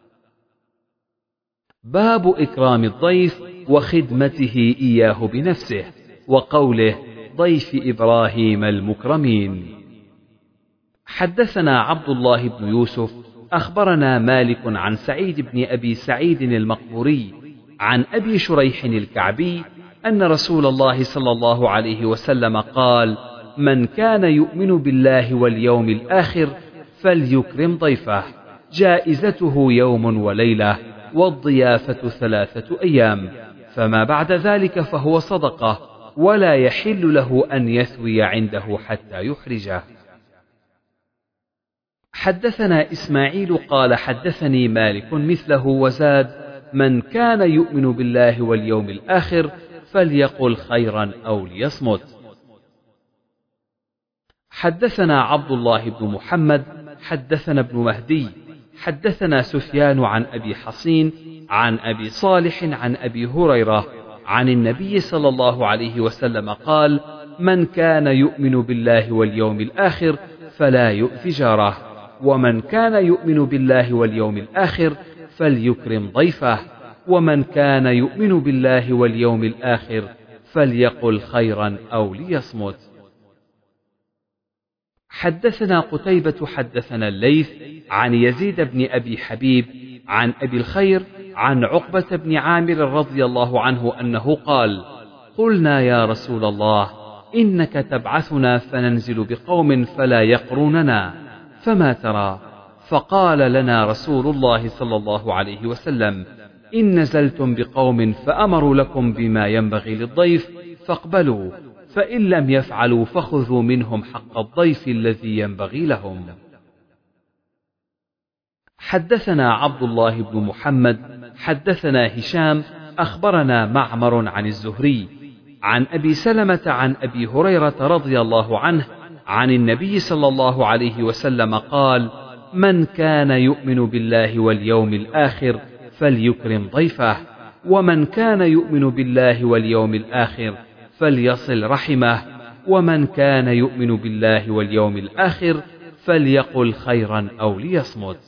باب إكرام الضيف وخدمته إياه بنفسه، وقوله: ضيف إبراهيم المكرمين. حدثنا عبد الله بن يوسف أخبرنا مالك عن سعيد بن أبي سعيد المقبوري عن أبي شريح الكعبي أن رسول الله صلى الله عليه وسلم قال: من كان يؤمن بالله واليوم الآخر فليكرم ضيفه، جائزته يوم وليلة، والضيافة ثلاثة أيام، فما بعد ذلك فهو صدقة، ولا يحل له أن يثوي عنده حتى يحرجه. حدثنا إسماعيل قال حدثني مالك مثله وزاد: من كان يؤمن بالله واليوم الآخر فليقل خيرا أو ليصمت. حدثنا عبد الله بن محمد حدثنا ابن مهدي حدثنا سفيان عن أبي حصين عن أبي صالح عن أبي هريرة عن النبي صلى الله عليه وسلم قال: من كان يؤمن بالله واليوم الآخر فلا يؤذ جاره، ومن كان يؤمن بالله واليوم الآخر فليكرم ضيفه، ومن كان يؤمن بالله واليوم الآخر فليقل خيرا أو ليصمت. حدثنا قتيبة حدثنا الليث عن يزيد بن أبي حبيب عن أبي الخير عن عقبة بن عامر رضي الله عنه أنه قال: قلنا يا رسول الله إنك تبعثنا فننزل بقوم فلا يقروننا، فما ترى؟ فقال لنا رسول الله صلى الله عليه وسلم: إن نزلتم بقوم فأمروا لكم بما ينبغي للضيف فاقبلوا، فإن لم يفعلوا فخذوا منهم حق الضيف الذي ينبغي لهم. حدثنا عبد الله بن محمد حدثنا هشام أخبرنا معمر عن الزهري عن أبي سلمة عن أبي هريرة رضي الله عنه عن النبي صلى الله عليه وسلم قال: من كان يؤمن بالله واليوم الآخر فليكرم ضيفه، ومن كان يؤمن بالله واليوم الآخر فليصل رحمه، ومن كان يؤمن بالله واليوم الآخر فليقل خيرا أو ليصمت.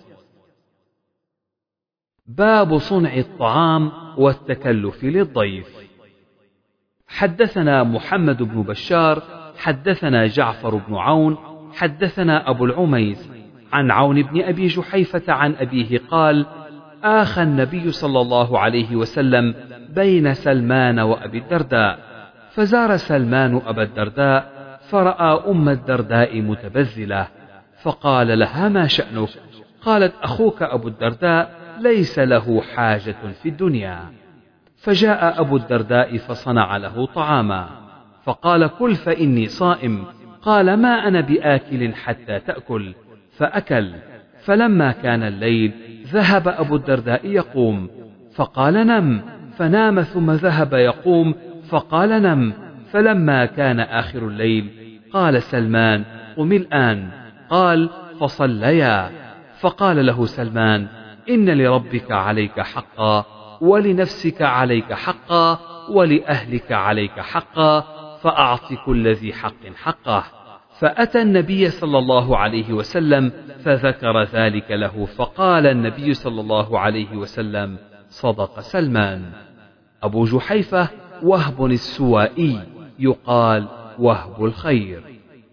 باب صنع الطعام والتكلف للضيف. حدثنا محمد بن بشار حدثنا جعفر بن عون حدثنا أبو العميس عن عون بن أبي جحيفة عن أبيه قال: آخى النبي صلى الله عليه وسلم بين سلمان وأبي الدرداء، فزار سلمان أبا الدرداء فرأى أم الدرداء متبذلة، فقال لها: ما شأنك؟ قالت: أخوك أبو الدرداء ليس له حاجة في الدنيا. فجاء أبو الدرداء فصنع له طعاما، فقال: كل فإني صائم. قال: ما أنا بآكل حتى تأكل، فأكل. فلما كان الليل ذهب أبو الدرداء يقوم، فقال: نم. فنام ثم ذهب يقوم، فقال: نم. فلما كان آخر الليل قال سلمان: قم الآن. قال: فصليا. فقال له سلمان: إن لربك عليك حقا، ولنفسك عليك حقا، ولأهلك عليك حقا، فأعط كل ذي حق حقه. فأتى النبي صلى الله عليه وسلم فذكر ذلك له، فقال النبي صلى الله عليه وسلم: صدق سلمان. أبو جحيفة وهب السوائي، يقال وهب الخير.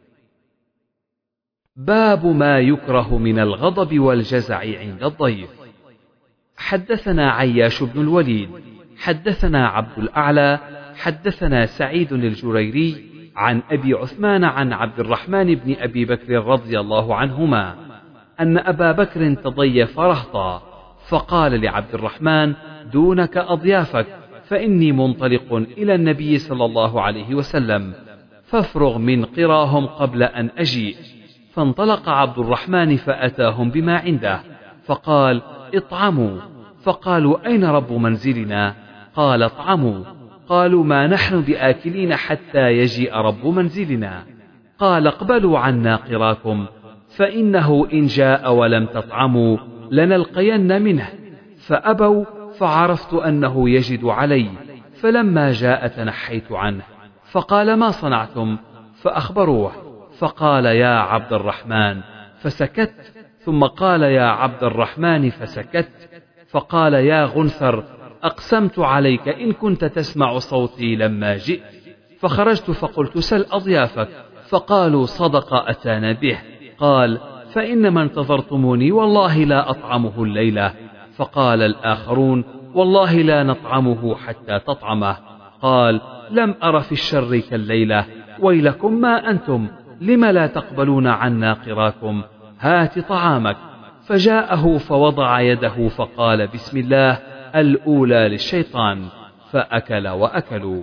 باب ما يكره من الغضب والجزع عند الضيف. حدثنا عياش بن الوليد حدثنا عبد الأعلى حدثنا سعيد الجريري عن أبي عثمان عن عبد الرحمن بن أبي بكر رضي الله عنهما أن أبا بكر تضيف رهطا، فقال لعبد الرحمن: دونك أضيافك، فإني منطلق إلى النبي صلى الله عليه وسلم، فافرغ من قراهم قبل أن أجيء. فانطلق عبد الرحمن فأتاهم بما عنده، فقال: اطعموا. فقالوا: أين رب منزلنا؟ قال: اطعموا. قالوا: ما نحن بآكلين حتى يجيء رب منزلنا. قال: اقبلوا عنا قراكم، فإنه إن جاء ولم تطعموا لنلقين منه. فأبوا، فعرفت أنه يجد علي، فلما جاء تنحيت عنه. فقال: ما صنعتم؟ فأخبروه، فقال: يا عبد الرحمن، فسكت. ثم قال: يا عبد الرحمن، فسكت. فقال: يا غنثر، أقسمت عليك إن كنت تسمع صوتي لما جئت. فخرجت فقلت: سل أضيافك. فقالوا: صدق أتانا به. قال: فإنما انتظرتموني والله لا أطعمه الليلة. فقال الآخرون: والله لا نطعمه حتى تطعمه. قال: لم أر في الشر كالليلة، ويلكم ما أنتم، لم لا تقبلون عنا قراكم، هات طعامك. فجاءه فوضع يده فقال: بسم الله، الأولى للشيطان، فأكل وأكلوا.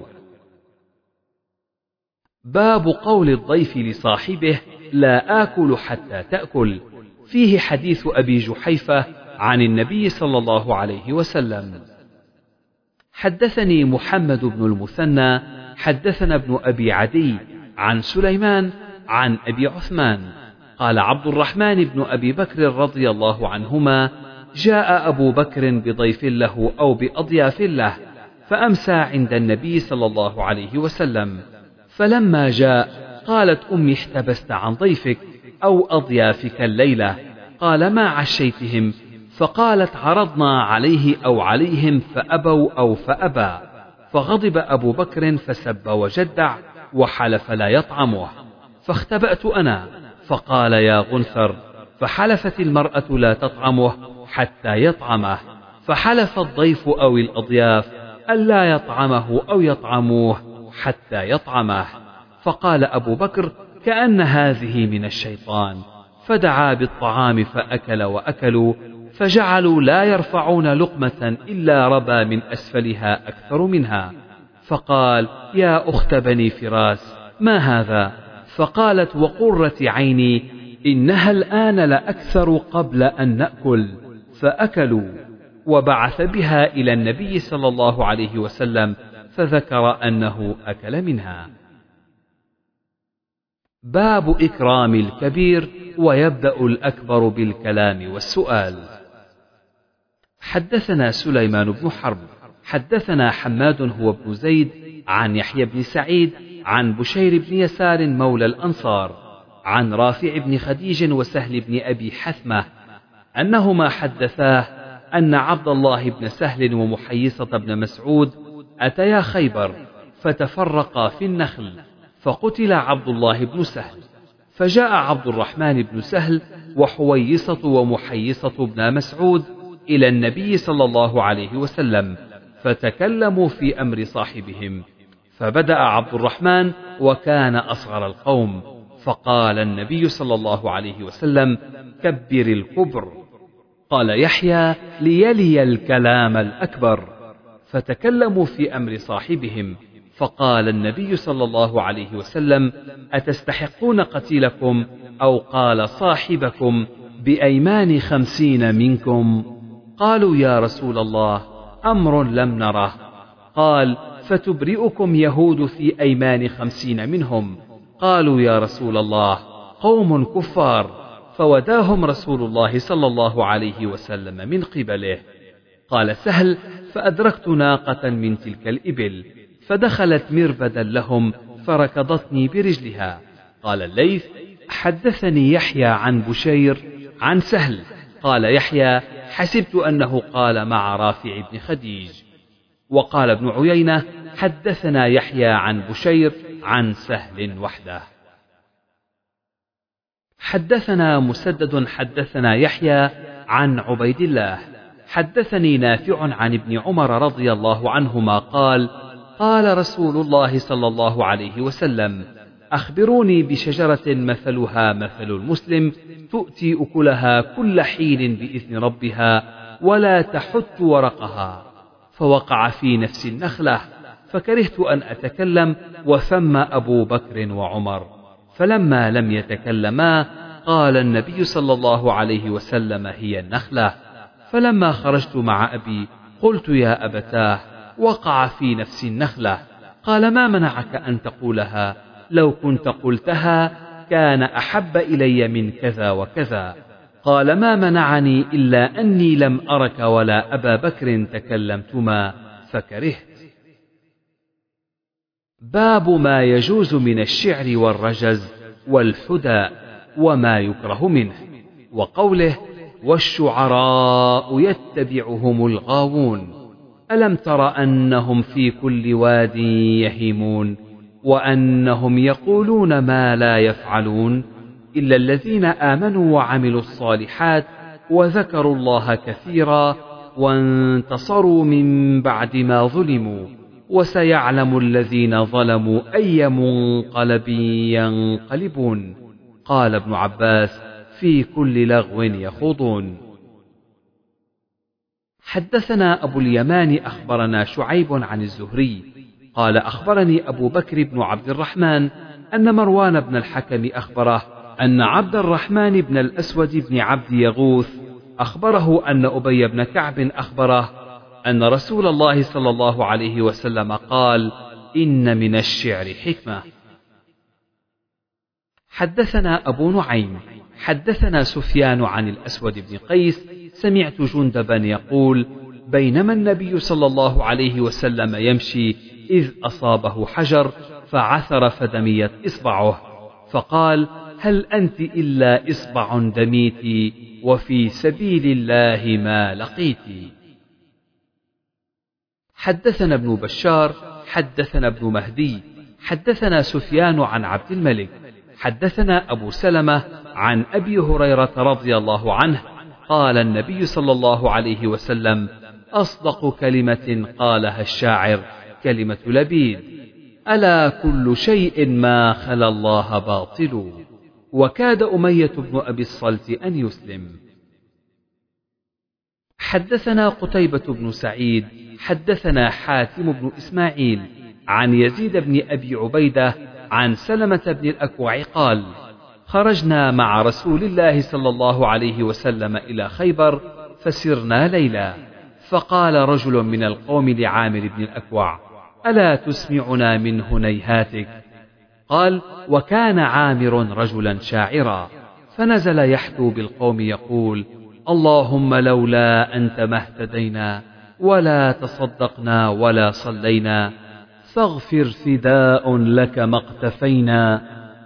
باب قول الضيف لصاحبه: لا آكل حتى تأكل. فيه حديث أبي جحيفة عن النبي صلى الله عليه وسلم. حدثني محمد بن المثنى حدثنا ابن أبي عدي عن سليمان عن أبي عثمان قال: عبد الرحمن بن أبي بكر رضي الله عنهما: جاء أبو بكر بضيف له أو بأضياف له، فأمسى عند النبي صلى الله عليه وسلم، فلما جاء قالت أمي: احتبست عن ضيفك أو أضيافك الليلة؟ قال: ما عشيتهم؟ فقالت: عرضنا عليه أو عليهم فأبوا أو فأبى. فغضب أبو بكر فسب وجدع وحلف لا يطعمه، فاختبأت أنا، فقال: يا غنثر. فحلفت المرأة لا تطعمه حتى يطعمه، فحلف الضيف أو الأضياف ألا يطعمه أو يطعموه حتى يطعمه. فقال أبو بكر: كأن هذه من الشيطان، فدعا بالطعام فأكل وأكلوا، فجعلوا لا يرفعون لقمة إلا ربى من أسفلها أكثر منها. فقال: يا أخت بني فراس، ما هذا؟ فقالت: وقرة عيني، إنها الآن لأكثر قبل أن نأكل. فأكلوا، وبعث بها إلى النبي صلى الله عليه وسلم، فذكر أنه أكل منها. باب إكرام الكبير، ويبدأ الأكبر بالكلام والسؤال. حدثنا سليمان بن حرب حدثنا حماد هو ابن زيد عن يحيى بن سعيد عن بشير بن يسار مولى الأنصار عن رافع بن خديج وسهل بن أبي حثمة أنهما حدثاه أن عبد الله بن سهل ومحيصة بن مسعود أتيا خيبر فتفرقا في النخل، فقتل عبد الله بن سهل، فجاء عبد الرحمن بن سهل وحويصة ومحيصة بن مسعود إلى النبي صلى الله عليه وسلم، فتكلموا في أمر صاحبهم، فبدأ عبد الرحمن وكان أصغر القوم، فقال النبي صلى الله عليه وسلم: كبر الكبر. قال يحيى: ليلي الكلام الأكبر. فتكلموا في أمر صاحبهم، فقال النبي صلى الله عليه وسلم: أتستحقون قتيلكم؟ أو قال صاحبكم: بأيمان خمسين منكم؟ قالوا: يا رسول الله، أمر لم نره. قال: فتبرئكم يهود في أيمان خمسين منهم؟ قالوا: يا رسول الله، قوم كفار. فوداهم رسول الله صلى الله عليه وسلم من قبله. قال سهل: فأدركت ناقة من تلك الإبل، فدخلت مربدا لهم فركضتني برجلها. قال الليث: حدثني يحيى عن بشير عن سهل. قال يحيى: حسبت أنه قال مع رافع بن خديج. وقال ابن عيينة: حدثنا يحيى عن بشير عن سهل وحده. حدثنا مسدد حدثنا يحيى عن عبيد الله حدثني نافع عن ابن عمر رضي الله عنهما قال: قال رسول الله صلى الله عليه وسلم: أخبروني بشجرة مثلها مثل المسلم، تؤتي أكلها كل حين بإذن ربها، ولا تحت ورقها. فوقع في نفس النخلة، فكرهت أن أتكلم، وثم أبو بكر وعمر، فلما لم يتكلما قال النبي صلى الله عليه وسلم: هي النخلة. فلما خرجت مع أبي قلت: يا أبتاه، وقع في نفس النخلة. قال: ما منعك أن تقولها؟ لو كنت قلتها كان أحب إلي من كذا وكذا. قال: ما منعني إلا أني لم أرك ولا أبا بكر تكلمتما فكرهت. باب ما يجوز من الشعر والرجز والحدى وما يكره منه، وقوله: والشعراء يتبعهم الغاوون، ألم تر أنهم في كل واد يهيمون، وأنهم يقولون ما لا يفعلون، إلا الذين آمنوا وعملوا الصالحات وذكروا الله كثيرا وانتصروا من بعد ما ظلموا، وسيعلم الذين ظلموا أي منقلب ينقلبون. قال ابن عباس: في كل لغو يخوضون. حدثنا أبو اليمان أخبرنا شعيب عن الزهري قال: أخبرني أبو بكر بن عبد الرحمن أن مروان بن الحكم أخبره أن عبد الرحمن بن الأسود بن عبد يغوث أخبره أن أبي بن كعب أخبره أن رسول الله صلى الله عليه وسلم قال: إن من الشعر حكمة. حدثنا أبو نعيم حدثنا سفيان عن الأسود بن قيس سمعت جندبا يقول: بينما النبي صلى الله عليه وسلم يمشي إذ أصابه حجر فعثر فدميت إصبعه، فقال: هل أنت إلا إصبع دميت وفي سبيل الله ما لقيت. حدثنا ابن بشار حدثنا ابن مهدي حدثنا سفيان عن عبد الملك حدثنا أبو سلمة عن أبي هريرة رضي الله عنه قال: النبي صلى الله عليه وسلم: أصدق كلمة قالها الشاعر كلمة لبيد: ألا كل شيء ما خلا الله باطل. وكاد أمية بن أبي الصلت أن يسلم. حدثنا قتيبة بن سعيد حدثنا حاتم بن إسماعيل عن يزيد بن أبي عبيدة عن سلمة بن الأكوع قال: خرجنا مع رسول الله صلى الله عليه وسلم إلى خيبر فسرنا ليلا، فقال رجل من القوم لعامر بن الأكوع: ألا تسمعنا من هنيهاتك؟ قال: وكان عامر رجلا شاعرا، فنزل يحثو بالقوم يقول: اللهم لولا أنت ما اهتدينا ولا تصدقنا ولا صلينا، فاغفر فداء لك ما اقتفينا،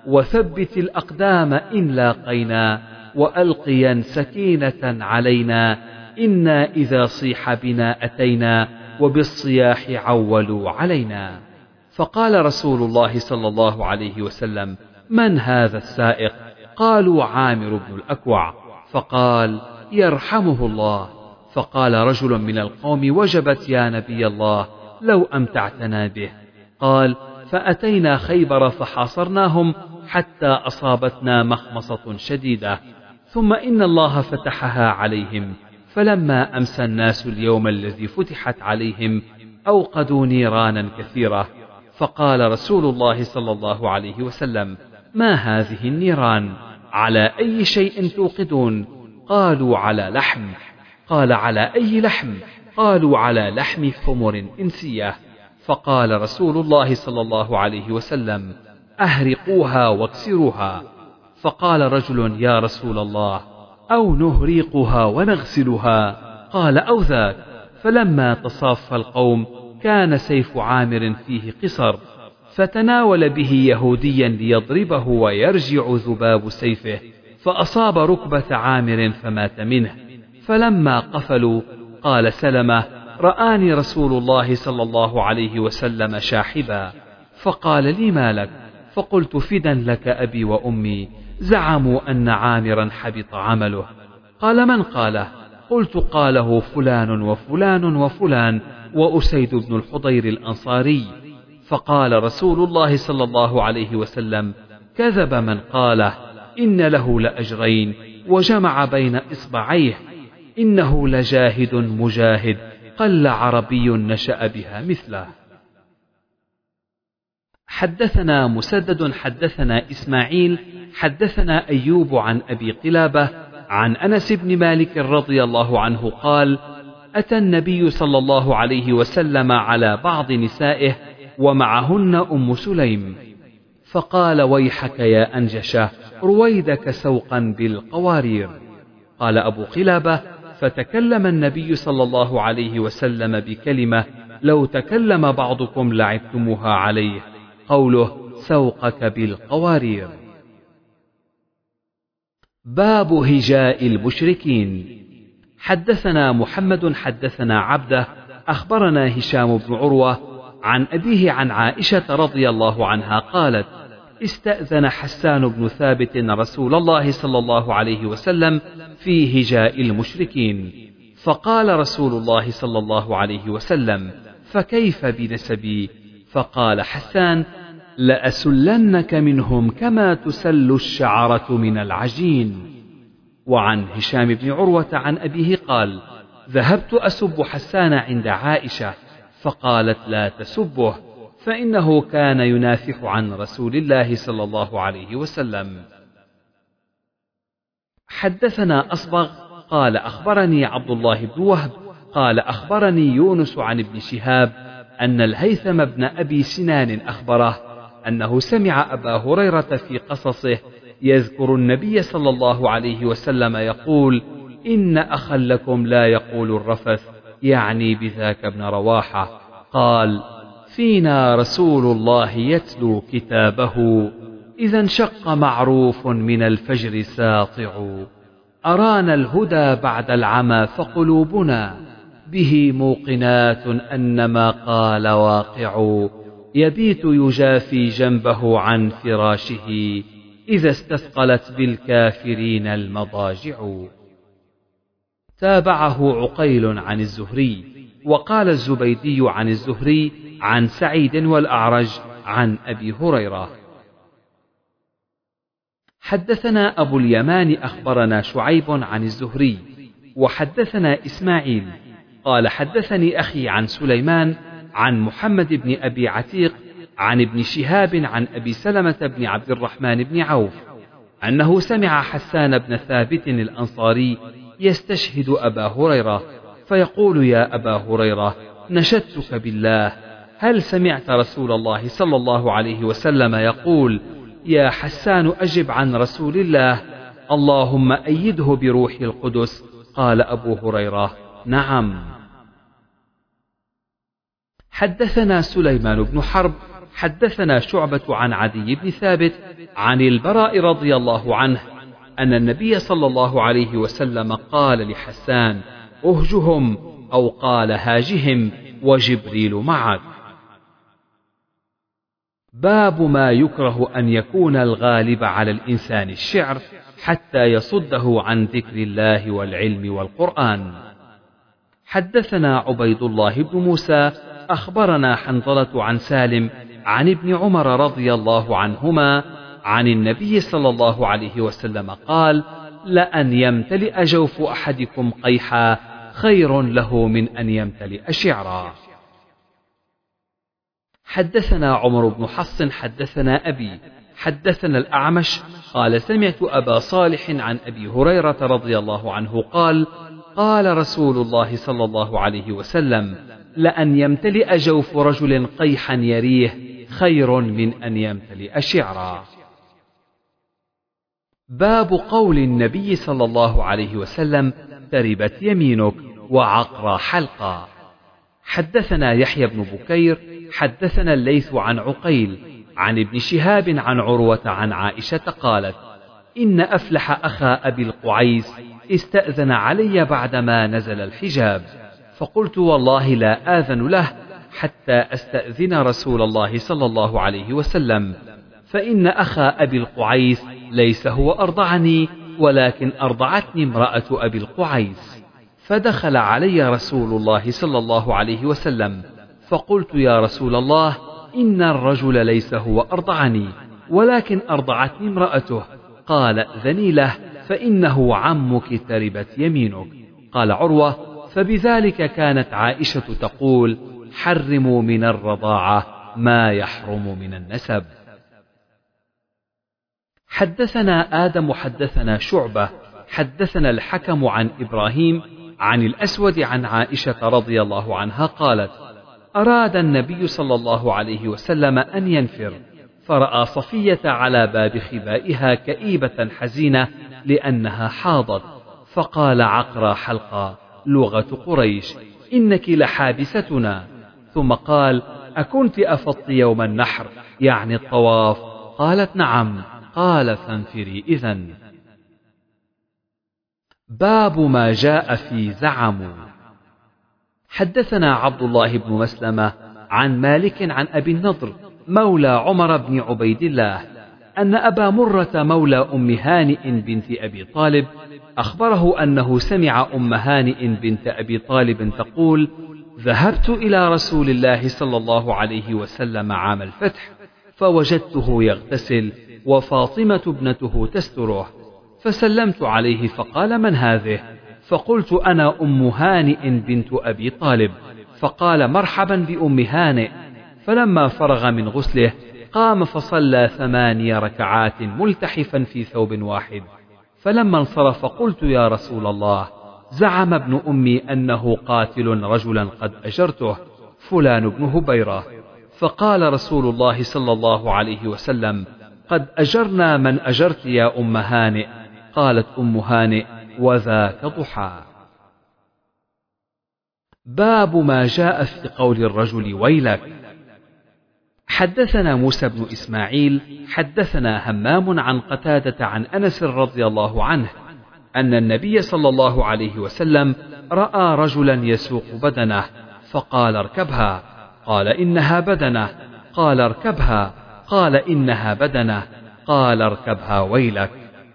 وثبت الأقدام إن لاقينا، وألقيا سكينة علينا، إنا إذا صيح بنا أتينا، وبالصياح عولوا علينا. فقال رسول الله صلى الله عليه وسلم: من هذا السائق؟ قالوا: عامر بن الأكوع. فقال: يرحمه الله. فقال رجل من القوم: وجبت يا نبي الله، لو أمتعتنا به. قال: فأتينا خيبر فحاصرناهم حتى أصابتنا مخمصة شديدة، ثم إن الله فتحها عليهم، فلما أمسى الناس اليوم الذي فتحت عليهم أوقدوا نيرانا كثيرة. فقال رسول الله صلى الله عليه وسلم: ما هذه النيران؟ على أي شيء توقدون؟ قالوا: على لحم. قال: على أي لحم؟ قالوا: على لحم حمر إنسية. فقال رسول الله صلى الله عليه وسلم: أهرقوها واكسروها. فقال رجل: يا رسول الله، أو نهريقها ونغسلها؟ قال: أو ذاك. فلما تصاف القوم كان سيف عامر فيه قصر، فتناول به يهوديا ليضربه ويرجع ذباب سيفه، فأصاب ركبة عامر فمات منه. فلما قفلوا قال سلمة: رآني رسول الله صلى الله عليه وسلم شاحبا، فقال لي: ما لك؟ فقلت: فدا لك أبي وأمي، زعموا أن عامرا حبط عمله. قال: من قاله؟ قلت: قاله فلان وفلان وفلان وأسيد بن الحضير الأنصاري. فقال رسول الله صلى الله عليه وسلم: كذب من قاله، إن له لأجرين، وجمع بين إصبعيه، إنه لجاهد مجاهد، قل عربي نشأ بها مثله. حدثنا مسدد حدثنا إسماعيل حدثنا أيوب عن أبي قلابة عن أنس بن مالك رضي الله عنه قال: أتى النبي صلى الله عليه وسلم على بعض نسائه ومعهن أم سليم، فقال: ويحك يا أنجشة، رويدك سوقا بالقوارير. قال أبو قلابة: فتكلم النبي صلى الله عليه وسلم بكلمة لو تكلم بعضكم لعبتموها عليه، قوله: سوقك بالقوارير. باب هجاء المشركين. حدثنا محمد حدثنا عبده أخبرنا هشام بن عروة عن أبيه عن عائشة رضي الله عنها قالت: استأذن حسان بن ثابت رسول الله صلى الله عليه وسلم في هجاء المشركين، فقال رسول الله صلى الله عليه وسلم: فكيف بنسبي؟ فقال حسان: لأسلنك منهم كما تسل الشعرة من العجين. وعن هشام بن عروة عن أبيه قال: ذهبت أسب حسان عند عائشة فقالت: لا تسبه فإنه كان ينافح عن رسول الله صلى الله عليه وسلم. حدثنا أصبغ قال أخبرني عبد الله بن وهب قال أخبرني يونس عن ابن شهاب أن الهيثم بن أبي سنان أخبره أنه سمع أبا هريرة في قصصه يذكر النبي صلى الله عليه وسلم يقول: إن أخا لكم لا يقول الرفث، يعني بذاك ابن رواحة. قال: فينا رسول الله يتلو كتابه، إذا انشق معروف من الفجر ساطع، أرانا الهدى بعد العمى فقلوبنا به موقنات أنما قال واقع، يبيت يجافي جنبه عن فراشه إذا استثقلت بالكافرين المضاجع. تابعه عقيل عن الزهري، وقال الزبيدي عن الزهري عن سعيد والأعرج عن أبي هريرة. حدثنا أبو اليمان أخبرنا شعيب عن الزهري، وحدثنا إسماعيل قال حدثني أخي عن سليمان عن محمد بن أبي عتيق عن ابن شهاب عن أبي سلمة بن عبد الرحمن بن عوف أنه سمع حسان بن ثابت الأنصاري يستشهد أبا هريرة فيقول: يا أبا هريرة، نشدتك بالله، هل سمعت رسول الله صلى الله عليه وسلم يقول: يا حسان أجب عن رسول الله، اللهم أيده بروح القدس؟ قال أبو هريرة: نعم. حدثنا سليمان بن حرب حدثنا شعبة عن عدي بن ثابت عن البراء رضي الله عنه أن النبي صلى الله عليه وسلم قال لحسان: أهجهم، أو قال: هاجهم، وجبريل معك. باب ما يكره أن يكون الغالب على الإنسان الشعر حتى يصده عن ذكر الله والعلم والقرآن. حدثنا عبيد الله بن موسى أخبرنا حنظلة عن سالم عن ابن عمر رضي الله عنهما عن النبي صلى الله عليه وسلم قال: لأن يمتلئ جوف أحدكم قيحا خير له من أن يمتلئ شعرا. حدثنا عمر بن حفص حدثنا أبي حدثنا الأعمش قال: سمعت أبا صالح عن أبي هريرة رضي الله عنه قال: قال رسول الله صلى الله عليه وسلم: لأن يمتلئ جوف رجل قيحا يريه خير من أن يمتلئ شعرا. باب قول النبي صلى الله عليه وسلم: تربت يمينك، وعقر حلقا. حدثنا يحيى بن بكير حدثنا الليث عن عقيل عن ابن شهاب عن عروة عن عائشة قالت: إن أفلح أخا أبي القعيس استأذن علي بعدما نزل الحجاب، فقلت: والله لا آذن له حتى أستأذن رسول الله صلى الله عليه وسلم، فإن أخا أبي القعيس ليس هو أرضعني، ولكن أرضعتني امرأة أبي القعيس. فدخل علي رسول الله صلى الله عليه وسلم، فقلت: يا رسول الله، إن الرجل ليس هو أرضعني، ولكن أرضعتني امرأته. قال: ائذني له، فإنه عمك تربت يمينك. قال عروة: فبذلك كانت عائشة تقول: حرموا من الرضاعة ما يحرم من النسب. حدثنا آدم حدثنا شعبة حدثنا الحكم عن إبراهيم عن الأسود عن عائشة رضي الله عنها قالت: أراد النبي صلى الله عليه وسلم أن ينفر، فرأى صفية على باب خبائها كئيبة حزينة لأنها حاضت، فقال: عقرى حلقا، لغة قريش، إنك لحابستنا. ثم قال: أكنت أفضت يوم النحر، يعني الطواف؟ قالت: نعم. قال: فانفري إذن. باب ما جاء في زعموا. حدثنا عبد الله بن مسلمة عن مالك عن أبي النضر مولى عمر بن عبيد الله أن أبا مرة مولى أم هانئ بنت أبي طالب أخبره أنه سمع أم هانئ بنت أبي طالب تقول: ذهبت إلى رسول الله صلى الله عليه وسلم عام الفتح فوجدته يغتسل وفاطمة ابنته تستره، فسلمت عليه فقال: من هذه؟ فقلت: أنا أم هانئ بنت أبي طالب. فقال: مرحبا بأم هانئ. فلما فرغ من غسله قام فصلى ثماني ركعات ملتحفا في ثوب واحد. فلما انصرف قلت: يا رسول الله، زعم ابن أمي أنه قاتل رجلا قد أجرته، فلان بن هبيرة. فقال رسول الله صلى الله عليه وسلم: قد أجرنا من أجرت يا أم هانئ. قالت أم هانئ: وذاك ضحى. باب ما جاء في قول الرجل ويلك. حدثنا موسى بن إسماعيل حدثنا همام عن قتادة عن أنس رضي الله عنه أن النبي صلى الله عليه وسلم رأى رجلا يسوق بدنه فقال: اركبها. قال: إنها بدنه. قال: اركبها. قال: إنها بدنه. قال: اركبها ويلك.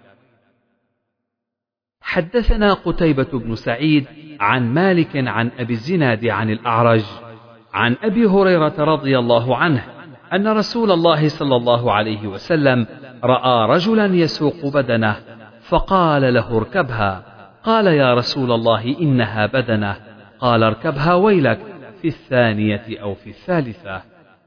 حدثنا قتيبة بن سعيد عن مالك عن أبي الزناد عن الأعرج عن أبي هريرة رضي الله عنه أن رسول الله صلى الله عليه وسلم رأى رجلا يسوق بدنه فقال له: اركبها. قال: يا رسول الله، إنها بدنه. قال: اركبها ويلك، في الثانية أو في الثالثة.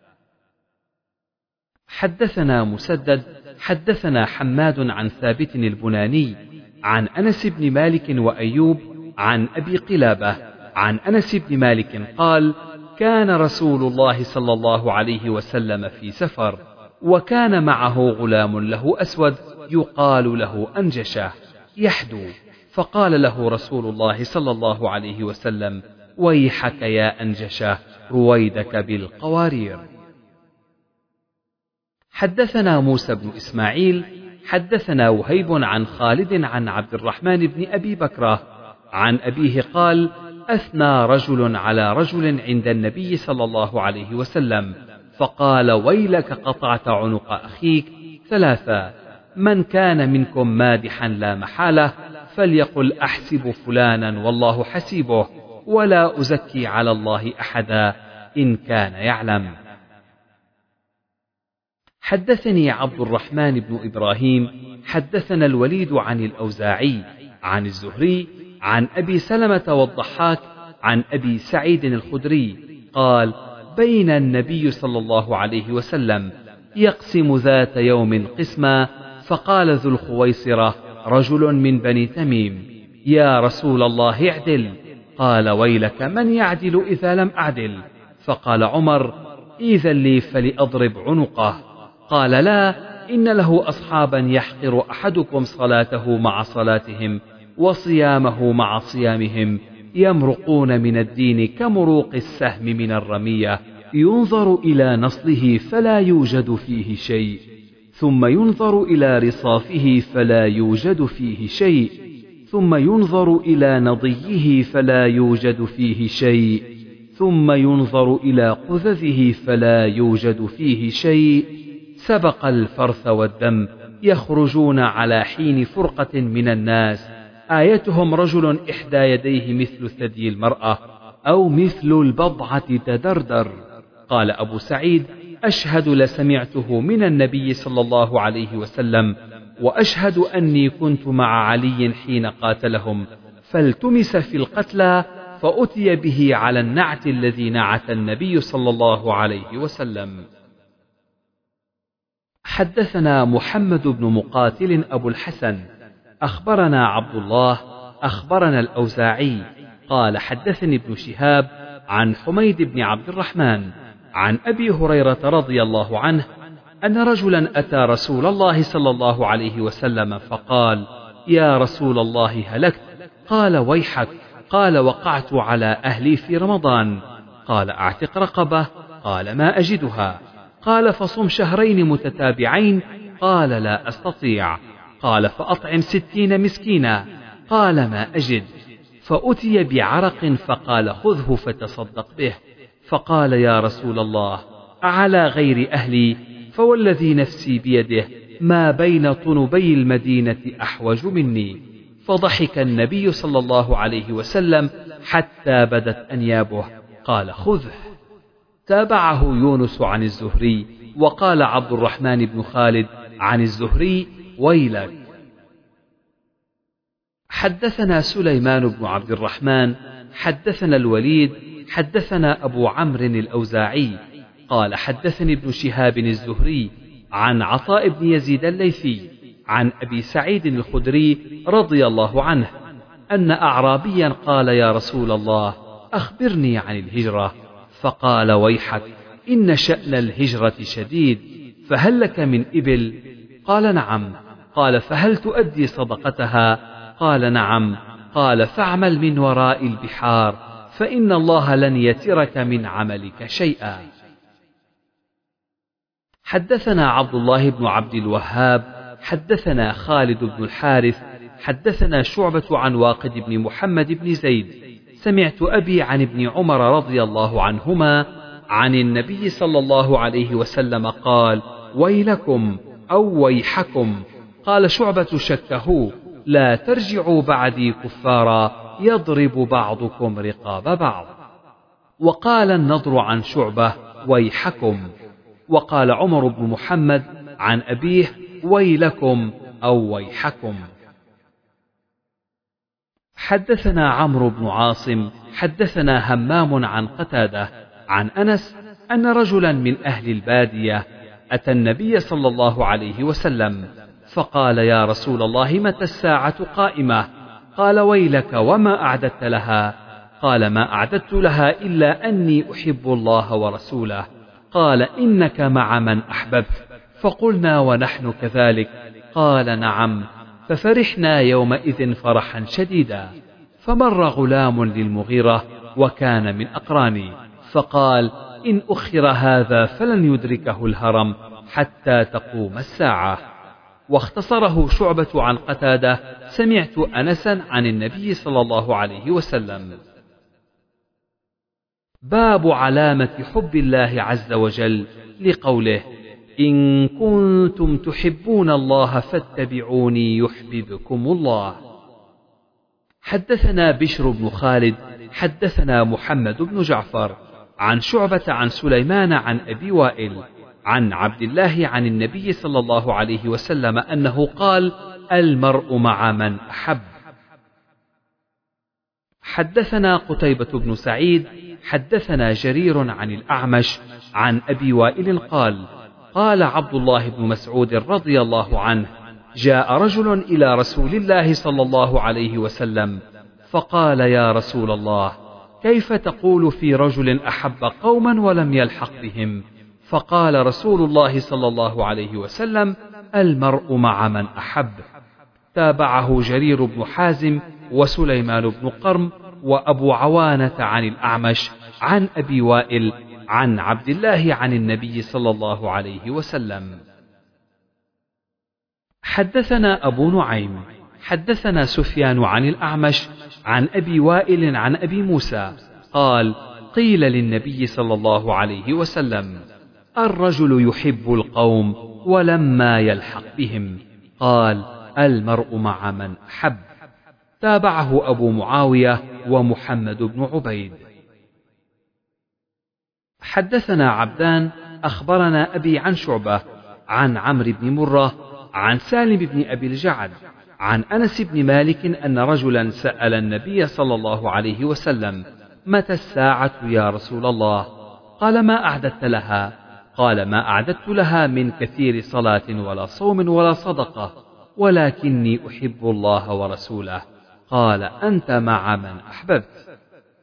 حدثنا مسدد حدثنا حماد عن ثابت البناني عن أنس بن مالك وأيوب عن أبي قلابة عن أنس بن مالك قال: كان رسول الله صلى الله عليه وسلم في سفر، وكان معه غلام له أسود يقال له أنجشة يحدو، فقال له رسول الله صلى الله عليه وسلم: ويحك يا أنجشة، رويدك بالقوارير. حدثنا موسى بن إسماعيل حدثنا وهيب عن خالد عن عبد الرحمن بن أبي بكرة عن أبيه قال: أثنى رجل على رجل عند النبي صلى الله عليه وسلم فقال: ويلك، قطعت عنق أخيك ثلاثة: من كان منكم مادحا لا محالة فليقل: أحسب فلانا والله حسيبه، ولا أزكي على الله أحدا إن كان يعلم. حدثني عبد الرحمن بن إبراهيم حدثنا الوليد عن الأوزاعي عن الزهري عن أبي سلمة والضحاك عن أبي سعيد الخدري قال: بين النبي صلى الله عليه وسلم يقسم ذات يوم قسما، فقال ذو الخويصرة رجل من بني تميم: يا رسول الله، اعدل. قال: ويلك، من يعدل إذا لم أعدل؟ فقال عمر: إذن لي فلأضرب عنقه. قال: لا، إن له أصحابا يحقر أحدكم صلاته مع صلاتهم وصيامه مع صيامهم، يمرقون من الدين كمروق السهم من الرمية، ينظر إلى نصله فلا يوجد فيه شيء، ثم ينظر إلى رصافه فلا يوجد فيه شيء، ثم ينظر إلى نضيه فلا يوجد فيه شيء، ثم ينظر إلى قذذه فلا يوجد فيه شيء، سبق الفرث والدم، يخرجون على حين فرقة من الناس، آيتهم رجل إحدى يديه مثل ثدي المرأة أو مثل البضعة تدردر. قال أبو سعيد: أشهد لسمعته من النبي صلى الله عليه وسلم، وأشهد أني كنت مع علي حين قاتلهم، فالتمس في القتلى فأتي به على النعت الذي نعت النبي صلى الله عليه وسلم. حدثنا محمد بن مقاتل أبو الحسن أخبرنا عبد الله أخبرنا الأوزاعي قال: حدثني ابن شهاب عن حميد بن عبد الرحمن عن أبي هريرة رضي الله عنه أن رجلا أتى رسول الله صلى الله عليه وسلم فقال: يا رسول الله، هلكت. قال: ويحك. قال: وقعت على أهلي في رمضان. قال: أعتق رقبة. قال: ما أجدها. قال: فصم شهرين متتابعين. قال: لا أستطيع. قال: فأطعم ستين مسكينا. قال: ما أجد. فأتي بعرق فقال: خذه فتصدق به. فقال: يا رسول الله، أعلى غير أهلي؟ فوالذي نفسي بيده ما بين طنبي المدينة أحوج مني. فضحك النبي صلى الله عليه وسلم حتى بدت أنيابه. قال خذه. تابعه يونس عن الزهري، وقال عبد الرحمن بن خالد عن الزهري ويلك. حدثنا سليمان بن عبد الرحمن حدثنا الوليد حدثنا أبو عمرو الأوزاعي قال حدثني ابن شهاب الزهري عن عطاء بن يزيد الليثي عن أبي سعيد الخدري رضي الله عنه أن أعرابيا قال يا رسول الله أخبرني عن الهجرة، فقال ويحك إن شأن الهجرة شديد، فهل لك من إبل؟ قال نعم. قال فهل تؤدي صدقتها؟ قال نعم. قال فاعمل من وراء البحار، فإن الله لن يترك من عملك شيئا. حدثنا عبد الله بن عبد الوهاب حدثنا خالد بن الحارث حدثنا شعبة عن واقد بن محمد بن زيد سمعت أبي عن ابن عمر رضي الله عنهما عن النبي صلى الله عليه وسلم قال ويلكم أو ويحكم. قال شعبة شكه لا ترجعوا بعدي كفارا يضرب بعضكم رقاب بعض. وقال النضر عن شعبة ويحكم. وقال عمر بن محمد عن أبيه ويلكم أو ويحكم. حدثنا عمرو بن عاصم حدثنا همام عن قتادة عن أنس أن رجلا من أهل البادية أتى النبي صلى الله عليه وسلم فقال يا رسول الله متى الساعة قائمة؟ قال ويلك وما أعددت لها؟ قال ما أعددت لها إلا أني أحب الله ورسوله. قال إنك مع من أحببت. فقلنا ونحن كذلك. قال نعم. ففرحنا يومئذ فرحا شديدا. فمر غلام للمغيرة وكان من أقراني فقال إن أخر هذا فلن يدركه الهرم حتى تقوم الساعة. واختصره شعبة عن قتادة سمعت أنسا عن النبي صلى الله عليه وسلم. باب علامة حب الله عز وجل لقوله إن كنتم تحبون الله فاتبعوني يحببكم الله. حدثنا بشر بن خالد حدثنا محمد بن جعفر عن شعبة عن سليمان عن أبي وائل عن عبد الله عن النبي صلى الله عليه وسلم أنه قال المرء مع من أحب. حدثنا قتيبة بن سعيد حدثنا جرير عن الأعمش عن أبي وائل قال قال عبد الله بن مسعود رضي الله عنه جاء رجل إلى رسول الله صلى الله عليه وسلم فقال يا رسول الله كيف تقول في رجل أحب قوما ولم يلحق بهم؟ فقال رسول الله صلى الله عليه وسلم المرء مع من أحب. تابعه جرير بن حازم وسليمان بن قرم وأبو عوانة عن الأعمش عن أبي وائل عن عبد الله عن النبي صلى الله عليه وسلم. حدثنا أبو نعيم حدثنا سفيان عن الأعمش عن أبي وائل عن أبي موسى قال قيل للنبي صلى الله عليه وسلم الرجل يحب القوم ولما يلحق بهم. قال المرء مع من أحب. تابعه أبو معاوية ومحمد بن عبيد. حدثنا عبدان أخبرنا أبي عن شعبة عن عمرو بن مرة عن سالم بن أبي الجعد عن أنس بن مالك أن رجلا سأل النبي صلى الله عليه وسلم متى الساعة يا رسول الله؟ قال ما أعددت لها؟ قال ما أعددت لها من كثير صلاة ولا صوم ولا صدقة ولكني أحب الله ورسوله. قال أنت مع من أحببت.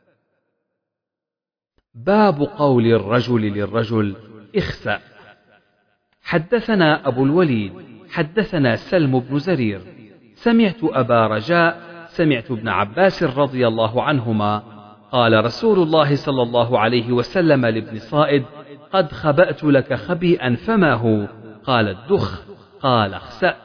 باب قول الرجل للرجل اخسأ. حدثنا أبو الوليد حدثنا سلم بن زرير سمعت أبا رجاء سمعت ابن عباس رضي الله عنهما قال رسول الله صلى الله عليه وسلم لابن صائد قد خبأت لك خبيئا فما هو؟ قال الدخ. قال اخسأ.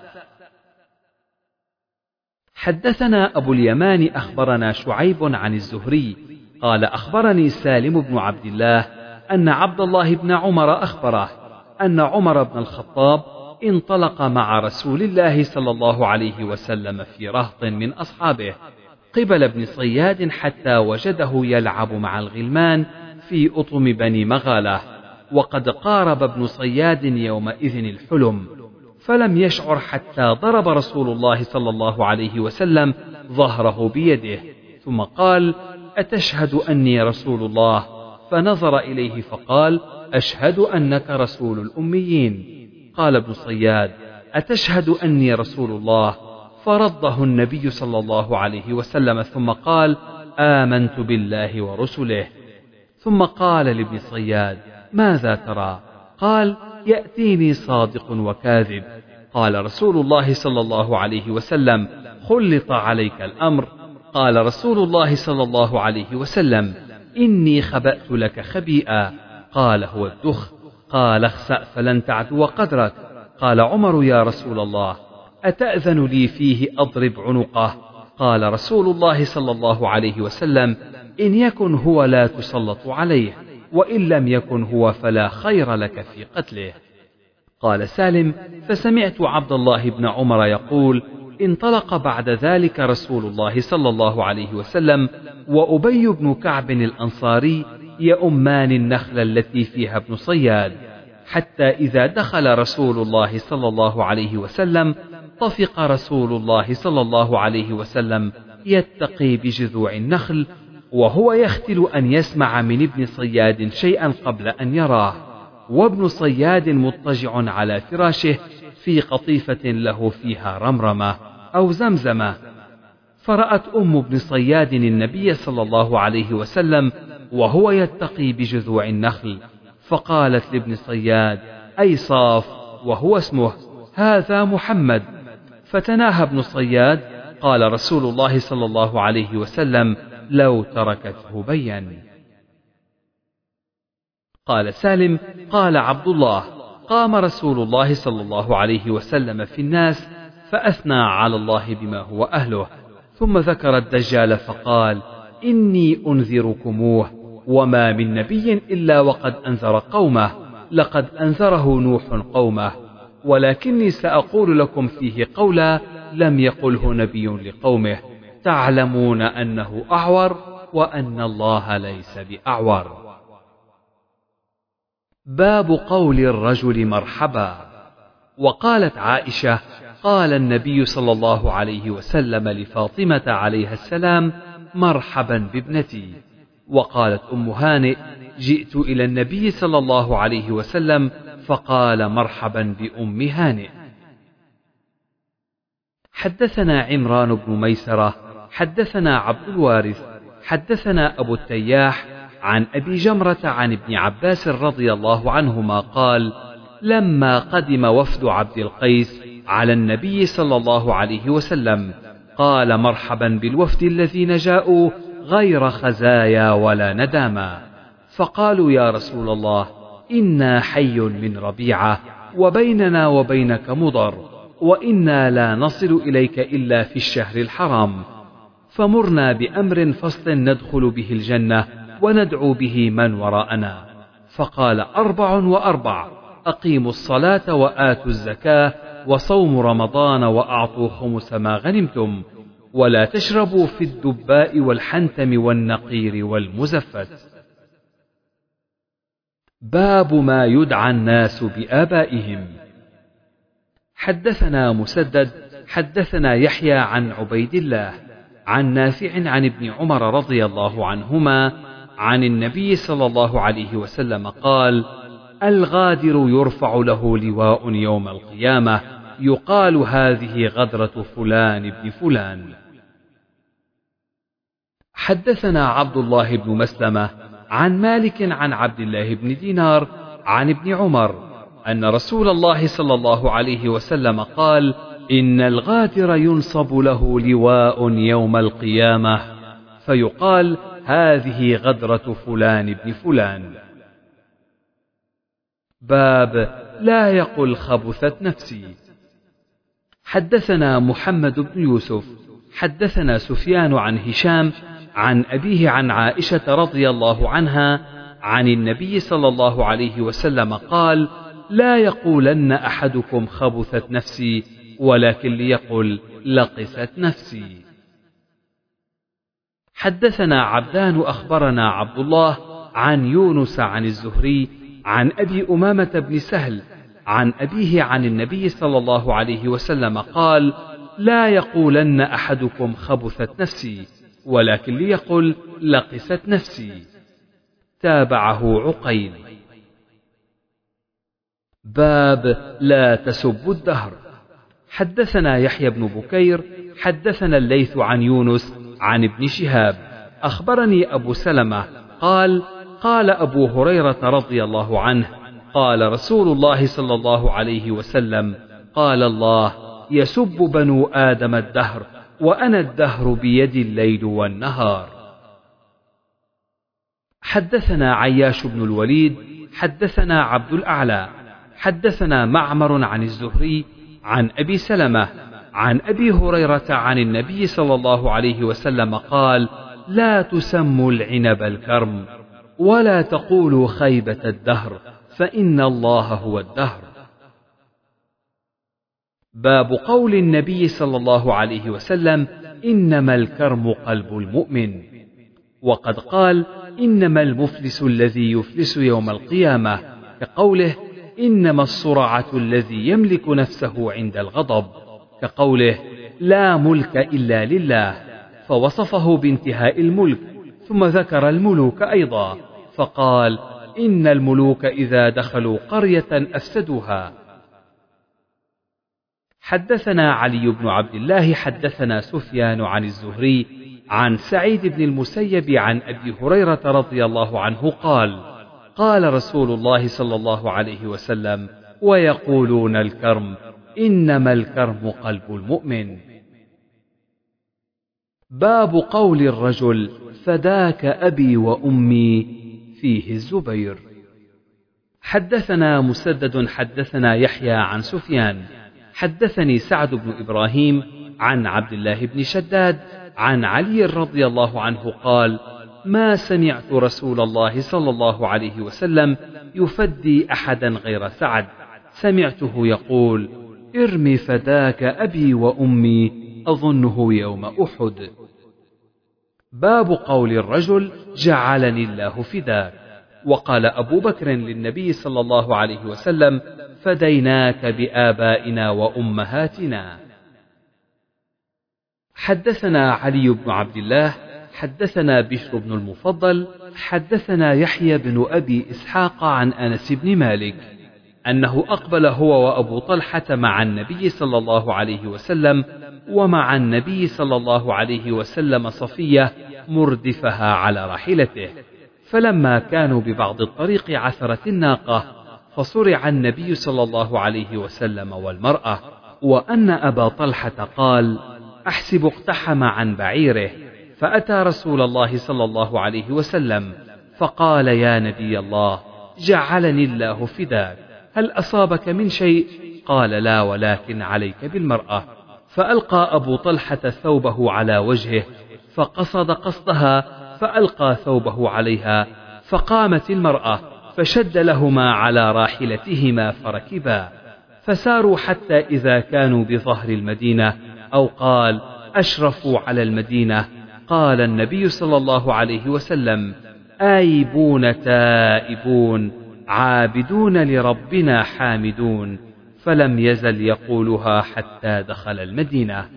حدثنا أبو اليمان أخبرنا شعيب عن الزهري قال أخبرني سالم بن عبد الله أن عبد الله بن عمر أخبره أن عمر بن الخطاب انطلق مع رسول الله صلى الله عليه وسلم في رهط من أصحابه قبل ابن صياد حتى وجده يلعب مع الغلمان في أطم بني مغالة، وقد قارب ابن صياد يومئذ الحلم، فلم يشعر حتى ضرب رسول الله صلى الله عليه وسلم ظهره بيده، ثم قال: أتشهد أني رسول الله؟ فنظر إليه فقال: أشهد أنك رسول الأميين. قال ابن صياد: أتشهد أني رسول الله؟ فرده النبي صلى الله عليه وسلم، ثم قال: آمنت بالله ورسله. ثم قال لابن صياد: ماذا ترى؟ قال: يأتيني صادق وكاذب. قال رسول الله صلى الله عليه وسلم: خلط عليك الأمر. قال رسول الله صلى الله عليه وسلم: إني خبأت لك خبيئا. قال: هو الدخ. قال: اخسأ فلن تعدو قدرك. قال عمر: يا رسول الله، أتأذن لي فيه أضرب عنقه؟ قال رسول الله صلى الله عليه وسلم: إن يكن هو لا تسلط عليه، وإن لم يكن هو فلا خير لك في قتله. قال سالم: فسمعت عبد الله بن عمر يقول: انطلق بعد ذلك رسول الله صلى الله عليه وسلم وأبي بن كعب الأنصاري يؤمان النخل التي فيها ابن صياد، حتى إذا دخل رسول الله صلى الله عليه وسلم طفق رسول الله صلى الله عليه وسلم يتقي بجذوع النخل، وهو يختل أن يسمع من ابن صياد شيئا قبل أن يراه، وابن صياد مضطجع على فراشه في قطيفة له فيها رمرمة أو زمزمة. فرأت أم ابن صياد النبي صلى الله عليه وسلم وهو يتقي بجذوع النخل، فقالت لابن صياد: أي صاف، وهو اسمه، هذا محمد. فتناهى ابن صياد. قال رسول الله صلى الله عليه وسلم: لو تركته بين. قال سالم: قال عبد الله: قام رسول الله صلى الله عليه وسلم في الناس فأثنى على الله بما هو أهله، ثم ذكر الدجال فقال: إني أنذركموه، وما من نبي إلا وقد أنذر قومه، لقد أنذره نوح قومه، ولكني سأقول لكم فيه قولا لم يقله نبي لقومه، تعلمون أنه أعور وأن الله ليس بأعور. باب قول الرجل مرحبا. وقالت عائشة: قال النبي صلى الله عليه وسلم لفاطمة عليها السلام: مرحبا بابنتي. وقالت أم هانئ: جئت إلى النبي صلى الله عليه وسلم فقال: مرحبا بأم هانئ. حدثنا عمران بن ميسرة حدثنا عبد الوارث حدثنا أبو التياح عن أبي جمرة عن ابن عباس رضي الله عنهما قال: لما قدم وفد عبد القيس على النبي صلى الله عليه وسلم قال: مرحبا بالوفد الذين جاءوا غير خزايا ولا نداما. فقالوا: يا رسول الله، إنا حي من ربيعة، وبيننا وبينك مضر، وإنا لا نصل إليك إلا في الشهر الحرام، فمرنا بأمر فصل ندخل به الجنة وندعو به من وراءنا. فقال: أربع وأربع: أقيموا الصلاة وآتوا الزكاة وصوم رمضان وأعطوا خمس ما غنمتم، ولا تشربوا في الدباء والحنتم والنقير والمزفت. باب ما يدعى الناس بآبائهم. حدثنا مسدد حدثنا يحيى عن عبيد الله عن نافع عن ابن عمر رضي الله عنهما عن النبي صلى الله عليه وسلم قال: الغادر يرفع له لواء يوم القيامة يقال: هذه غدرة فلان ابن فلان. حدثنا عبد الله بن مسلمة عن مالك عن عبد الله بن دينار عن ابن عمر أن رسول الله صلى الله عليه وسلم قال: إن الغادر ينصب له لواء يوم القيامة فيقال: هذه غدرة فلان ابن فلان. باب لا يقل خبثت نفسي. حدثنا محمد بن يوسف حدثنا سفيان عن هشام عن أبيه عن عائشة رضي الله عنها عن النبي صلى الله عليه وسلم قال: لا يقولن أحدكم خبثت نفسي، ولكن ليقل لقست نفسي. حدثنا عبدان أخبرنا عبد الله عن يونس عن الزهري عن أبي أمامة بن سهل عن أبيه عن النبي صلى الله عليه وسلم قال: لا يقولن أحدكم خبثت نفسي، ولكن ليقل لقست نفسي. تابعه عقيل. باب لا تسبوا الدهر. حدثنا يحيى بن بكير حدثنا الليث عن يونس عن ابن شهاب أخبرني أبو سلمة قال: قال أبو هريرة رضي الله عنه: قال رسول الله صلى الله عليه وسلم: قال الله: يسب بنو آدم الدهر، وأنا الدهر بيدي الليل والنهار. حدثنا عياش بن الوليد حدثنا عبد الأعلى حدثنا معمر عن الزهري عن أبي سلمة عن أبي هريرة عن النبي صلى الله عليه وسلم قال: لا تسموا العنب الكرم، ولا تقولوا خيبة الدهر، فإن الله هو الدهر. باب قول النبي صلى الله عليه وسلم: إنما الكرم قلب المؤمن. وقد قال: إنما المفلس الذي يفلس يوم القيامة، كقوله: إنما الصرعة الذي يملك نفسه عند الغضب، كقوله: لا ملك إلا لله، فوصفه بانتهاء الملك، ثم ذكر الملوك أيضا فقال: إن الملوك إذا دخلوا قرية أفسدوها. حدثنا علي بن عبد الله حدثنا سفيان عن الزهري عن سعيد بن المسيب عن أبي هريرة رضي الله عنه قال: قال رسول الله صلى الله عليه وسلم: ويقولون الكرم، إنما الكرم قلب المؤمن. باب قول الرجل: فداك أبي وأمي، فيه الزبير. حدثنا مسدد حدثنا يحيى عن سفيان حدثني سعد بن إبراهيم عن عبد الله بن شداد عن علي رضي الله عنه قال: ما سمعت رسول الله صلى الله عليه وسلم يفدي أحدا غير سعد، سمعته يقول: ارمي فداك أبي وأمي، أظنه يوم أحد. باب قول الرجل: جعلني الله فداك. وقال أبو بكر للنبي صلى الله عليه وسلم: فديناك بآبائنا وأمهاتنا. حدثنا علي بن عبد الله حدثنا بشر بن المفضل حدثنا يحيى بن أبي إسحاق عن أنس بن مالك أنه أقبل هو وأبو طلحة مع النبي صلى الله عليه وسلم، ومع النبي صلى الله عليه وسلم صفية مردفها على راحلته، فلما كانوا ببعض الطريق عثرت الناقة، فصرع النبي صلى الله عليه وسلم والمرأة، وأن أبا طلحة قال: أحسب اقتحم عن بعيره، فأتى رسول الله صلى الله عليه وسلم فقال: يا نبي الله، جعلني الله فداك، هل أصابك من شيء؟ قال: لا، ولكن عليك بالمرأة. فألقى أبو طلحة ثوبه على وجهه، فقصد قصدها، فألقى ثوبه عليها، فقامت المرأة فشد لهما على راحلتهما فركبا، فساروا حتى إذا كانوا بظهر المدينة، أو قال أشرفوا على المدينة، قال النبي صلى الله عليه وسلم: آيبون تائبون عابدون لربنا حامدون، فلم يزل يقولها حتى دخل المدينة.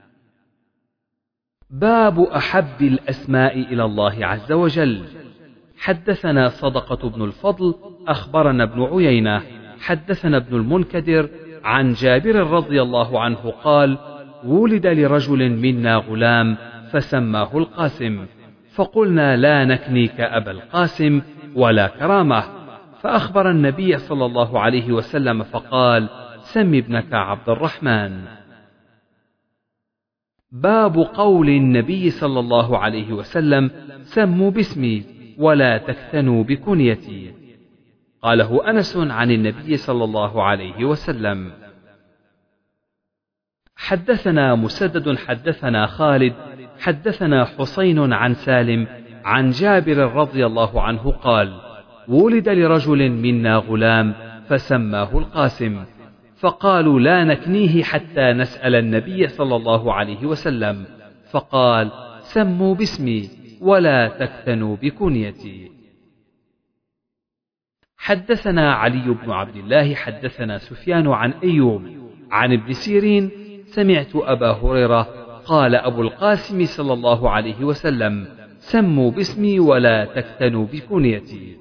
باب أحب الأسماء إلى الله عز وجل. حدثنا صدقة بن الفضل أخبرنا ابن عيينة حدثنا ابن المنكدر عن جابر رضي الله عنه قال: ولد لرجل منا غلام فسماه القاسم، فقلنا: لا نكنيك أبا القاسم ولا كرامة، فأخبر النبي صلى الله عليه وسلم فقال: سم ابنك عبد الرحمن. باب قول النبي صلى الله عليه وسلم: سموا باسمي ولا تكتنوا بكنيتي. قاله أنس عن النبي صلى الله عليه وسلم. حدثنا مسدد حدثنا خالد حدثنا حسين عن سالم عن جابر رضي الله عنه قال: ولد لرجل منا غلام فسماه القاسم، فقالوا: لا نكنيه حتى نسأل النبي صلى الله عليه وسلم، فقال: سموا باسمي ولا تكتنوا بكنيتي. حدثنا علي بن عبد الله حدثنا سفيان عن أيوب عن ابن سيرين سمعت أبا هريرة قال أبو القاسم صلى الله عليه وسلم سموا باسمي ولا تكتنوا بكنيتي.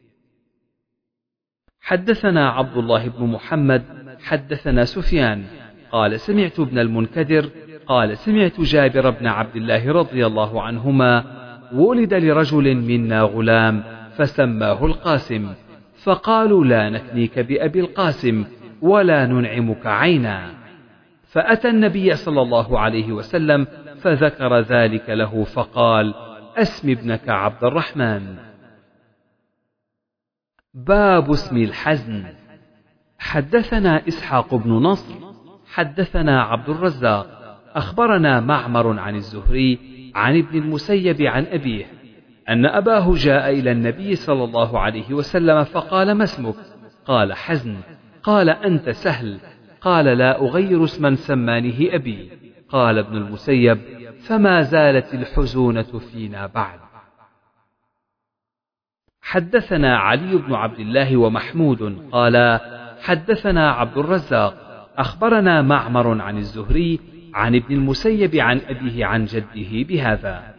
حدثنا عبد الله بن محمد حدثنا سفيان قال سمعت ابن المنكدر قال سمعت جابر بن عبد الله رضي الله عنهما ولد لرجل منا غلام فسماه القاسم فقالوا لا نكنيك بأبي القاسم ولا ننعمك عينا، فأتى النبي صلى الله عليه وسلم فذكر ذلك له فقال أسم ابنك عبد الرحمن. باب اسم الحزن. حدثنا إسحاق بن نصر حدثنا عبد الرزاق أخبرنا معمر عن الزهري عن ابن المسيب عن أبيه أن أباه جاء إلى النبي صلى الله عليه وسلم فقال ما اسمك؟ قال حزن. قال أنت سهل. قال لا أغير اسما سمانه أبي. قال ابن المسيب فما زالت الحزونة فينا بعد. حدثنا علي بن عبد الله ومحمود قال حدثنا عبد الرزاق أخبرنا معمر عن الزهري عن ابن المسيب عن أبيه عن جده بهذا.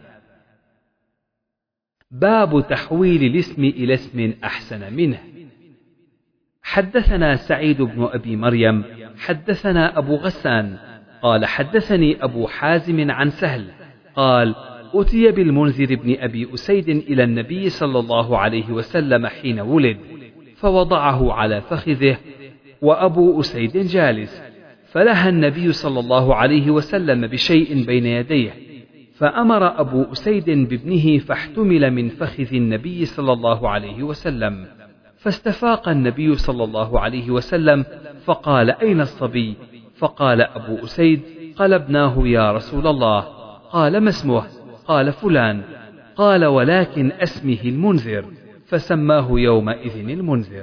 باب تحويل الاسم إلى اسم أحسن منه. حدثنا سعيد بن أبي مريم حدثنا أبو غسان قال حدثني أبو حازم عن سهل قال أتي بالمنذر بن أبي أسيد إلى النبي صلى الله عليه وسلم حين ولد فوضعه على فخذه وأبو أسيد جالس، فلهى النبي صلى الله عليه وسلم بشيء بين يديه، فأمر أبو أسيد بابنه فاحتمل من فخذ النبي صلى الله عليه وسلم، فاستفاق النبي صلى الله عليه وسلم فقال أين الصبي؟ فقال أبو أسيد قلبناه يا رسول الله. قال ما اسمه؟ قال فلان. قال ولكن اسمه المنذر، فسماه يومئذ المنذر.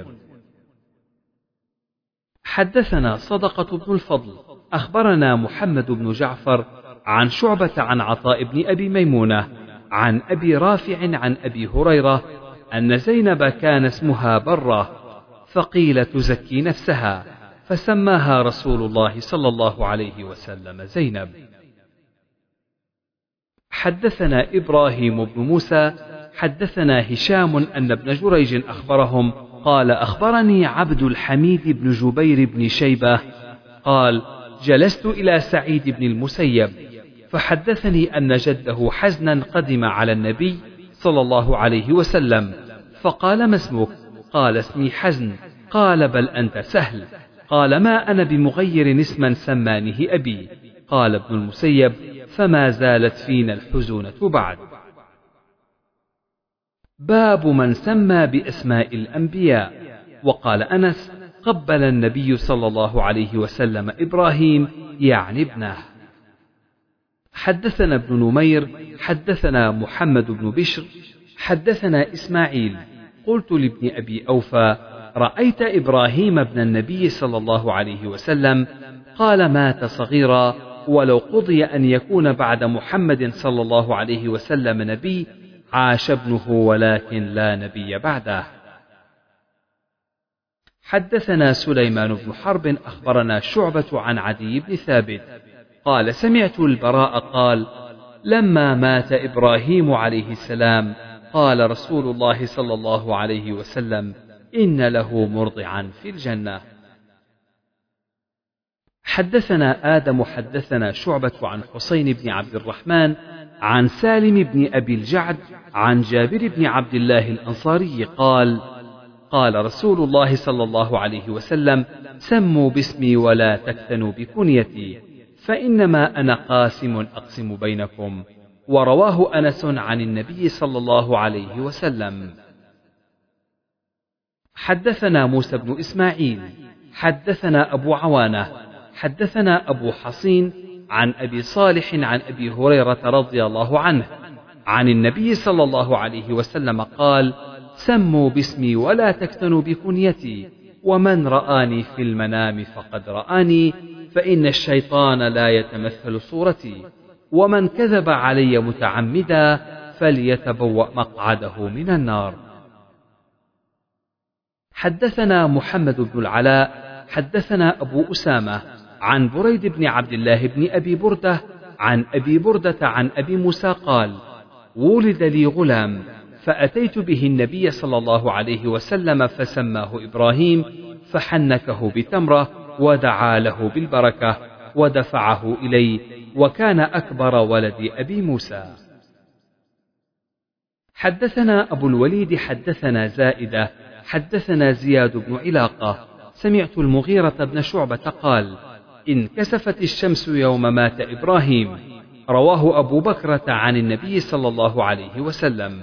حدثنا صدقة بن الفضل أخبرنا محمد بن جعفر عن شعبة عن عطاء بن أبي ميمونة عن أبي رافع عن أبي هريرة أن زينب كان اسمها برة فقيل تزكي نفسها فسماها رسول الله صلى الله عليه وسلم زينب. حدثنا إبراهيم بن موسى حدثنا هشام أن ابن جريج أخبرهم قال أخبرني عبد الحميد بن جبير بن شيبة قال جلست إلى سعيد بن المسيب فحدثني أن جده حزنا قدم على النبي صلى الله عليه وسلم فقال ما اسمك؟ قال اسمي حزن. قال بل أنت سهل. قال ما أنا بمغير اسما سمانه أبي. قال ابن المسيب فما زالت فينا الحزونة بعد. باب من سمى بأسماء الأنبياء. وقال أنس قبل النبي صلى الله عليه وسلم إبراهيم يعني ابنه. حدثنا ابن نمير حدثنا محمد بن بشر حدثنا إسماعيل قلت لابن أبي أوفى رأيت إبراهيم ابن النبي صلى الله عليه وسلم؟ قال مات صغيرا ولو قضي أن يكون بعد محمد صلى الله عليه وسلم نبي عاش ابنه ولكن لا نبي بعده. حدثنا سليمان بن حرب أخبرنا شعبة عن عدي بن ثابت قال سمعت البراء قال لما مات إبراهيم عليه السلام قال رسول الله صلى الله عليه وسلم إن له مرضعا في الجنة. حدثنا آدم حدثنا شعبة عن حسين بن عبد الرحمن عن سالم بن أبي الجعد عن جابر بن عبد الله الأنصاري قال قال رسول الله صلى الله عليه وسلم سموا باسمي ولا تكتنوا بكنيتي فإنما أنا قاسم أقسم بينكم. ورواه أنس عن النبي صلى الله عليه وسلم. حدثنا موسى بن إسماعيل حدثنا أبو عوانة حدثنا أبو حصين عن أبي صالح عن أبي هريرة رضي الله عنه عن النبي صلى الله عليه وسلم قال سموا باسمي ولا تكتنوا بكنيتي ومن رآني في المنام فقد رآني فإن الشيطان لا يتمثل صورتي ومن كذب علي متعمدا فليتبوأ مقعده من النار. حدثنا محمد بن العلاء حدثنا أبو أسامة عن بريد بن عبد الله بن أبي بردة عن أبي بردة عن أبي موسى قال: ولد لي غلام فأتيت به النبي صلى الله عليه وسلم فسماه إبراهيم، فحنكه بتمرة ودعا له بالبركة ودفعه إلي، وكان أكبر ولد أبي موسى. حدثنا أبو الوليد حدثنا زائدة حدثنا زياد بن علاقة سمعت المغيرة بن شعبة قال: انكسفت الشمس يوم مات إبراهيم. رواه أبو بكرة عن النبي صلى الله عليه وسلم.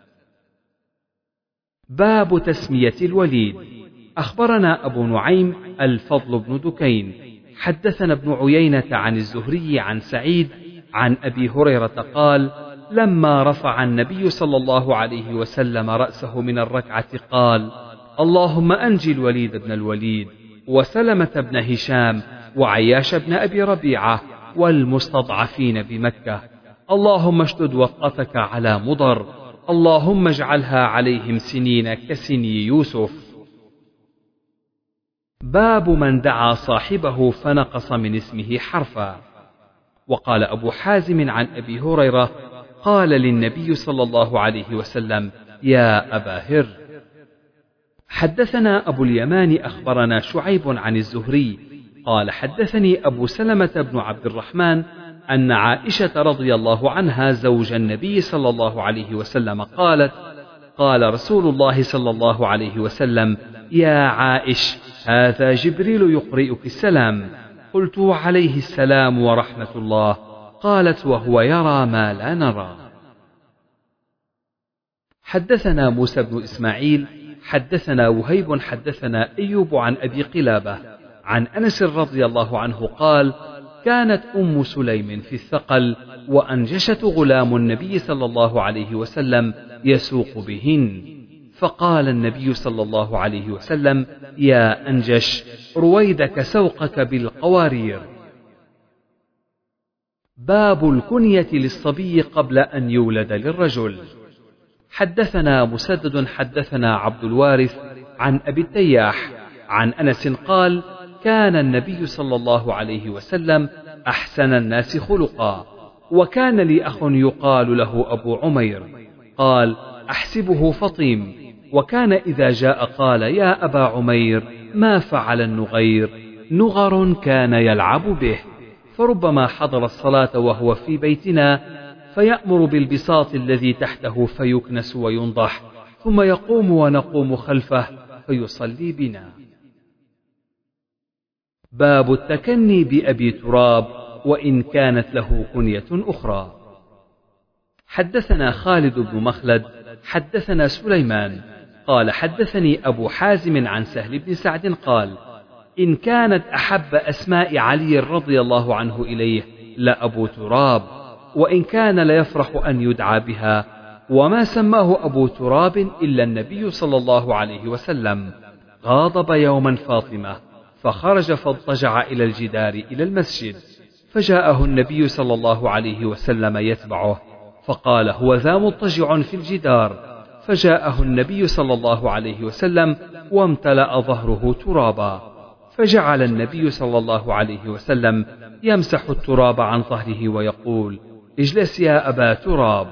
باب تسمية الوليد. أخبرنا أبو نعيم الفضل بن دكين حدثنا ابن عيينة عن الزهري عن سعيد عن أبي هريرة قال: لما رفع النبي صلى الله عليه وسلم رأسه من الركعة قال: اللهم أنجي الوليد بن الوليد وسلمة بن هشام وعياش بن أبي ربيعة والمستضعفين بمكة، اللهم اشدد وطأتك على مضر، اللهم اجعلها عليهم سنين كسني يوسف. باب من دعا صاحبه فنقص من اسمه حرفا. وقال أبو حازم عن أبي هريرة: قال للنبي صلى الله عليه وسلم: يا أبا هر. حدثنا أبو اليمان أخبرنا شعيب عن الزهري قال: حدثني أبو سلمة بن عبد الرحمن أن عائشة رضي الله عنها زوج النبي صلى الله عليه وسلم قالت: قال رسول الله صلى الله عليه وسلم: يا عائش، هذا جبريل يقرئك السلام. قلت: عليه السلام ورحمة الله. قالت: وهو يرى ما لا نرى. حدثنا موسى بن إسماعيل حدثنا وهيب حدثنا أيوب عن أبي قلابة عن أنس رضي الله عنه قال: كانت أم سليم في الثقل وأنجشت غلام النبي صلى الله عليه وسلم يسوق بهن، فقال النبي صلى الله عليه وسلم: يا أنجش، رويدك سوقك بالقوارير. باب الكنية للصبي قبل أن يولد للرجل. حدثنا مسدد حدثنا عبد الوارث عن أبي التياح عن أنس قال: كان النبي صلى الله عليه وسلم أحسن الناس خلقا، وكان لي أخ يقال له أبو عمير، قال: أحسبه فطيم، وكان إذا جاء قال: يا أبا عمير، ما فعل النغير؟ نغر كان يلعب به، فربما حضر الصلاة وهو في بيتنا فيأمر بالبساط الذي تحته فيكنس وينضح، ثم يقوم ونقوم خلفه فيصلي بنا. باب التكني بأبي تراب وإن كانت له كنية أخرى. حدثنا خالد بن مخلد حدثنا سليمان قال: حدثني أبو حازم عن سهل بن سعد قال: إن كانت أحب أسماء علي رضي الله عنه إليه لأبو تراب، وإن كان ليفرح أن يدعى بها، وما سماه أبو تراب إلا النبي صلى الله عليه وسلم. غاضب يوما فاطمة فخرج فاضطجع إلى الجدار إلى المسجد، فجاءه النبي صلى الله عليه وسلم يتبعه، فقال: هو ذا مضطجع في الجدار. فجاءه النبي صلى الله عليه وسلم وامتلأ ظهره ترابا، فجعل النبي صلى الله عليه وسلم يمسح التراب عن ظهره ويقول: اجلس يا أبا تراب.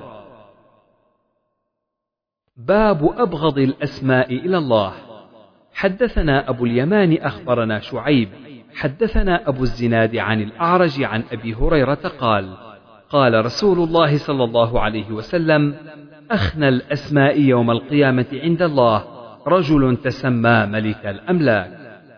باب أبغض الأسماء إلى الله. حدثنا أبو اليمان أخبرنا شعيب حدثنا أبو الزناد عن الأعرج عن أبي هريرة قال: قال رسول الله صلى الله عليه وسلم: أخنى الأسماء يوم القيامة عند الله رجل تسمى ملك الأملاك.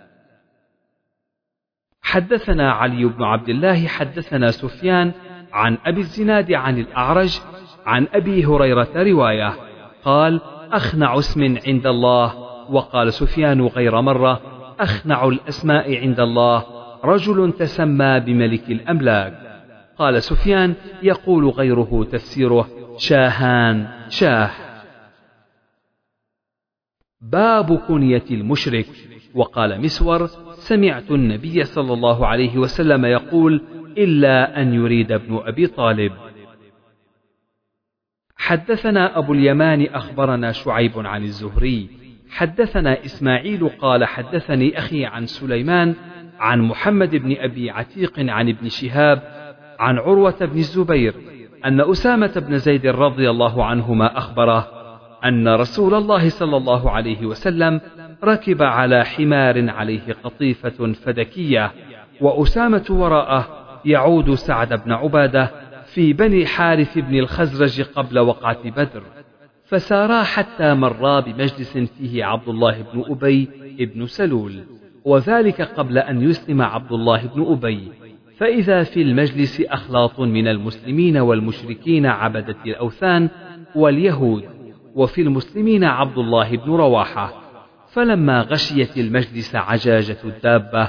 حدثنا علي بن عبد الله حدثنا سفيان عن أبي الزناد عن الأعرج عن أبي هريرة رواية قال: أخنع اسم عند الله. وقال سفيان غير مرة: أخنع الأسماء عند الله رجل تسمى بملك الأملاك. قال سفيان: يقول غيره تفسيره شاهان شاه. باب كنية المشرك. وقال مسور: سمعت النبي صلى الله عليه وسلم يقول: إلا أن يريد ابن أبي طالب. حدثنا أبو اليمان أخبرنا شعيب عن الزهري حدثنا إسماعيل قال حدثني أخي عن سليمان عن محمد بن أبي عتيق عن ابن شهاب عن عروة بن الزبير أن أسامة بن زيد رضي الله عنهما أخبره أن رسول الله صلى الله عليه وسلم ركب على حمار عليه قطيفة فدكية، وأسامة وراءه يعود سعد بن عبادة في بني حارث بن الخزرج قبل وقعة بدر، فسارا حتى مرا بمجلس فيه عبد الله بن أبي بن سلول، وذلك قبل أن يسلم عبد الله بن أبي، فإذا في المجلس أخلاط من المسلمين والمشركين عبدة الأوثان واليهود، وفي المسلمين عبد الله بن رواحة. فلما غشيت المجلس عجاجة الدابة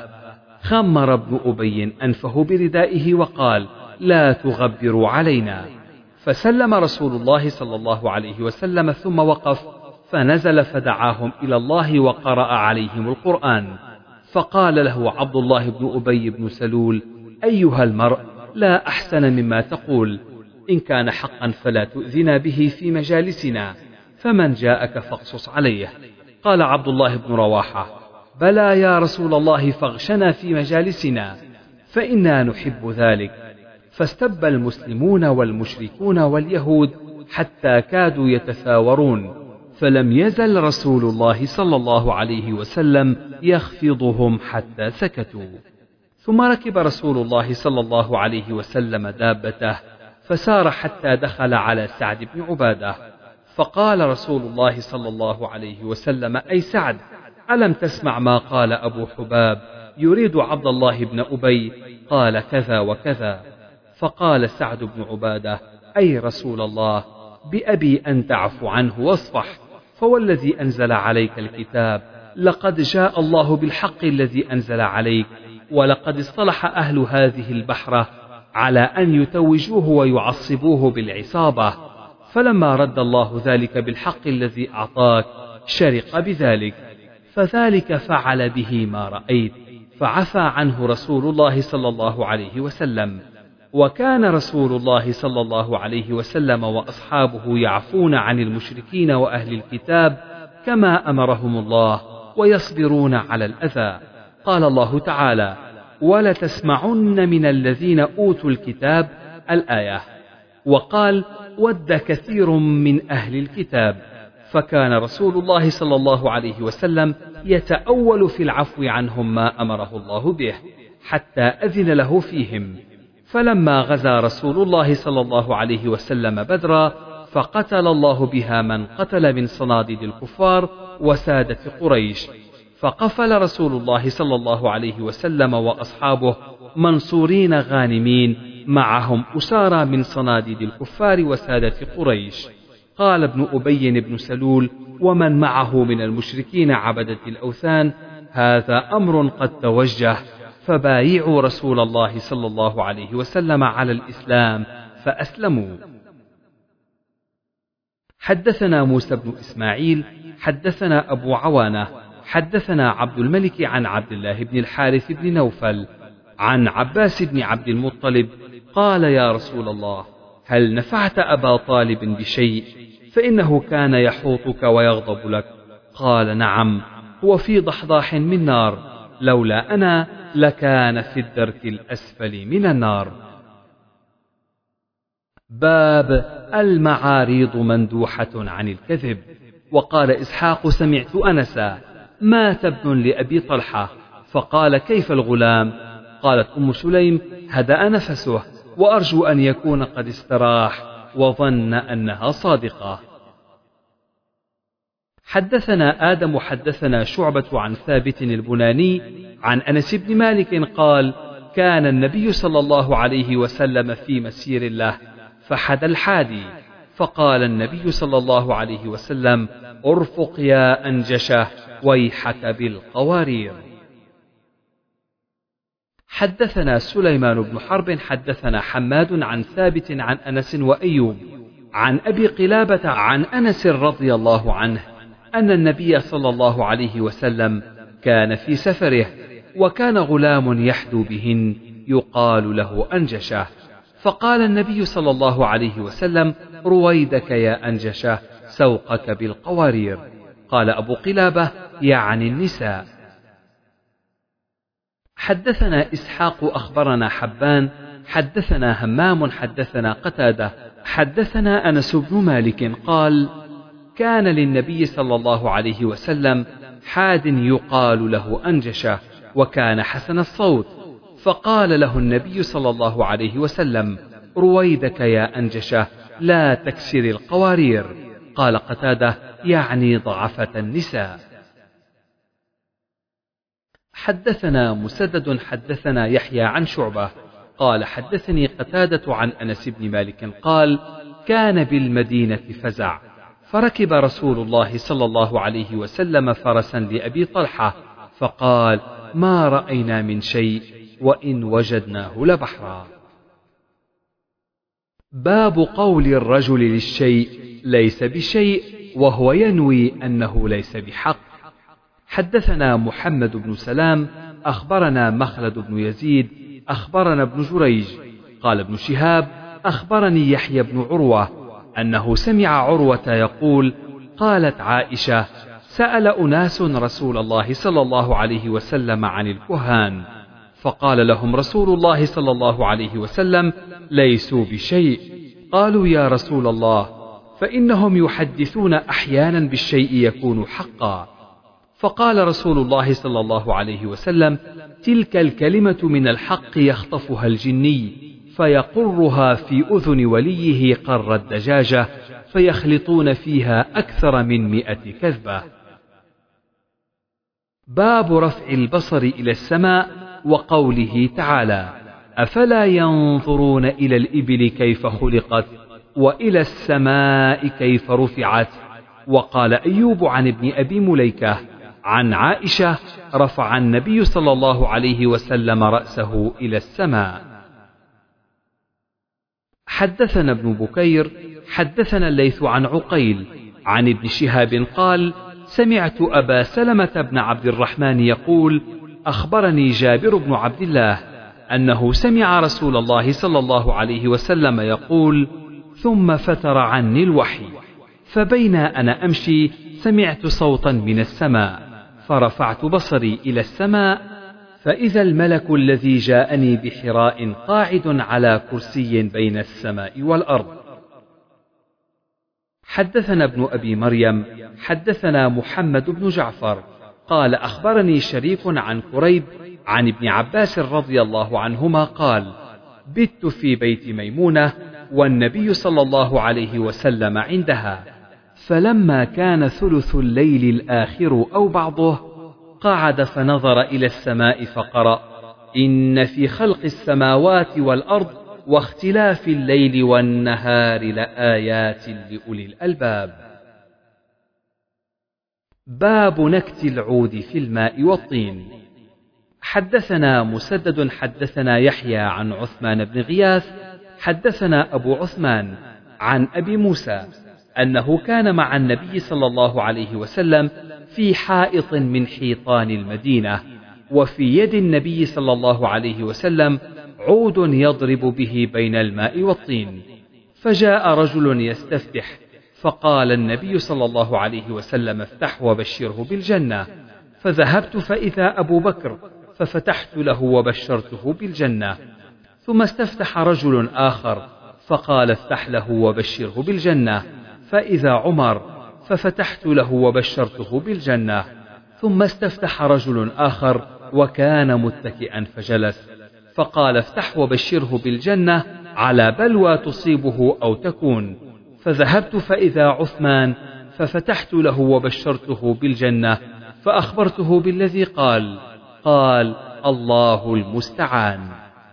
خمر ابن أبي أنفه بردائه وقال: لا تغبروا علينا. فسلم رسول الله صلى الله عليه وسلم ثم وقف، فنزل فدعاهم إلى الله وقرأ عليهم القرآن. فقال له عبد الله بن أبي بن سلول: أيها المرء، لا أحسن مما تقول، إن كان حقا فلا تؤذنا به في مجالسنا، فمن جاءك فاقصص عليه. قال عبد الله بن رواحة: بلى يا رسول الله، فاغشنا في مجالسنا، فإنا نحب ذلك. فاستب المسلمون والمشركون واليهود حتى كادوا يتثاورون، فلم يزل رسول الله صلى الله عليه وسلم يخفضهم حتى سكتوا. ثم ركب رسول الله صلى الله عليه وسلم دابته فسار حتى دخل على سعد بن عبادة، فقال رسول الله صلى الله عليه وسلم: أي سعد، ألم تسمع ما قال أبو حباب يريد عبد الله بن أبي؟ قال كذا وكذا. فقال سعد بن عبادة: أي رسول الله، بأبي أن تعفو عنه واصفح، فوالذي أنزل عليك الكتاب لقد جاء الله بالحق الذي أنزل عليك، ولقد اصطلح أهل هذه البحرة على أن يتوجوه ويعصبوه بالعصابة، فلما رد الله ذلك بالحق الذي أعطاك شرق بذلك، فذلك فعل به ما رأيت، فعفى عنه رسول الله صلى الله عليه وسلم. وكان رسول الله صلى الله عليه وسلم وأصحابه يعفون عن المشركين وأهل الكتاب كما أمرهم الله، ويصبرون على الأذى. قال الله تعالى: ولتسمعن من الذين أوتوا الكتاب، الآية. وقال: ود كثير من أهل الكتاب. فكان رسول الله صلى الله عليه وسلم يتأول في العفو عنهم ما أمره الله به حتى أذن له فيهم. فلما غزا رسول الله صلى الله عليه وسلم بدرا فقتل الله بها من قتل من صناديد الكفار وسادة قريش، فقفل رسول الله صلى الله عليه وسلم وأصحابه منصورين غانمين معهم أسارى من صناديد الكفار وسادة قريش. قال ابن أبي بن سلول ومن معه من المشركين عبدة الأوثان: هذا أمر قد توجه، فبايعوا رسول الله صلى الله عليه وسلم على الإسلام، فأسلموا. حدثنا موسى بن إسماعيل حدثنا أبو عوانة حدثنا عبد الملك عن عبد الله بن الحارث بن نوفل عن عباس بن عبد المطلب قال: يا رسول الله، هل نفعت أبا طالب بشيء؟ فإنه كان يحوطك ويغضب لك. قال: نعم، هو في ضحضاح من نار، لولا أنا لكان في الدرك الأسفل من النار. باب المعاريض مندوحة عن الكذب. وقال إسحاق: سمعت أنسا: مات ابن لأبي طلحة، فقال: كيف الغلام؟ قالت أم سليم: هدأ نفسه، وأرجو أن يكون قد استراح، وظن أنها صادقة. حدثنا آدم حدثنا شعبة عن ثابت البناني عن أنس بن مالك قال: كان النبي صلى الله عليه وسلم في مسير له فحد الحادي، فقال النبي صلى الله عليه وسلم: ارفق يا أنجشة، ويحك بالقوارير. حدثنا سليمان بن حرب حدثنا حماد عن ثابت عن أنس وأيوب عن أبي قلابة عن أنس رضي الله عنه أن النبي صلى الله عليه وسلم كان في سفره، وكان غلام يحدو بهن يقال له أنجشة، فقال النبي صلى الله عليه وسلم: رويدك يا أنجشة، سوقك بالقوارير. قال أبو قلابة يعني النساء. حدثنا إسحاق أخبرنا حبان حدثنا همام حدثنا قتادة حدثنا أنس بن مالك قال كان للنبي صلى الله عليه وسلم حاد يقال له أنجشة وكان حسن الصوت، فقال له النبي صلى الله عليه وسلم رويدك يا أنجشة لا تكسر القوارير. قال قتادة يعني ضعفة النساء. حدثنا مسدد حدثنا يحيى عن شعبة قال حدثني قتادة عن أنس بن مالك قال كان بالمدينة فزع، فركب رسول الله صلى الله عليه وسلم فرسا لأبي طلحة فقال ما رأينا من شيء وإن وجدناه لبحرا. باب قول الرجل للشيء ليس بشيء وهو ينوي أنه ليس بحق. حدثنا محمد بن سلام أخبرنا مخلد بن يزيد أخبرنا ابن جريج قال ابن شهاب أخبرني يحيى بن عروة أنه سمع عروة يقول قالت عائشة سأل أناس رسول الله صلى الله عليه وسلم عن الكهان فقال لهم رسول الله صلى الله عليه وسلم ليسوا بشيء. قالوا يا رسول الله فإنهم يحدثون أحيانا بالشيء يكون حقا. فقال رسول الله صلى الله عليه وسلم تلك الكلمة من الحق يخطفها الجني فيقرها في أذن وليه قر الدجاجة فيخلطون فيها أكثر من مئة كذبة. باب رفع البصر إلى السماء وقوله تعالى أفلا ينظرون إلى الإبل كيف خلقت وإلى السماء كيف رفعت. وقال أيوب عن ابن أبي مليكة عن عائشة رفع النبي صلى الله عليه وسلم رأسه إلى السماء. حدثنا ابن بكير حدثنا الليث عن عقيل عن ابن شهاب قال سمعت أبا سلمة بن عبد الرحمن يقول أخبرني جابر بن عبد الله أنه سمع رسول الله صلى الله عليه وسلم يقول ثم فتر عني الوحي فبين أنا أمشي سمعت صوتا من السماء فرفعت بصري إلى السماء فإذا الملك الذي جاءني بحراء قاعد على كرسي بين السماء والأرض. حدثنا ابن أبي مريم حدثنا محمد بن جعفر قال أخبرني شريك عن كريب عن ابن عباس رضي الله عنهما قال بت في بيت ميمونة والنبي صلى الله عليه وسلم عندها، فلما كان ثلث الليل الآخر أو بعضه قعد فنظر إلى السماء فقرأ إن في خلق السماوات والأرض واختلاف الليل والنهار لآيات لأولي الألباب. باب نكت العود في الماء والطين. حدثنا مسدد حدثنا يحيى عن عثمان بن غياث حدثنا أبو عثمان عن أبي موسى أنه كان مع النبي صلى الله عليه وسلم في حائط من حيطان المدينة، وفي يد النبي صلى الله عليه وسلم عود يضرب به بين الماء والطين، فجاء رجل يستفتح فقال النبي صلى الله عليه وسلم افتح وبشره بالجنة، فذهبت فإذا أبو بكر ففتحت له وبشرته بالجنة، ثم استفتح رجل آخر فقال افتح له وبشره بالجنة، فإذا عمر ففتحت له وبشرته بالجنة، ثم استفتح رجل آخر وكان متكئا فجلس فقال افتح وبشره بالجنة على بلوى تصيبه أو تكون، فذهبت فإذا عثمان ففتحت له وبشرته بالجنة فأخبرته بالذي قال قال الله المستعان.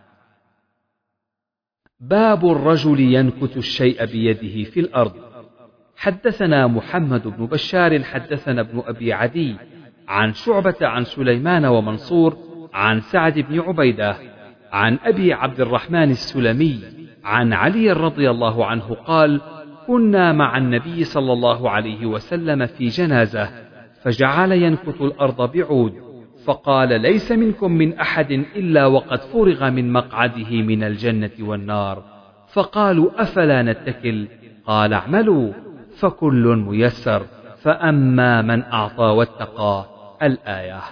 باب الرجل ينكت الشيء بيده في الأرض. حدثنا محمد بن بشار حدثنا ابن أبي عدي عن شعبة عن سليمان ومنصور عن سعد بن عبيدة عن أبي عبد الرحمن السلمي عن علي رضي الله عنه قال كنا مع النبي صلى الله عليه وسلم في جنازة فجعل ينكت الأرض بعود، فقال ليس منكم من أحد إلا وقد فرغ من مقعده من الجنة والنار، فقالوا أفلا نتكل؟ قال اعملوا فكل ميسر، فأما من أعطى واتقى. الآية.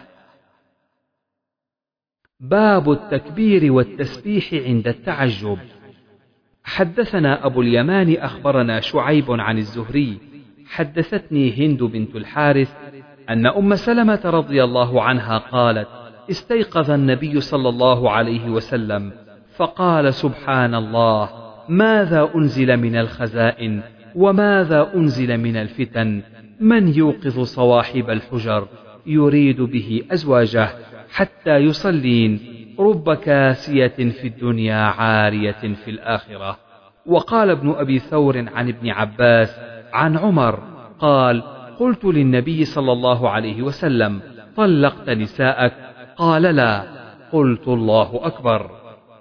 باب التكبير والتسبيح عند التعجب. حدثنا أبو اليمان أخبرنا شعيب عن الزهري حدثتني هند بنت الحارث أن أم سلمة رضي الله عنها قالت: استيقظ النبي صلى الله عليه وسلم فقال: سبحان الله، ماذا أنزل من الخزائن وماذا أنزل من الفتن، من يوقظ صواحب الحجر يريد به أزواجه حتى يصلين، رب كاسية في الدنيا عارية في الآخرة. وقال ابن أبي ثور عن ابن عباس عن عمر قال: قلت للنبي صلى الله عليه وسلم: طلقت نساءك؟ قال: لا. قلت: الله أكبر.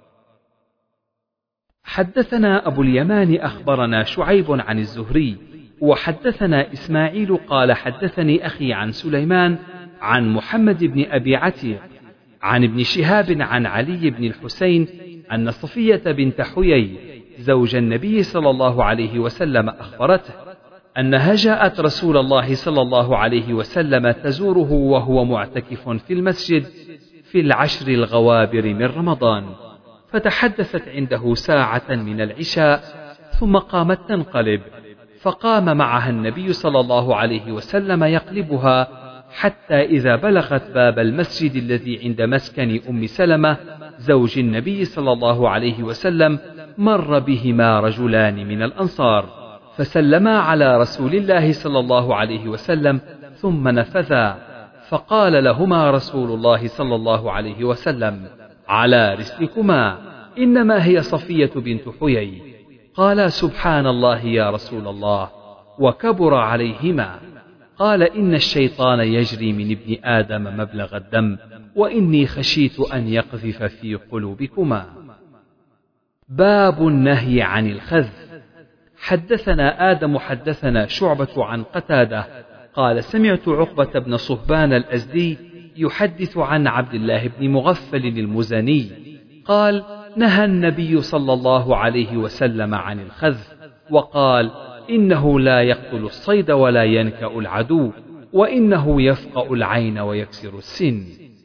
حدثنا أبو اليمان أخبرنا شعيب عن الزهري وحدثنا إسماعيل قال: حدثني أخي عن سليمان عن محمد بن أبي عتيق عن ابن شهاب عن علي بن الحسين أن صفية بنت حيي زوج النبي صلى الله عليه وسلم أخبرته أنها جاءت رسول الله صلى الله عليه وسلم تزوره وهو معتكف في المسجد في العشر الغوابر من رمضان، فتحدثت عنده ساعة من العشاء ثم قامت تنقلب، فقام معها النبي صلى الله عليه وسلم يقلبها حتى إذا بلغت باب المسجد الذي عند مسكن أم سلمة زوج النبي صلى الله عليه وسلم مر بهما رجلان من الأنصار فسلما على رسول الله صلى الله عليه وسلم ثم نفذا، فقال لهما رسول الله صلى الله عليه وسلم: على رسلكما، إنما هي صفية بنت حيي. قال: سبحان الله يا رسول الله، وكبر عليهما. قال: إن الشيطان يجري من ابن آدم مبلغ الدم، وإني خشيت أن يقذف في قلوبكما. باب النهي عن الخذف. حدثنا آدم حدثنا شعبة عن قتادة قال: سمعت عقبة بن صهبان الأزدي يحدث عن عبد الله بن مغفل المزني قال: نهى النبي صلى الله عليه وسلم عن الخذف، وقال: إنه لا يقتل الصيد ولا ينكأ العدو، وإنه يفقأ العين ويكسر السن.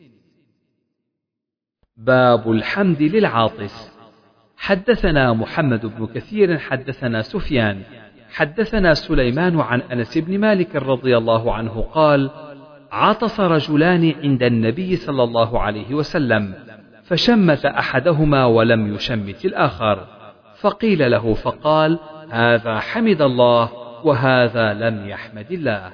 باب الحمد للعاطس. حدثنا محمد بن كثير حدثنا سفيان حدثنا سليمان عن أنس بن مالك رضي الله عنه قال: عطس رجلان عند النبي صلى الله عليه وسلم، فشمت أحدهما ولم يشمت الآخر، فقيل له فقال: هذا حمد الله وهذا لم يحمد الله.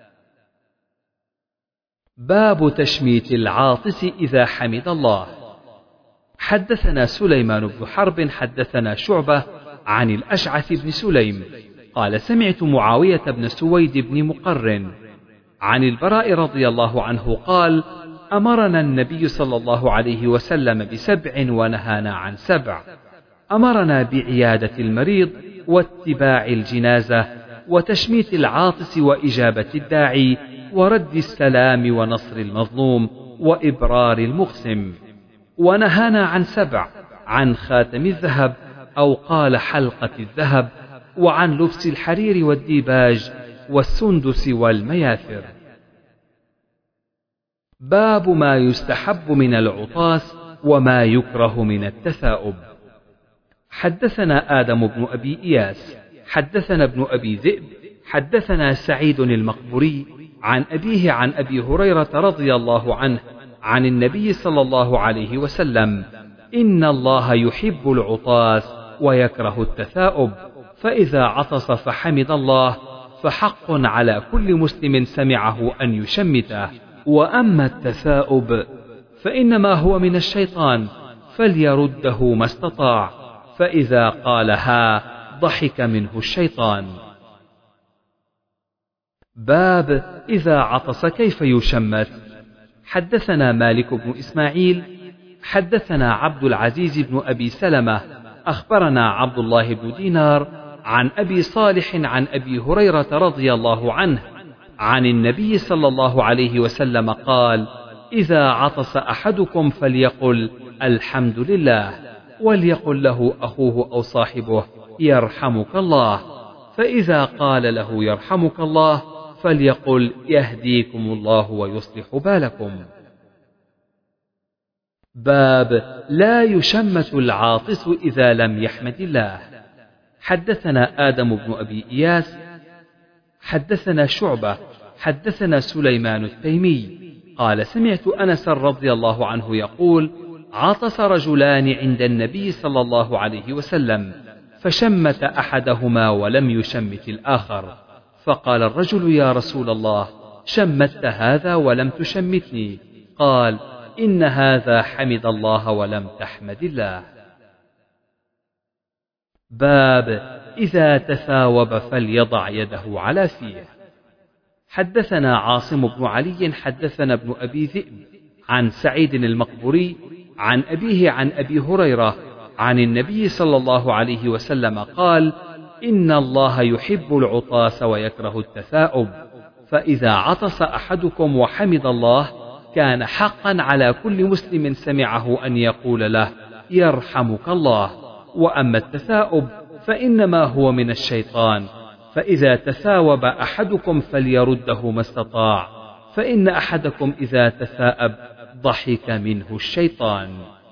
باب تشميت العاطس إذا حمد الله. حدثنا سليمان بن حرب حدثنا شعبة عن الأشعث بن سليم قال: سمعت معاوية بن سويد بن مقرن عن البراء رضي الله عنه قال: أمرنا النبي صلى الله عليه وسلم بسبع ونهانا عن سبع، أمرنا بعيادة المريض واتباع الجنازة وتشميت العاطس وإجابة الداعي ورد السلام ونصر المظلوم وإبرار المقسم، ونهانا عن سبع: عن خاتم الذهب أو قال حلقة الذهب، وعن لبس الحرير والديباج والسندس والمياثر. باب ما يستحب من العطاس وما يكره من التثاؤب. حدثنا آدم بن أبي إياس حدثنا ابن أبي ذئب حدثنا سعيد المقبري عن أبيه عن أبي هريرة رضي الله عنه عن النبي صلى الله عليه وسلم: إن الله يحب العطاس ويكره التثاؤب، فإذا عطس فحمد الله فحق على كل مسلم سمعه أن يشمته، وأما التثاؤب فإنما هو من الشيطان فليرده ما استطاع، فإذا قالها ضحك منه الشيطان. باب إذا عطس كيف يشمت. حدثنا مالك بن إسماعيل حدثنا عبد العزيز بن أبي سلمة أخبرنا عبد الله بن دينار عن أبي صالح عن أبي هريرة رضي الله عنه عن النبي صلى الله عليه وسلم قال: إذا عطس أحدكم فليقل الحمد لله، وليقل له أخوه أو صاحبه: يرحمك الله. فإذا قال له: يرحمك الله، فليقل يهديكم الله ويصلح بالكم. باب لا يشمت العاطس إذا لم يحمد الله. حدثنا آدم بن أبي إياس حدثنا شعبة حدثنا سليمان التيمي قال سمعت أنس رضي الله عنه يقول عطس رجلان عند النبي صلى الله عليه وسلم فشمت أحدهما ولم يشمت الآخر، فقال الرجل يا رسول الله شمت هذا ولم تشمتني؟ قال إن هذا حمد الله ولم تحمد الله. باب إذا تثاوب فليضع يده على فيه. حدثنا عاصم بن علي حدثنا ابن أبي ذئب عن سعيد المقبوري عن أبيه عن أبي هريرة عن النبي صلى الله عليه وسلم قال إن الله يحب العطاس ويكره التثاؤب، فإذا عطس أحدكم وحمد الله كان حقا على كل مسلم سمعه أن يقول له يرحمك الله. وأما التثاؤب فإنما هو من الشيطان، فإذا تثاوب أحدكم فليرده ما استطاع، فإن أحدكم إذا تثاءب ضحك منه الشيطان.